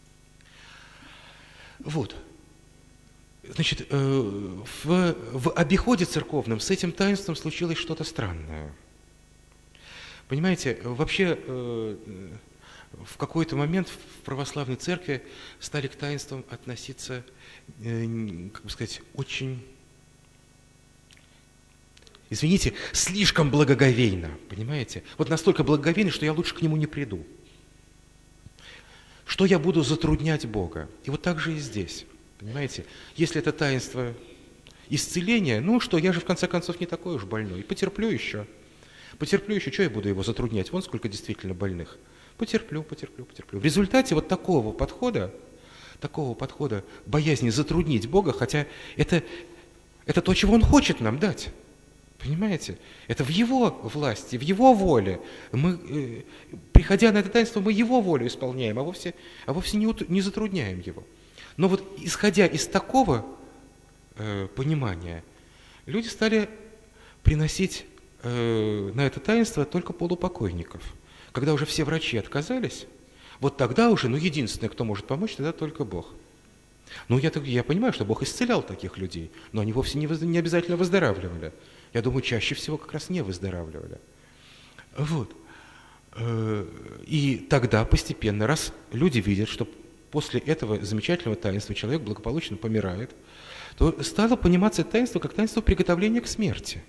Вот. Значит, в обиходе церковном с этим таинством случилось что-то странное. Понимаете, вообще в какой-то момент в православной церкви стали к таинствам относиться, как бы сказать, очень... Извините, слишком благоговейно, понимаете? Вот настолько благоговейно, что я лучше к нему не приду. Что я буду затруднять Бога? И вот так же и здесь, понимаете? Если это таинство исцеления, ну что, я же в конце концов не такой уж больной. Потерплю еще. Потерплю еще, что я буду его затруднять? Вон сколько действительно больных. Потерплю. В результате вот такого подхода, боязни затруднить Бога, хотя это то, чего Он хочет нам дать. Понимаете? Это в Его власти, в Его воле. Мы, приходя на это таинство, мы Его волю исполняем, а вовсе не затрудняем Его. Но вот исходя из такого понимания, люди стали приносить на это таинство только полупокойников. Когда уже все врачи отказались, вот тогда уже, единственное, кто может помочь, тогда только Бог. Я понимаю, что Бог исцелял таких людей, но они вовсе не обязательно выздоравливали. Я думаю, чаще всего как раз не выздоравливали. Вот. И тогда постепенно, раз люди видят, что после этого замечательного таинства человек благополучно помирает, то стало пониматься это таинство как таинство приготовления к смерти.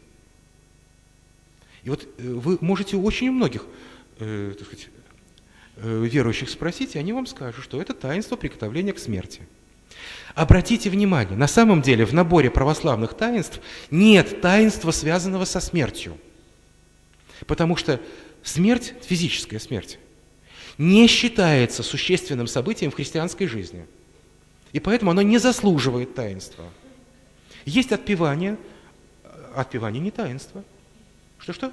И вот вы можете у очень многих, так сказать, верующих спросить, и они вам скажут, что это таинство приготовления к смерти. Обратите внимание, на самом деле в наборе православных таинств нет таинства, связанного со смертью. Потому что смерть, физическая смерть, не считается существенным событием в христианской жизни. И поэтому оно не заслуживает таинства. Есть отпевание, отпевание не таинство. Что?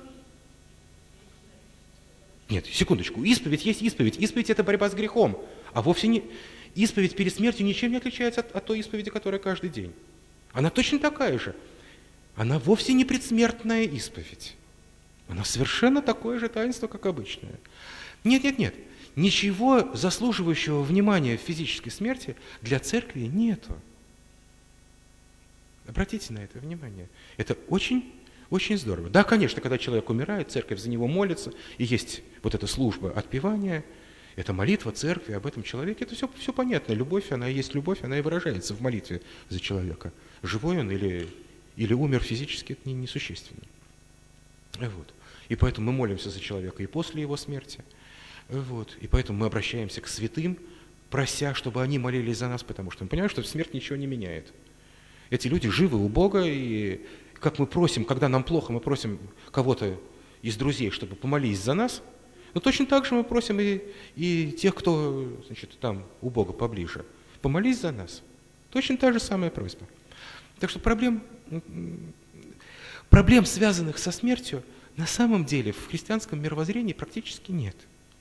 Нет, секундочку, исповедь есть исповедь. Исповедь – это борьба с грехом, а вовсе не... Исповедь перед смертью ничем не отличается от той исповеди, которая каждый день. Она точно такая же. Она вовсе не предсмертная исповедь. Она совершенно такое же таинство, как обычное. Нет. Ничего заслуживающего внимания в физической смерти для церкви нету. Обратите на это внимание. Это очень, очень здорово. Да, конечно, когда человек умирает, церковь за него молится, и есть вот эта служба отпевания, это молитва церкви об этом человеке, это все понятно. Любовь, она и есть любовь, она и выражается в молитве за человека. Живой он или умер физически, это несущественно. Вот. И поэтому мы молимся за человека и после его смерти. Вот. И поэтому мы обращаемся к святым, прося, чтобы они молились за нас, потому что мы понимаем, что смерть ничего не меняет. Эти люди живы у Бога, и как мы просим, когда нам плохо, мы просим кого-то из друзей, чтобы помолились за нас, но точно так же мы просим и тех, кто, значит, там у Бога поближе, помолись за нас. Точно та же самая просьба. Так что проблем, связанных со смертью, на самом деле в христианском мировоззрении практически нет.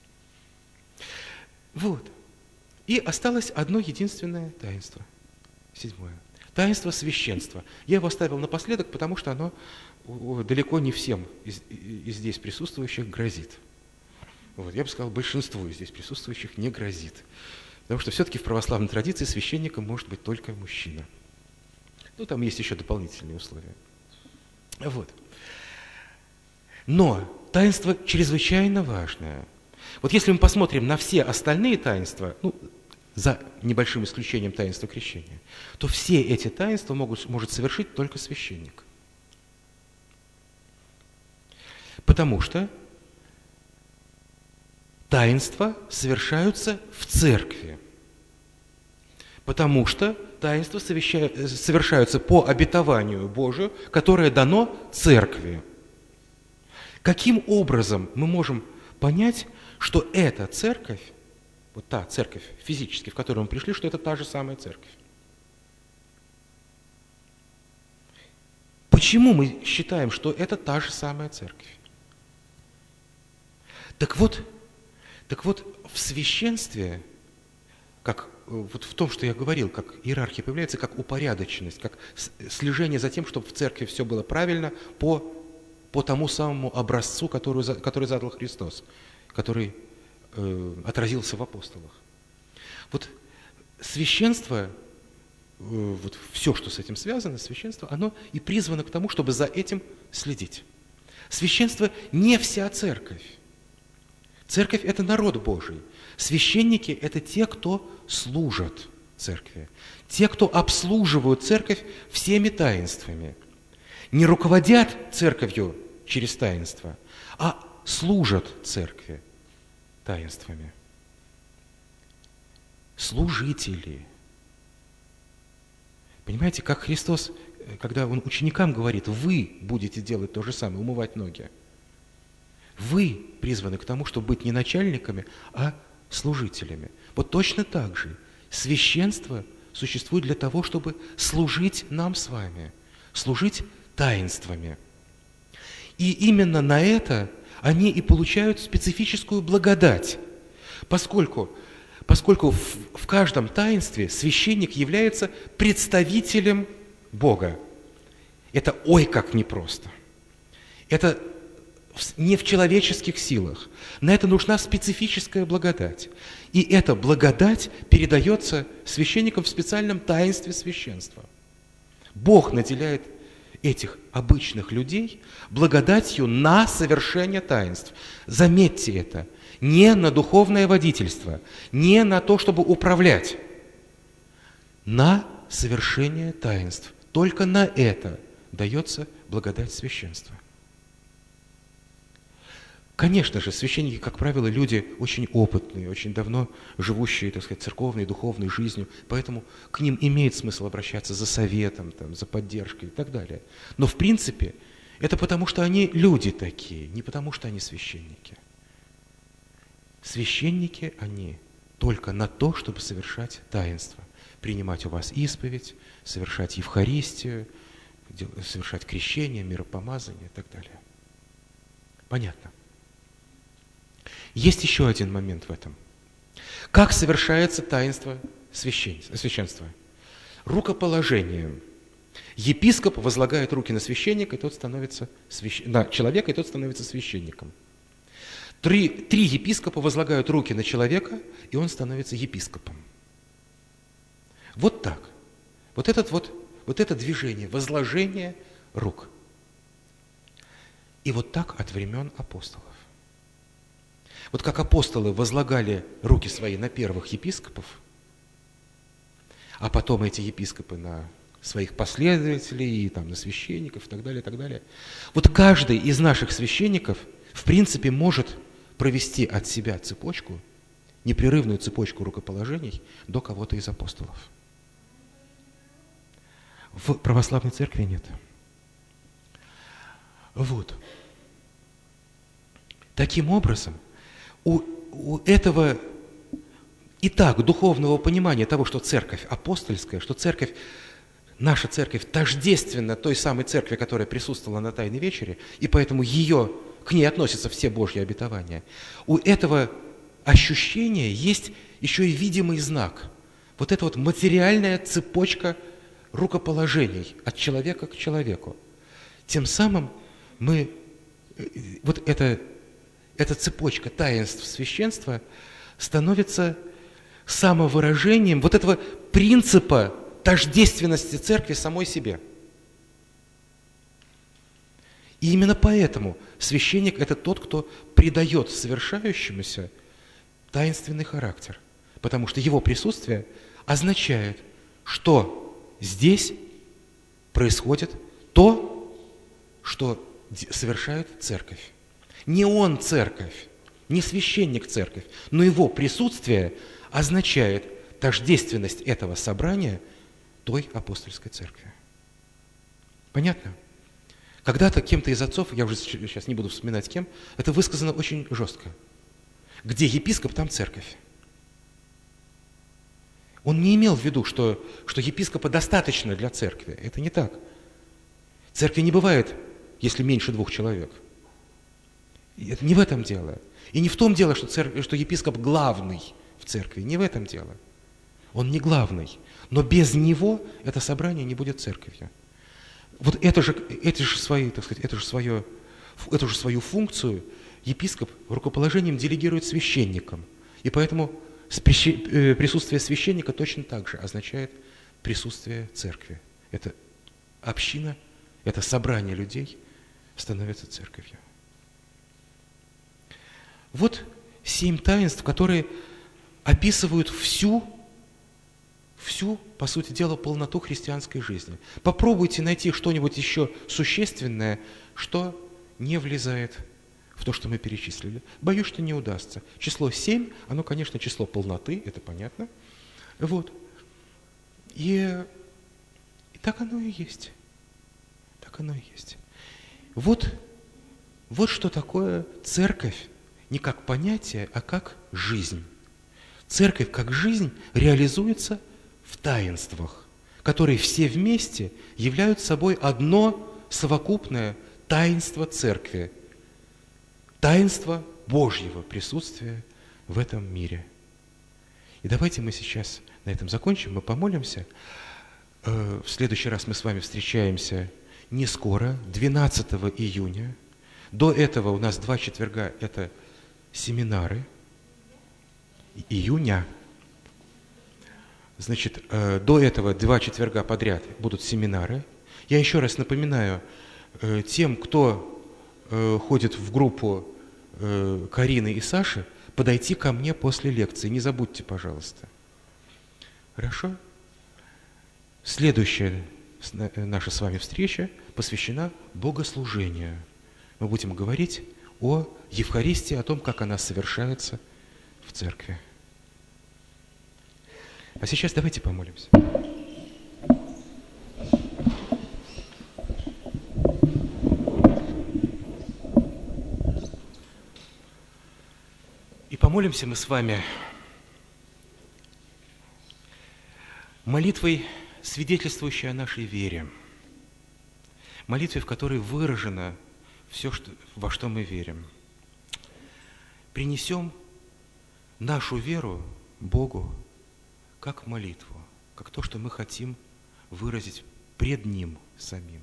Вот. И осталось одно единственное таинство. 7. Таинство священства. Я его оставил напоследок, потому что оно далеко не всем из здесь присутствующих грозит. Вот, я бы сказал, большинству из здесь присутствующих не грозит. Потому что все-таки в православной традиции священником может быть только мужчина. Ну, там есть еще дополнительные условия. Вот. Но таинство чрезвычайно важное. Вот если мы посмотрим на все остальные таинства, за небольшим исключением таинства крещения, то все эти таинства может совершить только священник. Потому что таинства совершаются в церкви, потому что таинства совершаются по обетованию Божию, которое дано церкви. Каким образом мы можем понять, что эта церковь, вот та церковь физически, в которую мы пришли, что это та же самая церковь? Почему мы считаем, что это та же самая церковь? Так вот, в священстве, как вот в том, что я говорил, как иерархия появляется, как упорядоченность, как слежение за тем, чтобы в церкви все было правильно по тому самому образцу, который задал Христос, который отразился в апостолах. Вот священство, вот все, что с этим связано, священство, оно и призвано к тому, чтобы за этим следить. Священство не вся церковь. Церковь – это народ Божий. Священники – это те, кто служат церкви, те, кто обслуживают церковь всеми таинствами. Не руководят церковью через таинства, а служат церкви таинствами. Служители. Понимаете, как Христос, когда Он ученикам говорит, вы будете делать то же самое, умывать ноги. Вы призваны к тому, чтобы быть не начальниками, а служителями. Вот точно так же священство существует для того, чтобы служить нам с вами, служить таинствами. И именно на это они и получают специфическую благодать, поскольку в каждом таинстве священник является представителем Бога. Это ой как непросто. Это не в человеческих силах. На это нужна специфическая благодать. И эта благодать передается священникам в специальном таинстве священства. Бог наделяет этих обычных людей благодатью на совершение таинств. Заметьте это. Не на духовное водительство, не на то, чтобы управлять. На совершение таинств. Только на это дается благодать священства. Конечно же, священники, как правило, люди очень опытные, очень давно живущие, так сказать, церковной, духовной жизнью, поэтому к ним имеет смысл обращаться за советом, за поддержкой и так далее. Но в принципе это потому, что они люди такие, не потому, что они священники. Священники они только на то, чтобы совершать таинства, принимать у вас исповедь, совершать Евхаристию, совершать крещение, миропомазание и так далее. Понятно? Есть еще один момент в этом. Как совершается таинство священства? Рукоположением. Епископ возлагает руки на священника, и тот становится на человека, и тот становится священником. Три епископа возлагают руки на человека, и он становится епископом. Вот так. Вот это движение, возложение рук. И вот так от времен апостолов. Вот как апостолы возлагали руки свои на первых епископов, а потом эти епископы на своих последователей, и на священников и так далее, и так далее. Вот каждый из наших священников, в принципе, может провести от себя цепочку, непрерывную цепочку рукоположений до кого-то из апостолов. В православной церкви нет. Вот. Таким образом, у этого и так духовного понимания того, что церковь апостольская, что церковь, наша церковь тождественна той самой церкви, которая присутствовала на Тайной вечере, и поэтому к ней относятся все Божьи обетования. У этого ощущения есть еще и видимый знак. Вот эта вот материальная цепочка рукоположений от человека к человеку. Тем самым эта цепочка таинств священства становится самовыражением вот этого принципа тождественности церкви самой себе. И именно поэтому священник – это тот, кто придает совершающемуся таинственный характер, потому что его присутствие означает, что здесь происходит то, что совершает церковь. Не он церковь, Не священник церковь, но его присутствие означает тождественность этого собрания той апостольской церкви. Понятно? Когда-то кем-то из отцов, я уже сейчас не буду вспоминать кем, это высказано очень жестко. Где епископ, там церковь. Он не имел в виду, что епископа достаточно для церкви. Это не так. Церкви не бывает, если меньше 2 человек. Это не в этом дело. И не в том дело, что епископ главный в церкви. Не в этом дело. Он не главный. Но без него это собрание не будет церковью. Вот эту же свою функцию епископ рукоположением делегирует священникам. И поэтому присутствие священника точно так же означает присутствие церкви. Это община, это собрание людей становится церковью. Вот 7 таинств, которые описывают всю, по сути дела, полноту христианской жизни. Попробуйте найти что-нибудь еще существенное, что не влезает в то, что мы перечислили. Боюсь, что не удастся. Число 7, оно, конечно, число полноты, это понятно. Вот. И так оно и есть. Так оно и есть. Вот что такое церковь, не как понятие, а как жизнь. Церковь как жизнь реализуется в таинствах, которые все вместе являются собой одно совокупное таинство церкви. Таинство Божьего присутствия в этом мире. И давайте мы сейчас на этом закончим, мы помолимся. В следующий раз мы с вами встречаемся не скоро, 12 июня. До этого у нас 2 четверга, это семинары. Июня. Значит, до этого 2 четверга подряд будут семинары. Я еще раз напоминаю тем, кто ходит в группу Карины и Саши, подойти ко мне после лекции. Не забудьте, пожалуйста. Хорошо? Следующая наша с вами встреча посвящена богослужению. Мы будем говорить о Евхаристии, о том, как она совершается в церкви. А сейчас давайте помолимся. И помолимся мы с вами молитвой, свидетельствующей о нашей вере, молитвой, в которой выражено все, во что мы верим. Принесем нашу веру Богу как молитву, как то, что мы хотим выразить пред Ним самим.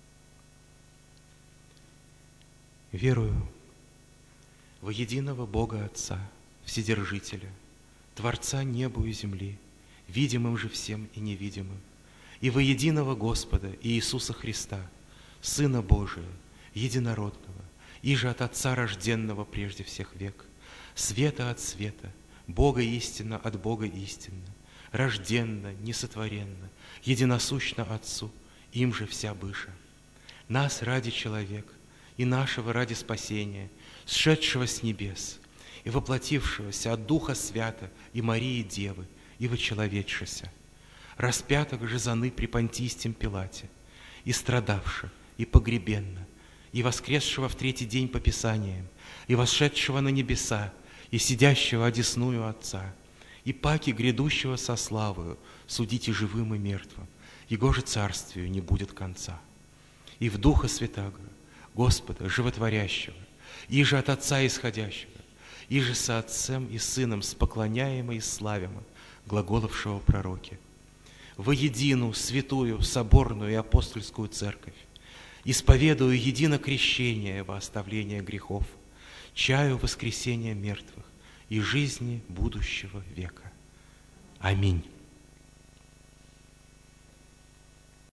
Верую во единого Бога Отца, Вседержителя, Творца неба и земли, видимым же всем и невидимым, и во единого Господа Иисуса Христа, Сына Божия, единородного, иже от Отца рожденного прежде всех век, света от света, Бога истинно от Бога истинно, рожденно, несотворенно, единосущно Отцу, им же вся быша. Нас ради человека и нашего ради спасения, сшедшего с небес и воплотившегося от Духа Свята и Марии Девы, и вочеловечшися, распятого же заны при Понтийском Пилате, и страдавшего, и погребенно, и воскресшего в 3-й день по Писаниям, и восшедшего на небеса, и сидящего одесную Отца, и паки грядущего со славою, судите живым и мертвым, его же царствию не будет конца. И в Духа Святаго, Господа, животворящего, и же от Отца исходящего, и же со Отцем и Сыном споклоняемо и славимо, глаголовшего пророке, во единую, святую, соборную и апостольскую церковь, исповедую едино крещение во оставление грехов, чаю воскресения мертвых и жизни будущего века. Аминь.